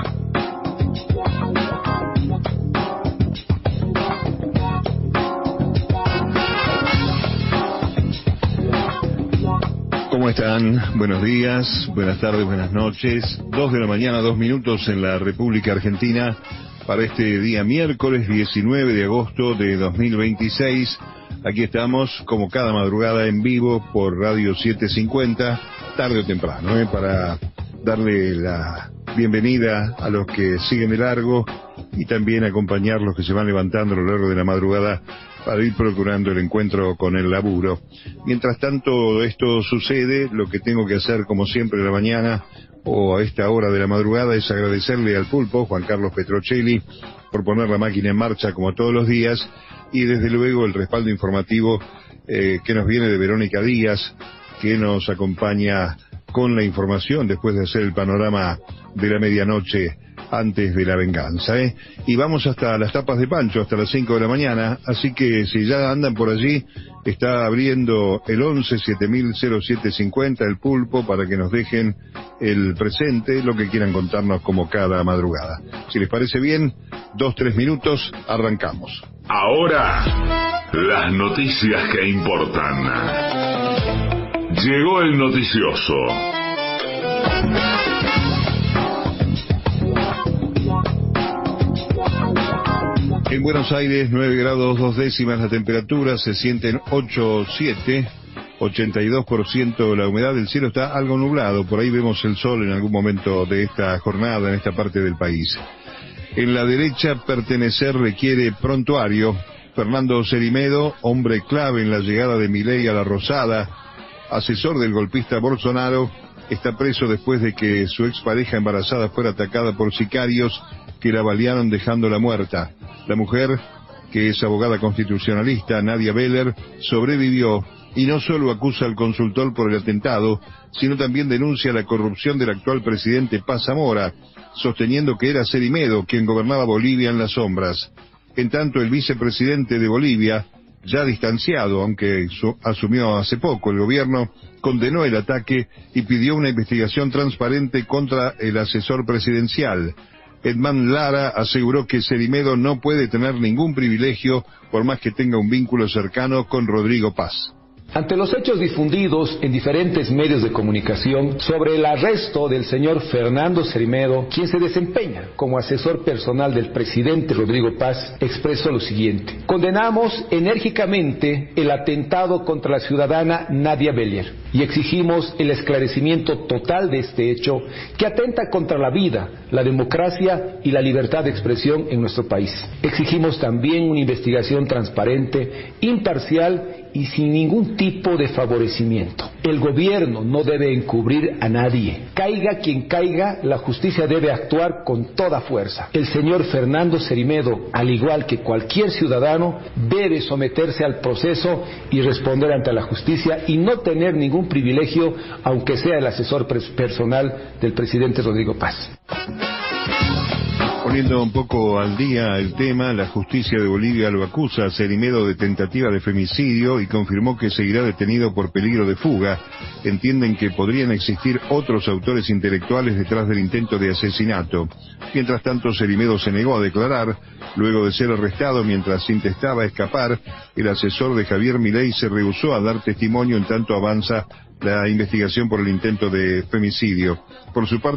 ¿Cómo están? Buenos días, buenas tardes, buenas noches. Dos de la mañana, dos minutos en la República Argentina para este día miércoles diecinueve de agosto de dos mil veintiséis. Aquí estamos como cada madrugada en vivo por Radio setecientos cincuenta, tarde o temprano, ¿eh? Para darle la bienvenida a los que siguen de largo y también acompañar los que se van levantando a lo largo de la madrugada para ir procurando el encuentro con el laburo. Mientras tanto esto sucede, lo que tengo que hacer como siempre en la mañana o a esta hora de la madrugada es agradecerle al pulpo, Juan Carlos Petrocelli, por poner la máquina en marcha como todos los días y desde luego el respaldo informativo eh, que nos viene de Verónica Díaz, que nos acompaña con la información después de hacer el panorama de la medianoche antes de la venganza, ¿eh? Y vamos hasta las tapas de Pancho, hasta las cinco de la mañana, así que si ya andan por allí, está abriendo el once siete mil cero siete cincuenta, el pulpo, para que nos dejen el presente, lo que quieran contarnos como cada madrugada. Si les parece bien, dos, tres minutos, arrancamos. Ahora, las noticias que importan. Llegó el noticioso. En Buenos Aires, nueve grados dos décimas la temperatura, se sienten ocho siete, ochenta y dos por ciento la humedad, el cielo está algo nublado, por ahí vemos el sol en algún momento de esta jornada en esta parte del país. En la derecha, pertenecer requiere prontuario. Fernando Cerimedo, hombre clave en la llegada de Milei a la Rosada, asesor del golpista Bolsonaro, está preso después de que su expareja embarazada fuera atacada por sicarios que la balearon dejándola muerta. La mujer, que es abogada constitucionalista, Nadia Beller, sobrevivió y no solo acusa al consultor por el atentado, sino también denuncia la corrupción del actual presidente Paz Zamora, sosteniendo que era Cerimedo quien gobernaba Bolivia en las sombras. En tanto, el vicepresidente de Bolivia, ya distanciado, aunque su, asumió hace poco el gobierno, condenó el ataque y pidió una investigación transparente contra el asesor presidencial. Edmán Lara aseguró que Cerimedo no puede tener ningún privilegio por más que tenga un vínculo cercano con Rodrigo Paz. Ante los hechos difundidos en diferentes medios de comunicación sobre el arresto del señor Fernando Cerimedo, quien se desempeña como asesor personal del presidente Rodrigo Paz, expresó lo siguiente: condenamos enérgicamente el atentado contra la ciudadana Nadia Beller y exigimos el esclarecimiento total de este hecho que atenta contra la vida, la democracia y la libertad de expresión en nuestro país. Exigimos también una investigación transparente, imparcial y sin ningún tipo de favorecimiento. El gobierno no debe encubrir a nadie. Caiga quien caiga, la justicia debe actuar con toda fuerza. El señor Fernando Cerimedo, al igual que cualquier ciudadano, debe someterse al proceso y responder ante la justicia y no tener ningún privilegio, aunque sea el asesor personal del presidente Rodrigo Paz. Poniendo un poco al día el tema, la justicia de Bolivia lo acusa a Cerimedo de tentativa de femicidio y confirmó que seguirá detenido por peligro de fuga. Entienden que podrían existir otros autores intelectuales detrás del intento de asesinato. Mientras tanto, Cerimedo se negó a declarar. Luego de ser arrestado mientras intentaba escapar, el asesor de Javier Milei se rehusó a dar testimonio en tanto avanza la investigación por el intento de femicidio. Por su parte,